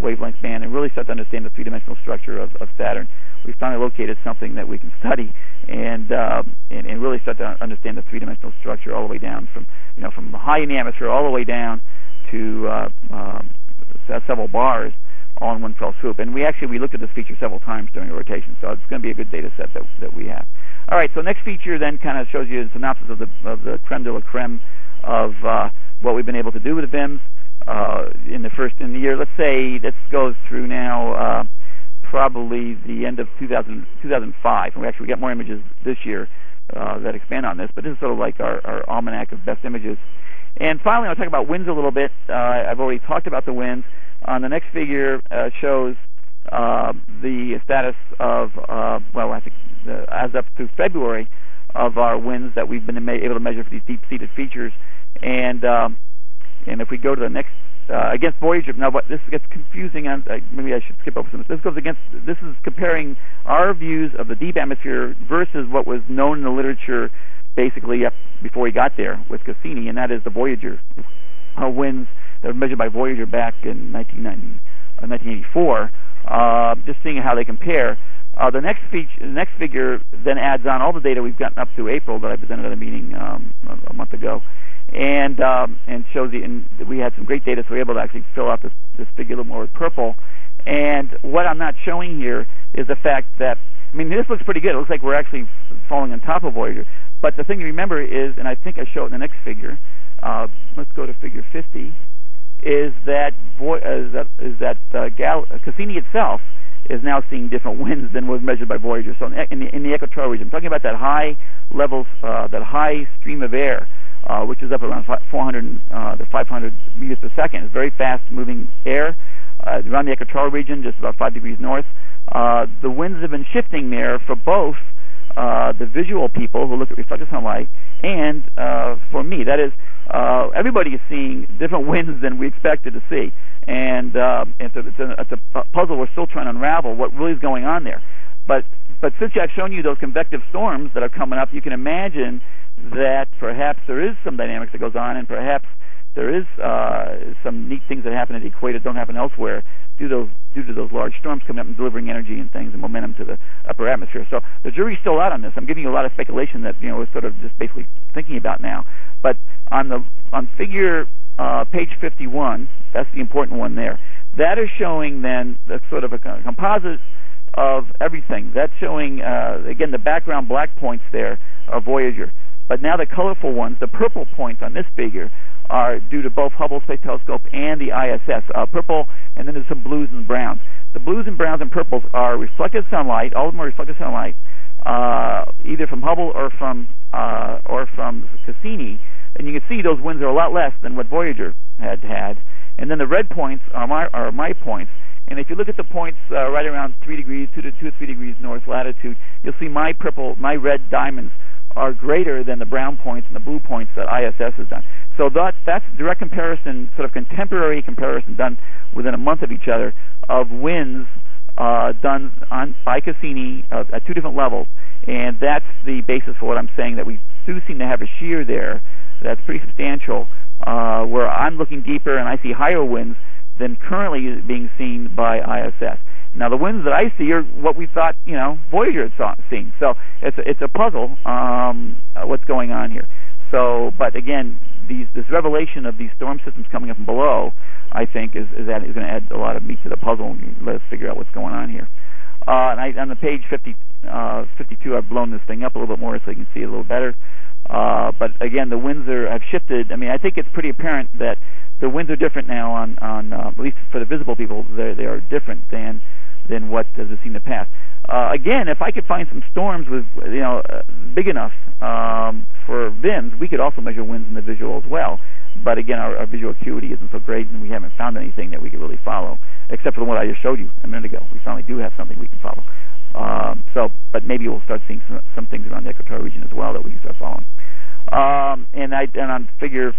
wavelength band and really start to understand the three-dimensional structure of, of Saturn. We finally located something that we can study and, uh, and and really start to understand the three-dimensional structure all the way down from you know from high in the atmosphere all the way down to uh, um, several bars, all in one fell swoop. And we actually we looked at this feature several times during the rotation, so it's going to be a good data set that that we have. All right, so next feature then kind of shows you a synopsis of the of the creme de la creme of uh, what we've been able to do with the V I Ms uh, in the first in the year. Let's say this goes through now uh, probably the end of two thousand, two thousand five, and we actually got more images this year uh, that expand on this. But this is sort of like our, our almanac of best images. And finally, I'll talk about winds a little bit. Uh, I've already talked about the winds. On the next figure uh, shows uh, the status of uh, well, I think the, as up to February of our winds that we've been able to measure for these deep-seated features. And um, and if we go to the next uh, against Voyager, now but this gets confusing. On uh, maybe I should skip over some. This goes against. This is comparing our views of the deep atmosphere versus what was known in the literature, basically up before we got there with Cassini, and that is the Voyager uh, winds that were measured by Voyager back in nineteen ninety, uh, nineteen eighty-four. Uh, just seeing how they compare. Uh, the next feature, the next figure then adds on all the data we've gotten up to April that I presented at a meeting um, a, a month ago, and um, and shows the. And we had some great data, so we were able to actually fill out this this figure a little more with purple. And what I'm not showing here is the fact that I mean this looks pretty good. It looks like we're actually falling on top of Voyager. But the thing to remember is, and I think I show it in the next figure. Uh, let's go to figure fifty. Is that Vo- uh, is that, is that uh, Gal- uh, Cassini itself is now seeing different winds than was measured by Voyager. So in the, in the, in the equatorial region, I'm talking about that high levels, uh, that high stream of air, uh, which is up around four hundred uh, to five hundred meters per second. It's very fast-moving air uh, around the equatorial region, just about five degrees north. Uh, the winds have been shifting there for both uh, the visual people who look at reflected sunlight and uh, for me. That is, uh, everybody is seeing different winds than we expected to see. And, uh, and so it's, a, it's a puzzle we're still trying to unravel what really is going on there. But but since I've shown you those convective storms that are coming up, you can imagine that perhaps there is some dynamics that goes on, and perhaps there is uh, some neat things that happen at the equator that don't happen elsewhere due to those due to those large storms coming up and delivering energy and things and momentum to the upper atmosphere. So the jury's still out on this. I'm giving you a lot of speculation that you know we're sort of just basically thinking about now. But on the on figure Uh, page fifty-one, that's the important one there. That is showing then the sort of a composite of everything. That's showing, uh, again, the background black points there are Voyager. But now the colorful ones, the purple points on this figure, are due to both Hubble Space Telescope and the I S S. Uh, purple, and then there's some blues and browns. The blues and browns and purples are reflected sunlight. All of them are reflected sunlight, uh, either from Hubble or from uh, or from Cassini. And you can see those winds are a lot less than what Voyager had had. And then the red points are my are my points. And if you look at the points uh, right around three degrees, two to two or three degrees north latitude, you'll see my purple, my red diamonds are greater than the brown points and the blue points that I S S has done. So that that's direct comparison, sort of contemporary comparison done within a month of each other of winds uh, done on by Cassini uh, at two different levels. And that's the basis for what I'm saying, that we do seem to have a shear there that's pretty substantial, uh, where I'm looking deeper and I see higher winds than currently being seen by I S S. Now, the winds that I see are what we thought, you know, Voyager had saw, seen. So it's a, it's a puzzle, um, uh, what's going on here. So, but again, these, this revelation of these storm systems coming up from below, I think, is is, that is going to add a lot of meat to the puzzle and let us figure out what's going on here. Uh, and I, on the page fifty, uh, fifty-two, I've blown this thing up a little bit more so you can see it a little better. Uh, but again, the winds are have shifted. I mean, I think it's pretty apparent that the winds are different now. On on uh, at least for the visible people, they they are different than than what has been seen in the past. Uh, again, if I could find some storms with you know uh, big enough um, for V I Ms, we could also measure winds in the visual as well. But again, our, our visual acuity isn't so great, and we haven't found anything that we could really follow, except for the one I just showed you a minute ago. We finally do have something we can follow. Um, so, but maybe we'll start seeing some, some things around the equatorial region as well that we can start following. Um, and I and on figure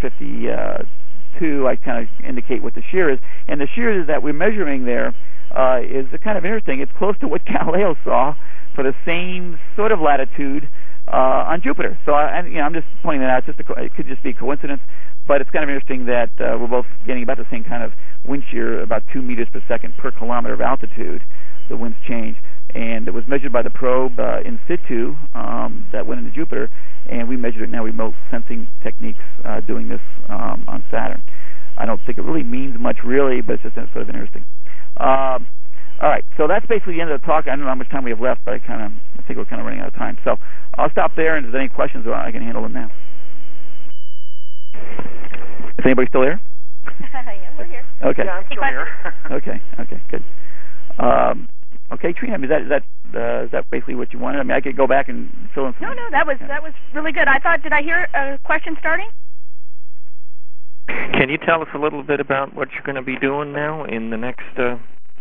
fifty-two, I kind of indicate what the shear is, and the shear that we're measuring there uh, is a kind of interesting. It's close to what Galileo saw for the same sort of latitude uh, on Jupiter. So, I, and, you know, I'm just pointing that out. Just a, it could just be a coincidence, but it's kind of interesting that uh, we're both getting about the same kind of wind shear, about two meters per second per kilometer of altitude. The winds change, and it was measured by the probe uh, in situ um, that went into Jupiter, and we measured it now. Remote sensing techniques uh, doing this um, on Saturn. I don't think it really means much, really, but it's just sort of interesting. Um, all right, so that's basically the end of the talk. I don't know how much time we have left, but I kind of I think we're kind of running out of time. So I'll stop there, and if there's any questions, I can handle them now. Is anybody still there? Yeah, we're here. Okay. Yeah, I'm still here. okay. Okay. Good. Um, okay, Trina. I mean, is that is that uh, is that basically what you wanted? I mean, I could go back and fill in some. No, no, that was yeah. that was really good. I thought, did I hear a question starting? Can you tell us a little bit about what you're going to be doing now in the next uh,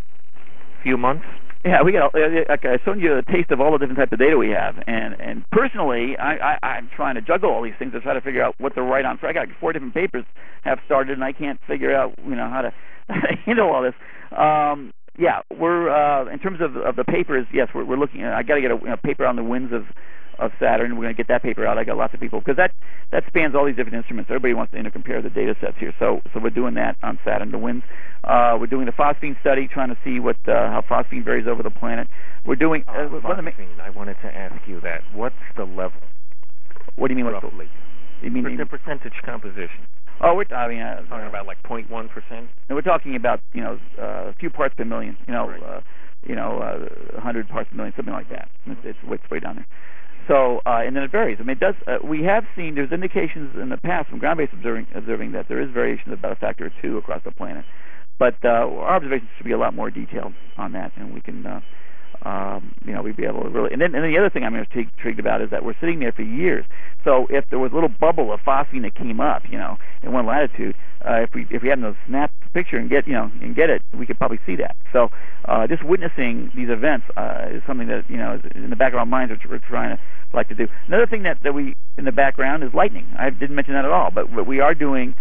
few months? Yeah, we got. Okay, I showed you a taste of all the different types of data we have, and and personally, I, I I'm trying to juggle all these things to try to figure out what to write on. So I got four different papers have started, and I can't figure out you know how to, how to handle all this. Um, yeah, we're uh, in terms of of the papers. Yes, we're we're looking. I got to get a you know, paper on the winds of. of Saturn. We're going to get that paper out. I got lots of people because that that spans all these different instruments. Everybody wants to intercompare the data sets here, so so we're doing that on Saturn. The winds. Uh, we're doing the phosphine study, trying to see what uh, how phosphine varies over the planet. We're doing. Uh, Uh, one of the ma- phosphine, I wanted to ask you that. What's the level? what do you mean? What's roughly? the, you mean the you- percentage composition? Oh, we're I mean uh, Talking about like zero point one percent. no, we're talking about you know uh, a few parts per million. You know, Right. uh, you know, uh, one hundred parts per million, something like that. It's, it's, it's way down there. So, uh, and then it varies. I mean, it does. Uh, we have seen there's indications in the past from ground-based observing, observing that there is variation of about a factor of two across the planet. But uh, our observations should be a lot more detailed on that, and we can, uh, um, you know, we'd be able to really. And then, and then the other thing I'm intrigued about is that we're sitting there for years. So if there was a little bubble of phosphine that came up, you know, in one latitude, uh, if we if we had to snap the picture and get you know and get it, we could probably see that. So uh, just witnessing these events uh, is something that you know is in the back of our minds, which we're trying to like to do. Another thing that, that we in the background is lightning. I didn't mention that at all, but what we are doing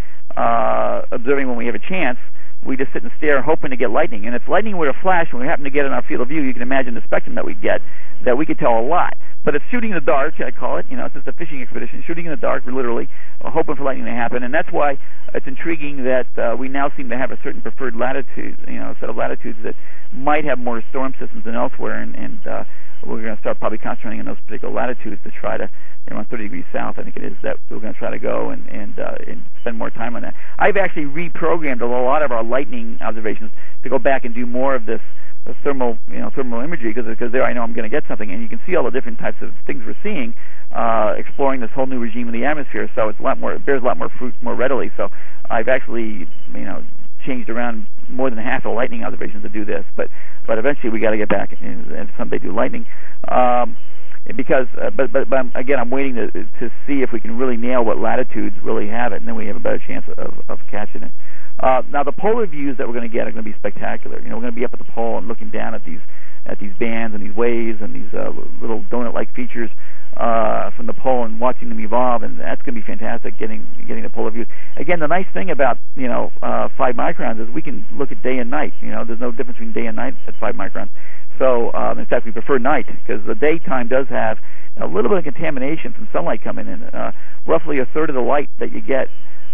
uh, observing when we have a chance. We just sit and stare, hoping to get lightning. And if lightning were to flash and we happen to get in our field of view, you can imagine the spectrum that we'd get. That we could tell a lot. But it's shooting in the dark, I call it. You know, it's just a fishing expedition, shooting in the dark, literally, uh, hoping for lightning to happen. And that's why it's intriguing that uh, we now seem to have a certain preferred latitude, you know, set of latitudes that might have more storm systems than elsewhere. And, and uh, we're going to start probably concentrating on those particular latitudes to try to, you know, around thirty degrees south, I think it is, that we're going to try to go and and, uh, and spend more time on that. I've actually reprogrammed a lot of our lightning observations to go back and do more of this the thermal, you know, thermal imagery, because because there I know I'm going to get something, and you can see all the different types of things we're seeing, uh, exploring this whole new regime in the atmosphere. So it's a lot more, it bears a lot more fruit more readily. So I've actually, you know, changed around more than half the lightning observations to do this, but but eventually we got to get back and, and someday do lightning. Um, because, uh, but, but but again, I'm waiting to to see if we can really nail what latitudes really have it, and then we have a better chance of of catching it. Uh, now, the polar views that we're going to get are going to be spectacular. You know, we're going to be up at the pole and looking down at these at these bands and these waves and these uh, little donut-like features uh, from the pole and watching them evolve, and that's going to be fantastic. Getting getting the polar views. Again, the nice thing about you know uh, five microns is we can look at day and night. You know, there's no difference between day and night at five microns. So, um, in fact, we prefer night because the daytime does have a little bit of contamination from sunlight coming in. Uh, roughly a third of the light that you get,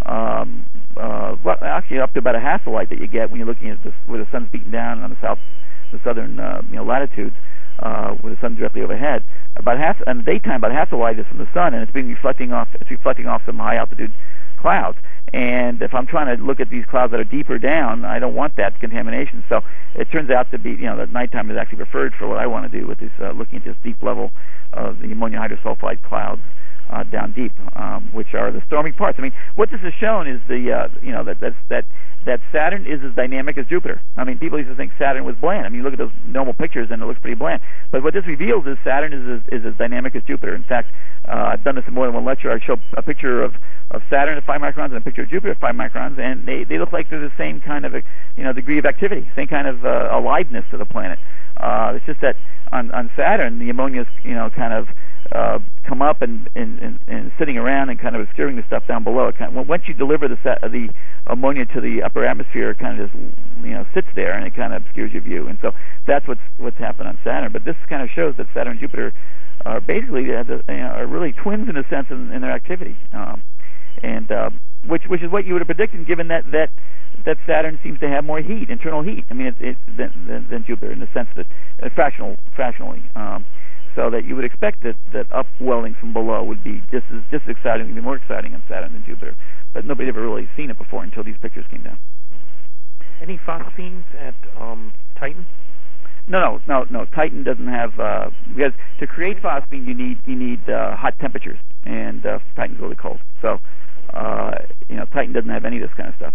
um, uh, well, actually up to about a half the light that you get when you're looking at this, where the sun's beating down on the south, the southern, uh, you know, latitudes, uh, with the sun directly overhead. About half, in the daytime, about half the light is from the sun, and it's being reflecting off. It's reflecting off some high altitude clouds. And if I'm trying to look at these clouds that are deeper down, I don't want that contamination. So it turns out to be, you know, that nighttime is actually preferred for what I want to do with this, uh, looking at this deep level of the ammonia hydrosulfide clouds uh, down deep, um, which are the stormy parts. I mean, what this has shown is the, uh, you know, that that's, that that Saturn is as dynamic as Jupiter. I mean, people used to think Saturn was bland. I mean, you look at those normal pictures and it looks pretty bland. But what this reveals is Saturn is as, is as dynamic as Jupiter. In fact, uh, I've done this in more than one lecture. I show a picture of of Saturn at five microns and a picture of Jupiter at five microns, and they, they look like they're the same kind of, you know, degree of activity, same kind of uh, aliveness to the planet. Uh, it's just that on, on Saturn, the ammonia's, you know, kind of uh, come up and, and, and, and sitting around and kind of obscuring the stuff down below. It kind of, once you deliver the, sa- the ammonia to the upper atmosphere, it kind of just, you know, sits there and it kind of obscures your view. And so that's what's what's happened on Saturn. But this kind of shows that Saturn and Jupiter are basically uh, the, you know, are really twins in a sense in, in their activity, um, and uh, which which is what you would have predicted, given that that that Saturn seems to have more heat, internal heat. I mean, it, it, than, than, than Jupiter in the sense that uh, fractional fractionally. Um, So that you would expect that, that upwelling from below would be just as just as exciting, even more exciting on Saturn than Jupiter. But nobody had ever really seen it before until these pictures came down. Any phosphines at um, Titan? No, no, no, no. Titan doesn't have uh, because to create phosphine you need you need uh, hot temperatures, and uh, Titan's really cold. So uh, you know Titan doesn't have any of this kind of stuff.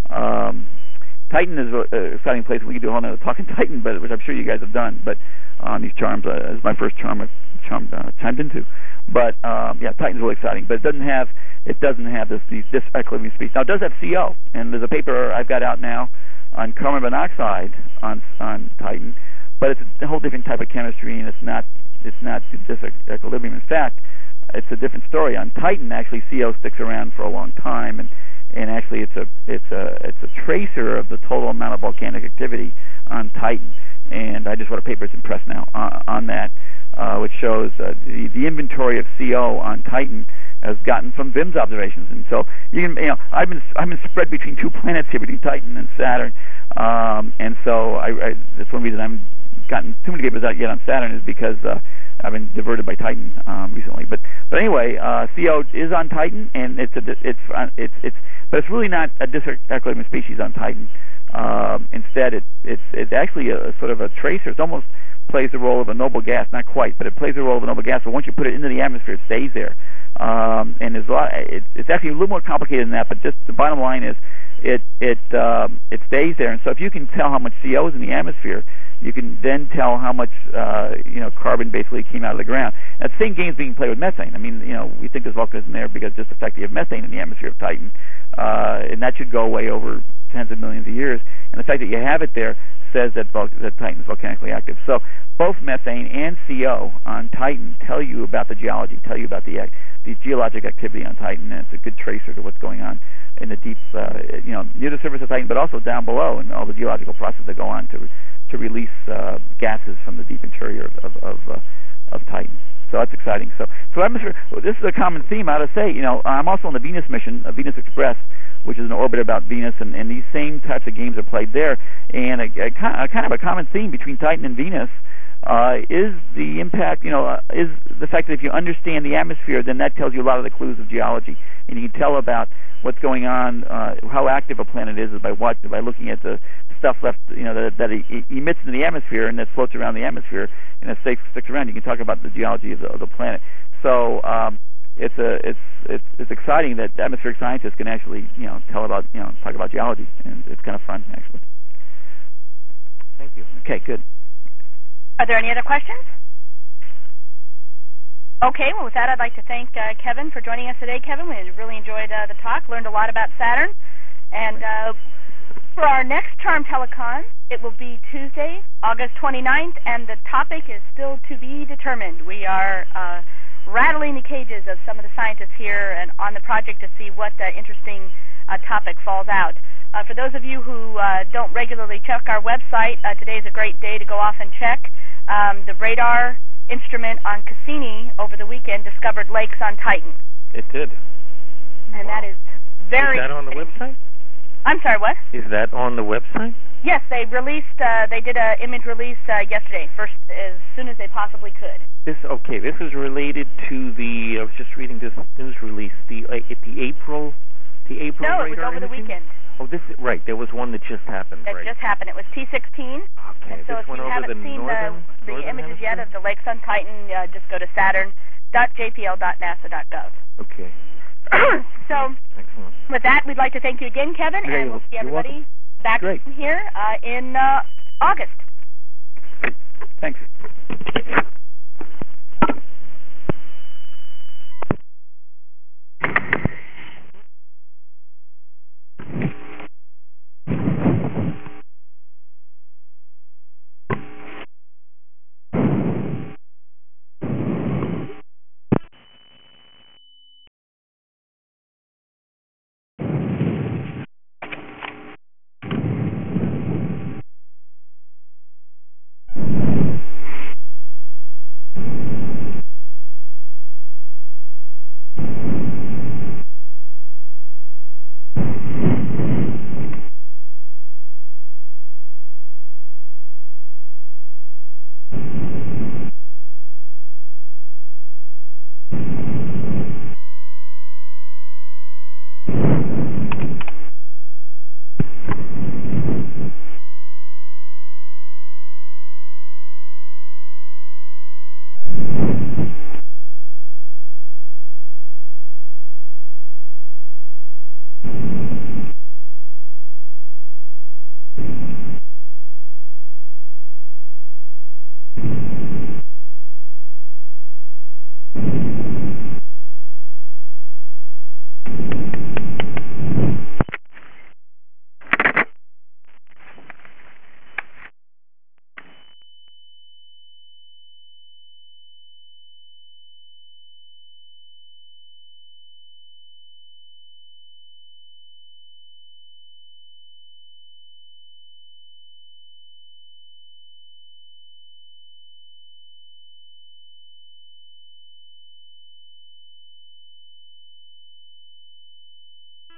Um, Titan is an exciting place. We could do a whole other talk on Titan, but which I'm sure you guys have done. But on uh, these charms, uh, this is my first charm I've charmed, uh, chimed into. But um, yeah, Titan's really exciting. But it doesn't have it doesn't have this these, this equilibrium species. Now it does have C O, and there's a paper I've got out now on carbon monoxide on on Titan, but it's a whole different type of chemistry, and it's not it's not this equilibrium. In fact, it's a different story. On Titan, actually, C O sticks around for a long time, and and actually it's a it's a it's a tracer of the total amount of volcanic activity on Titan. And I just wrote a paper that's in press now uh, on that, uh, which shows uh, the, the inventory of C O on Titan has gotten from V I M S observations. And so you can, you know, I've been I've been spread between two planets here, between Titan and Saturn, um, and so I, I that's one reason I haven't gotten too many papers out yet on Saturn, is because uh, I've been diverted by Titan um, recently. But but anyway, uh, C O is on Titan, and it's a it's it's it's but it's really not a disequilibrium species on Titan. Um, instead, it, it's it's actually a, a sort of a tracer. It almost plays the role of a noble gas, not quite, but it plays the role of a noble gas. But once you put it into the atmosphere, it stays there. Um, and there's a lot. It, it's actually a little more complicated than that. But just the bottom line is, it it um, it stays there. And so if you can tell how much C O is in the atmosphere, you can then tell how much uh, you know carbon basically came out of the ground. And the same game is being played with methane. I mean, you know, we think there's volcanism there because just the fact that you have methane in the atmosphere of Titan, uh, and that should go away over tens of millions of years, and the fact that you have it there says that, vul- that Titan is volcanically active. So both methane and C O on Titan tell you about the geology, tell you about the act- the geologic activity on Titan, and it's a good tracer to what's going on in the deep, uh, you know, near the surface of Titan, but also down below, and all the geological processes that go on to to release uh, gases from the deep interior of of, of, uh, of Titan. So that's exciting. So, so atmosphere. This is a common theme. I ought to say, you know, I'm also on the Venus mission, uh, Venus Express, which is an orbit about Venus, and, and these same types of games are played there. And a, a, a kind of a common theme between Titan and Venus uh, is the impact. You know, uh, is the fact that if you understand the atmosphere, then that tells you a lot of the clues of geology, and you can tell about what's going on, uh, how active a planet is, is by what by looking at the stuff left, you know, that, that it emits into the atmosphere and that floats around the atmosphere and it sticks, sticks around. You can talk about the geology of the, of the planet. So um, it's a it's it's it's exciting that atmospheric scientists can actually you know tell about you know talk about geology, and it's kind of fun actually. Thank you. Okay, good. Are there any other questions? Okay, well, with that, I'd like to thank uh, Kevin for joining us today. Kevin, we really enjoyed uh, the talk, learned a lot about Saturn. And uh, for our next Charm Telecon, it will be Tuesday, August twenty-ninth, and the topic is still to be determined. We are uh, rattling the cages of some of the scientists here and on the project to see what uh, interesting uh, topic falls out. Uh, for those of you who uh, don't regularly check our website, uh, today is a great day to go off and check. Um, the radar instrument on Cassini over the weekend discovered lakes on Titan. It did. And wow. That is very Is that on the website? I'm sorry, what? Is that on the website? Yes, they released, uh, they did an image release uh, yesterday, first as soon as they possibly could. This okay, this is related to the, I was just reading this news release, the uh, the April, the April No, it was over imaging? the weekend. Oh, this is, right, there was one that just happened, That right. just happened. It was T sixteen. Okay, and so this if went you over haven't the seen northern, the, the northern images hemisphere? yet of the lakes on Titan, uh, just go to saturn dot j p l dot nasa dot gov. Okay. So, excellent. With that, we'd like to thank you again, Kevin, Yeah, and we'll see everybody back Great. here uh, in uh, August. Thanks. You